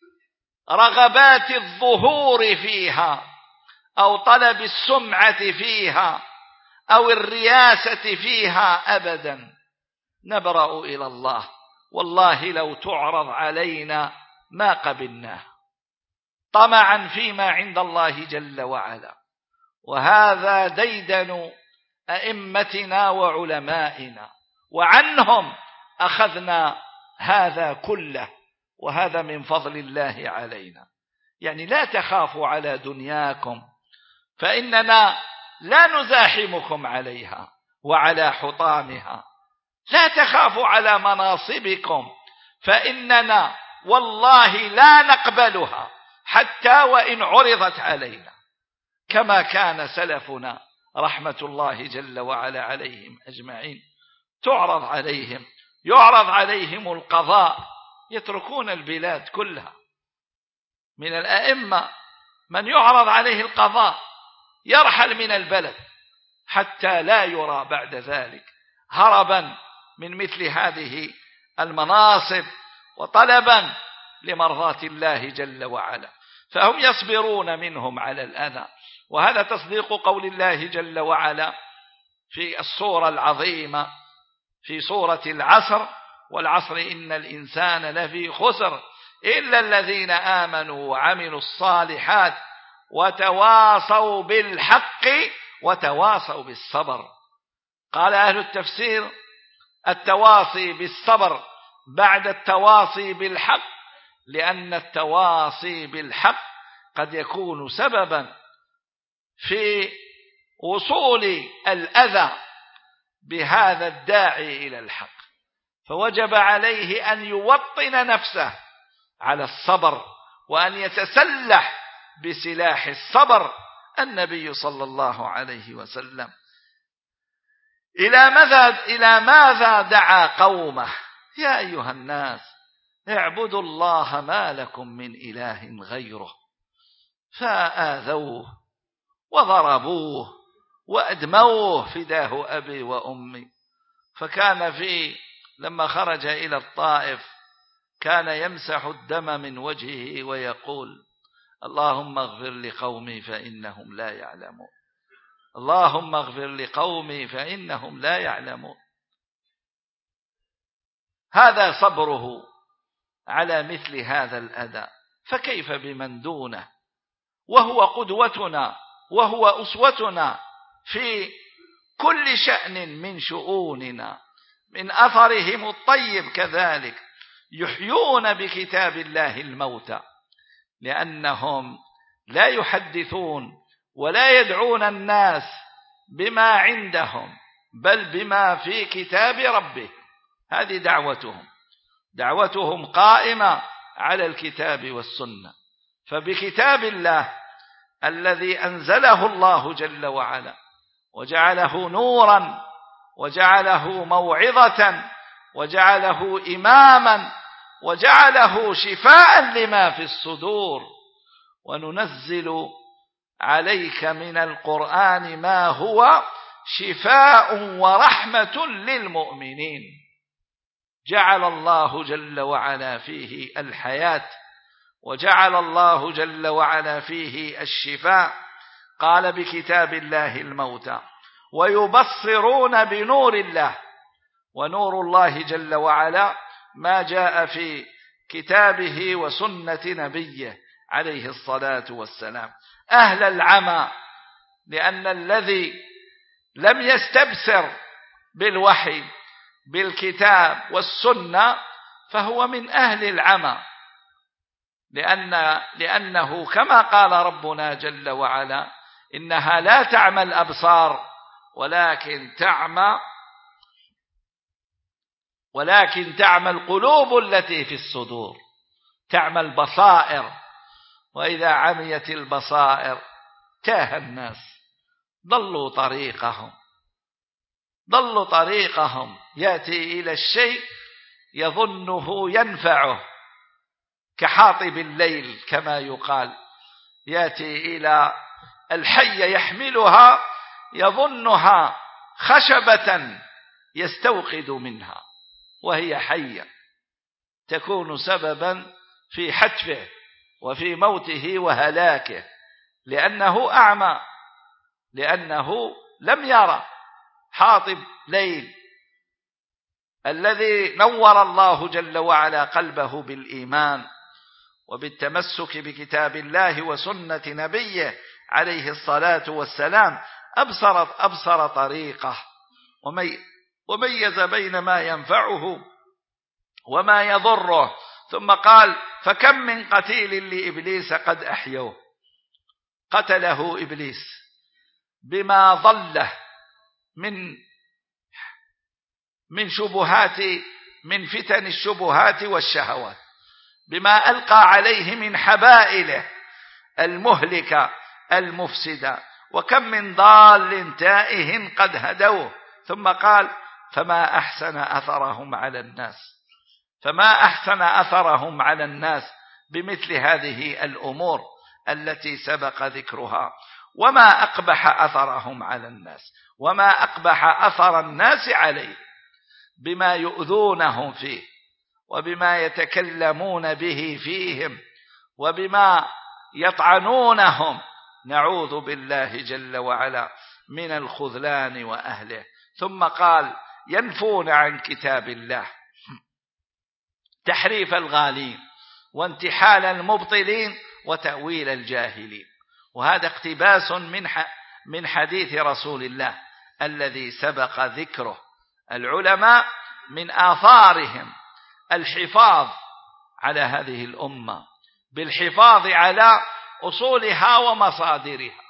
رغبات الظهور فيها أو طلب السمعة فيها أو الرياسة فيها أبدا. نبرأ إلى الله، والله لو تعرض علينا ما قبلناه طمعا فيما عند الله جل وعلا. وهذا ديدن أئمتنا وعلمائنا، وعنهم أخذنا هذا كله، وهذا من فضل الله علينا. يعني لا تخافوا على دنياكم، فإننا لا نزاحمكم عليها وعلى حطامها. لا تخافوا على مناصبكم، فإننا والله لا نقبلها حتى وإن عرضت علينا، كما كان سلفنا رحمة الله جل وعلا عليهم أجمعين. تعرض عليهم يعرض عليهم القضاء يتركون البلاد كلها. من الأئمة من يعرض عليه القضاء يرحل من البلد حتى لا يرى بعد ذلك، هربا من مثل هذه المناصب وطلبا لمرضاة الله جل وعلا. فهم يصبرون منهم على الأذى، وهذا تصديق قول الله جل وعلا في السورة العظيمة في سورة العصر: والعصر إن الإنسان لفي خسر إلا الذين آمنوا وعملوا الصالحات وتواصوا بالحق وتواصوا بالصبر. قال أهل التفسير: التواصي بالصبر بعد التواصي بالحق، لأن التواصي بالحق قد يكون سببا في وصول الأذى بهذا الداعي إلى الحق، فوجب عليه أن يوطن نفسه على الصبر وأن يتسلح بسلاح الصبر. النبي صلى الله عليه وسلم إلى ماذا إلى ماذا دعا قومه؟ يا أيها الناس اعبدوا الله ما لكم من إله غيره، فآذوه وضربوه وأدموه فداه أبي وأمي. فكان في لما خرج إلى الطائف كان يمسح الدم من وجهه ويقول: اللهم اغفر لقومي فإنهم لا يعلمون، اللهم اغفر لقومي فإنهم لا يعلمون. هذا صبره على مثل هذا الأذى، فكيف بمن دونه وهو قدوتنا وهو أسوتنا في كل شأن من شؤوننا، من أثرهم الطيب كذلك يحيون بكتاب الله الموتى، لأنهم لا يحدثون ولا يدعون الناس بما عندهم بل بما في كتاب ربه. هذه دعوتهم، دعوتهم قائمة على الكتاب والسنة. فبكتاب الله الذي أنزله الله جل وعلا وجعله نورا وجعله موعظة وجعله إماما وجعله شفاء لما في الصدور، وننزل عليك من القرآن ما هو شفاء ورحمة للمؤمنين. جعل الله جل وعلا فيه الحياة، وجعل الله جل وعلا فيه الشفاء. قال بكتاب الله الموتى ويبصرون بنور الله، ونور الله جل وعلا ما جاء في كتابه وسنة نبيه عليه الصلاة والسلام. أهل العمى، لأن الذي لم يستبصر بالوحي بالكتاب والسنة فهو من أهل العمى، لأن لأنه كما قال ربنا جل وعلا إنها لا تعمى الأبصار ولكن تعمى ولكن تعمى القلوب التي في الصدور، تعمى البصائر. وإذا عميت البصائر تاه الناس، ضلوا طريقهم ضلوا طريقهم يأتي إلى الشيء يظنه ينفعه كحاطب الليل كما يقال، يأتي إلى الحية يحملها يظنها خشبة يستوقد منها وهي حية، تكون سببا في حتفه وفي موته وهلاكه، لأنه أعمى، لأنه لم يرى. حاطب ليل الذي نور الله جل وعلا قلبه بالإيمان وبالتمسك بكتاب الله وسنة نبيه عليه الصلاة والسلام، أبصر, أبصر طريقه وميز بين ما ينفعه وما يضره. ثم قال فكم من قتيل لإبليس قد أحيوه، قتله إبليس بما ضله من من شبهات من فتن الشبهات والشهوات، بما ألقى عليه من حبائله المهلكة المفسدة. وكم من ضال تائه قد هدوه. ثم قال فما أحسن أثرهم على الناس، فما أحسن أثرهم على الناس بمثل هذه الأمور التي سبق ذكرها، وما أقبح أثرهم على الناس، وما أقبح أثر الناس عليه بما يؤذونهم فيه وبما يتكلمون به فيهم وبما يطعنونهم. نعوذ بالله جل وعلا من الخذلان وأهله. ثم قال ينفون عن كتاب الله تحريف الغالين وانتحال المبطلين وتأويل الجاهلين. وهذا اقتباس من من حديث رسول الله الذي سبق ذكره. العلماء من آثارهم الحفاظ على هذه الأمة بالحفاظ على أصولها ومصادرها،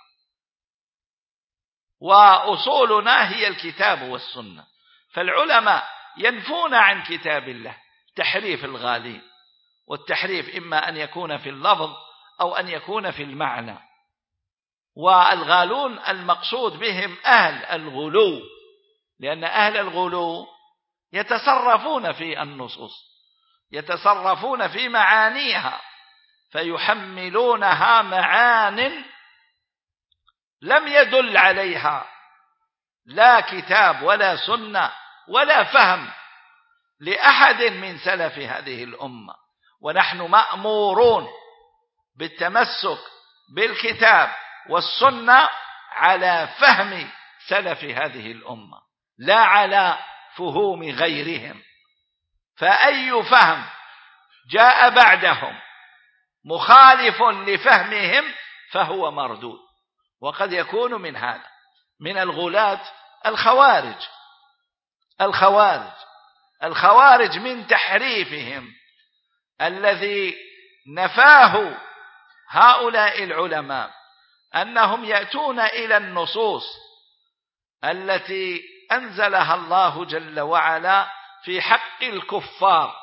وأصولنا هي الكتاب والسنة. فالعلماء ينفون عن كتاب الله تحريف الغالين، والتحريف إما أن يكون في اللفظ أو أن يكون في المعنى. والغالون المقصود بهم أهل الغلو، لأن أهل الغلو يتصرفون في النصوص، يتصرفون في معانيها، فيحملونها معان لم يدل عليها لا كتاب ولا سنة ولا فهم لأحد من سلف هذه الأمة. ونحن مأمورون بالتمسك بالكتاب والسنة على فهم سلف هذه الأمة لا على فهوم غيرهم. فأي فهم جاء بعدهم مخالف لفهمهم فهو مردود. وقد يكون من هذا من الغلاة الخوارج الخوارج الخوارج من تحريفهم الذي نفاه هؤلاء العلماء أنهم يأتون إلى النصوص التي أنزلها الله جل وعلا في حق الكفار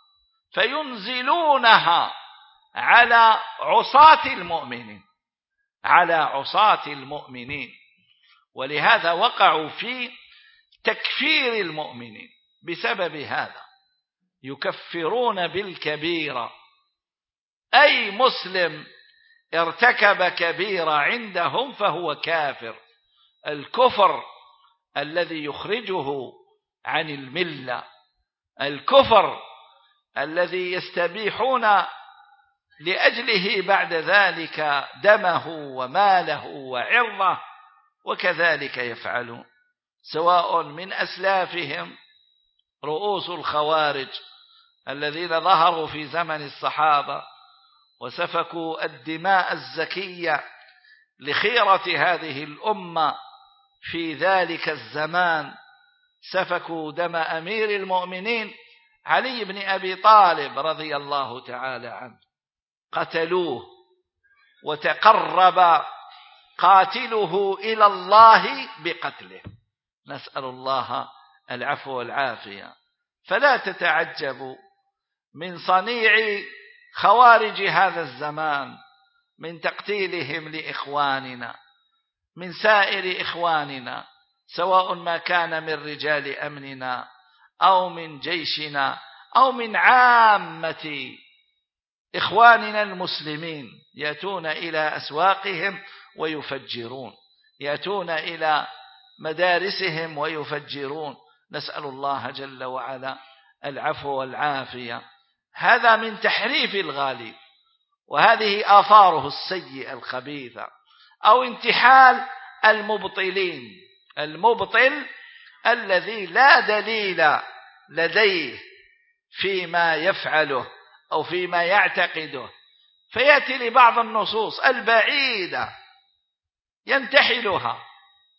فينزلونها على عصاة المؤمنين على عصاة المؤمنين ولهذا وقعوا في تكفير المؤمنين بسبب هذا. يكفرون بالكبيرة، أي مسلم ارتكب كبيرة عندهم فهو كافر. الكفر الذي يخرجه عن الملة، الكفر الذي يستبيحون لأجله بعد ذلك دمه وماله وعرضه، وكذلك يفعلون سواء من أسلافهم رؤوس الخوارج الذين ظهروا في زمن الصحابة وسفكوا الدماء الزكية لخيرة هذه الأمة في ذلك الزمان، سفكوا دم أمير المؤمنين علي بن أبي طالب رضي الله تعالى عنه، قتلوه وتقرب قاتله إلى الله بقتله، نسأل الله العفو والعافية. فلا تتعجبوا من صنيع خوارج هذا الزمان من تقتيلهم لإخواننا من سائر إخواننا، سواء ما كان من رجال أمننا أو من جيشنا أو من عامة إخواننا المسلمين. يأتون إلى أسواقهم ويفجرون، يأتون إلى مدارسهم ويفجرون، نسأل الله جل وعلا العفو والعافية. هذا من تحريف الغالب، وهذه آثاره السيئة الخبيثة، أو انتحال المبطلين، المبطل الذي لا دليل لديه فيما يفعله أو فيما يعتقده، فيأتي لبعض النصوص البعيدة ينتحلها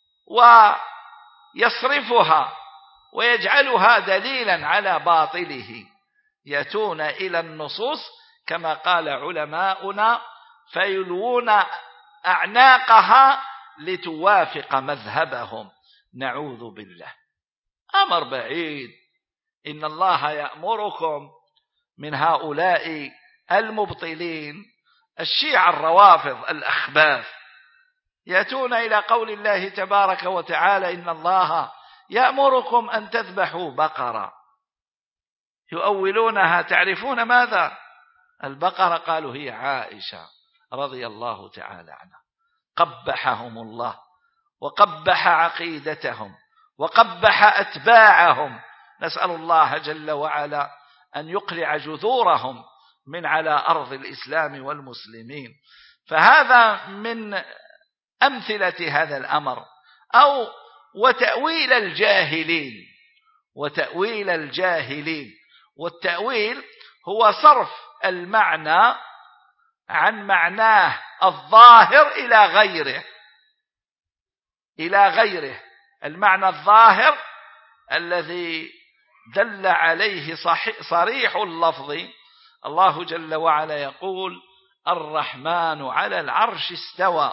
ويصرفها ويجعلها دليلا على باطله. يأتون إلى النصوص كما قال علماؤنا فيلوون أعناقها لتوافق مذهبهم، نعوذ بالله. أمر بعيد. إن الله يأمركم من هؤلاء المبطلين الشيعة الروافض الأخباث، يأتون إلى قول الله تبارك وتعالى إن الله يأمركم أن تذبحوا بقرة، يؤولونها تعرفون ماذا؟ البقرة، قالوا هي عائشة رضي الله تعالى عنها. قبحهم الله وقبح عقيدتهم وقبح أتباعهم، نسأل الله جل وعلا أن يقلع جذورهم من على أرض الإسلام والمسلمين. فهذا من أمثلة هذا الأمر. أو وتأويل الجاهلين، وتأويل الجاهلين، والتأويل هو صرف المعنى عن معناه الظاهر إلى غيره، إلى غيره المعنى الظاهر الذي دل عليه صريح اللفظ. الله جل وعلا يقول الرحمن على العرش استوى،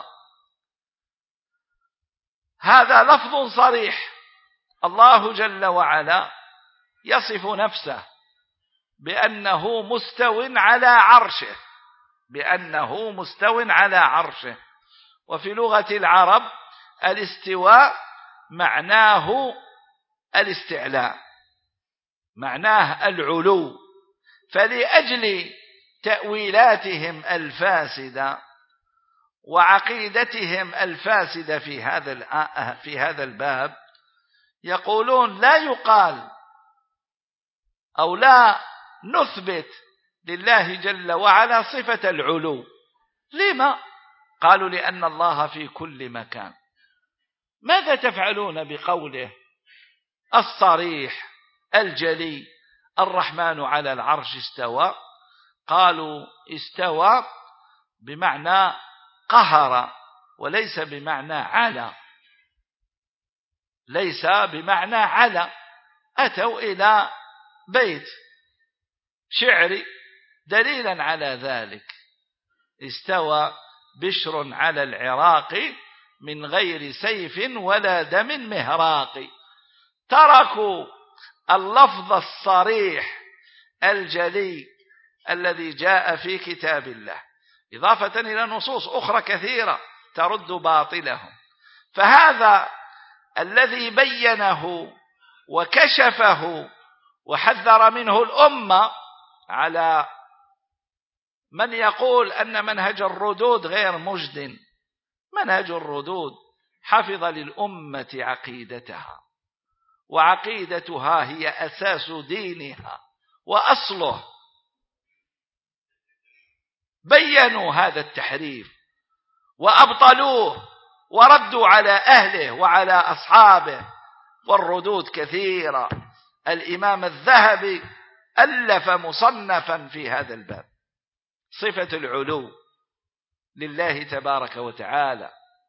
هذا لفظ صريح. الله جل وعلا يصف نفسه بأنه مستو على عرشه، بأنه مستو على عرشه. وفي لغة العرب الاستواء معناه الاستعلاء، معناه العلو. فلأجل تأويلاتهم الفاسدة وعقيدتهم الفاسدة في هذا في هذا الباب يقولون لا يقال أو لا نثبت لله جل وعلا صفة العلو. لما؟ قالوا لأن الله في كل مكان. ماذا تفعلون بقوله الصريح الجلي الرحمن على العرش استوى؟ قالوا استوى بمعنى قهر وليس بمعنى على. ليس بمعنى على. أتوا إلى بيت شعري دليلا على ذلك: استوى بشر على العراق من غير سيف ولا دم مهراق. تركوا اللفظ الصريح الجلي الذي جاء في كتاب الله، إضافة إلى نصوص أخرى كثيرة ترد باطلهم. فهذا الذي بينه وكشفه وحذر منه الأمة على من يقول أن منهج الردود غير مجد. منهج الردود حفظ للأمة عقيدتها، وعقيدتها هي أساس دينها وأصله. بينوا هذا التحريف وأبطلوه وردوا على أهله وعلى أصحابه، والردود كثيرة. الإمام الذهبي ألف مصنفا في هذا الباب، صفة العلو لله تبارك وتعالى،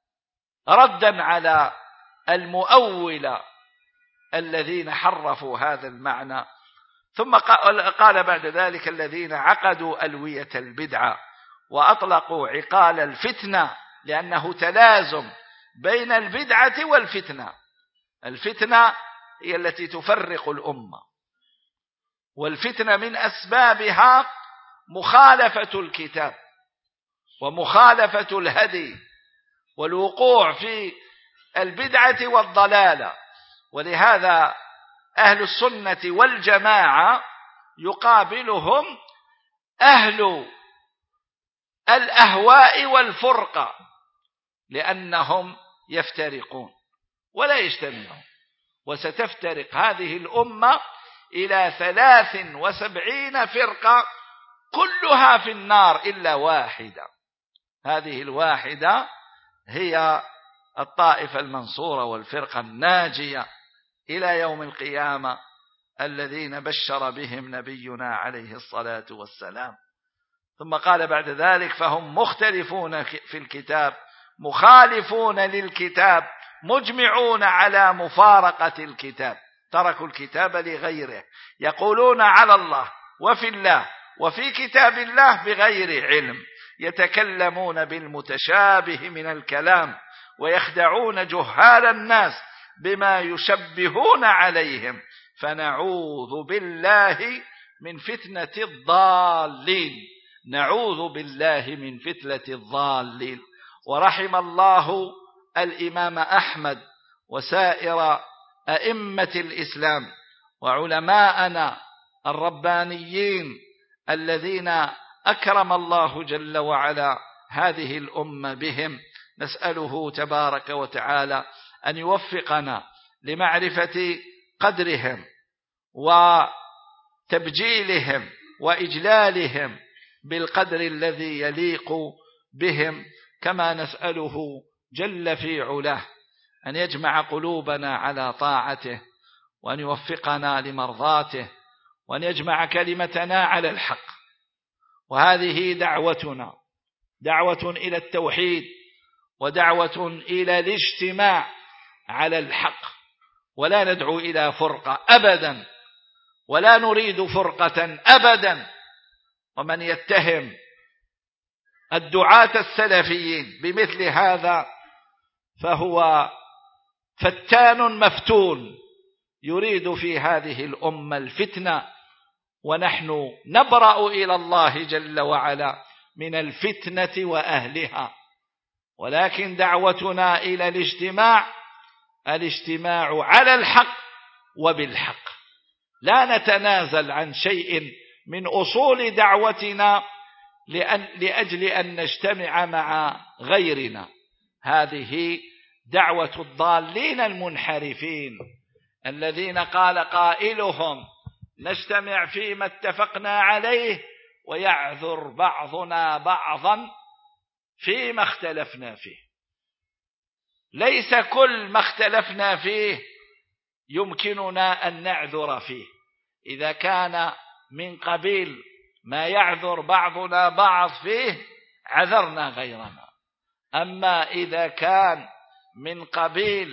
ردا على المؤولة الذين حرفوا هذا المعنى. ثم قال بعد ذلك: الذين عقدوا ألوية البدعة وأطلقوا عقال الفتنة، لأنه تلازم بين البدعة والفتنة. الفتنة هي التي تفرق الأمة، والفتنة من أسبابها مخالفة الكتاب ومخالفة الهدي والوقوع في البدعة والضلالة. ولهذا أهل السنة والجماعة يقابلهم أهل الأهواء والفرقة، لأنهم يفترقون ولا يجتمعون. وستفترق هذه الأمة إلى ثلاث وسبعين فرقة كلها في النار إلا واحدة. هذه الواحدة هي الطائفة المنصورة والفرقة الناجية إلى يوم القيامة، الذين بشر بهم نبينا عليه الصلاة والسلام. ثم قال بعد ذلك: فهم مختلفون في الكتاب مخالفون للكتاب مجمعون على مفارقة الكتاب. تركوا الكتاب لغيره، يقولون على الله وفي الله وفي كتاب الله بغير علم، يتكلمون بالمتشابه من الكلام ويخدعون جهال الناس بما يشبهون عليهم، فنعوذ بالله من فتنة الضالين. نعوذ بالله من فتنة الضالين. ورحم الله الإمام أحمد وسائر أئمة الإسلام وعلماءنا الربانيين الذين أكرم الله جل وعلا هذه الأمة بهم. نسأله تبارك وتعالى أن يوفقنا لمعرفة قدرهم وتبجيلهم وإجلالهم بالقدر الذي يليق بهم، كما نسأله جل في علاه أن يجمع قلوبنا على طاعته، وأن يوفقنا لمرضاته، وأن يجمع كلمتنا على الحق. وهذه دعوتنا، دعوة إلى التوحيد، ودعوة إلى الاجتماع على الحق، ولا ندعو إلى فرقة أبدا، ولا نريد فرقة أبدا. ومن يتهم الدعاة السلفيين بمثل هذا فهو فتان مفتون يريد في هذه الأمة الفتنة، ونحن نبرأ إلى الله جل وعلا من الفتنة وأهلها. ولكن دعوتنا إلى الاجتماع، الاجتماع على الحق وبالحق، لا نتنازل عن شيء من أصول دعوتنا لأن لأجل أن نجتمع مع غيرنا. هذه دعوة الضالين المنحرفين الذين قال قائلهم: نجتمع فيما اتفقنا عليه ويعذر بعضنا بعضا فيما اختلفنا فيه. ليس كل ما اختلفنا فيه يمكننا أن نعذر فيه. إذا كان من قبيل ما يعذر بعضنا بعض فيه عذرنا غيرنا. أما إذا كان من قبيل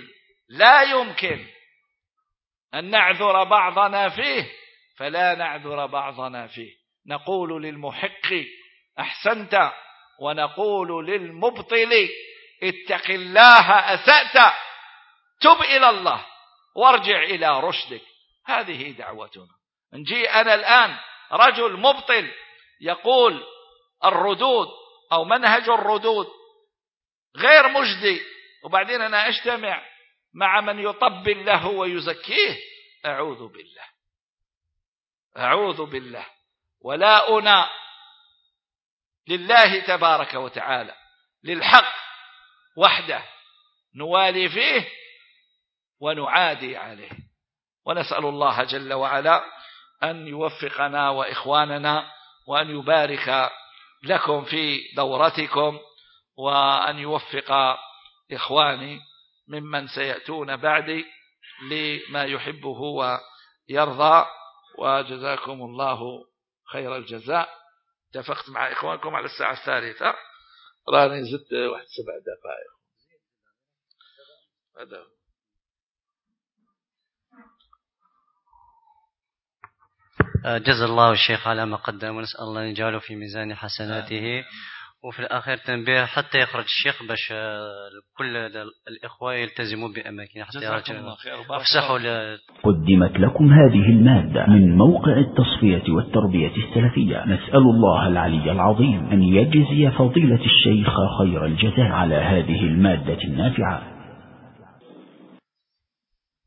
لا يمكن أن نعذر بعضنا فيه فلا نعذر بعضنا فيه. نقول للمحق أحسنت، ونقول للمبطل اتق الله أسأت، تب إلى الله وارجع إلى رشدك. هذه دعوتنا. نجي أنا الآن رجل مبطل يقول الردود أو منهج الردود غير مجدي، وبعدين أنا أجتمع مع من يطبل له ويزكيه، أعوذ بالله أعوذ بالله. ولا أنا لله تبارك وتعالى، للحق وحده نوالي فيه ونعادي عليه. ونسأل الله جل وعلا أن يوفقنا وإخواننا، وأن يبارك لكم في دورتكم، وأن يوفق إخواني ممن سيأتون بعدي لما يحبه ويرضى. وجزاكم الله خير الجزاء. اتفقت مع إخوانكم على الساعة الثالثة، راني زدت واحد سبع دقائق. هذا جزا الله الشيخ على ما قدم، ونسأل الله أن يجعله في ميزان حسناته. وفي الأخير تنبيه حتى يخرج الشيخ باش كل الإخوة يلتزموا بأماكن حتى يرجعوا. قدمت لكم هذه المادة من موقع التصفية والتربية السلفية. نسأل الله العلي العظيم أن يجزي فضيلة الشيخ خير الجزاء على هذه المادة النافعة.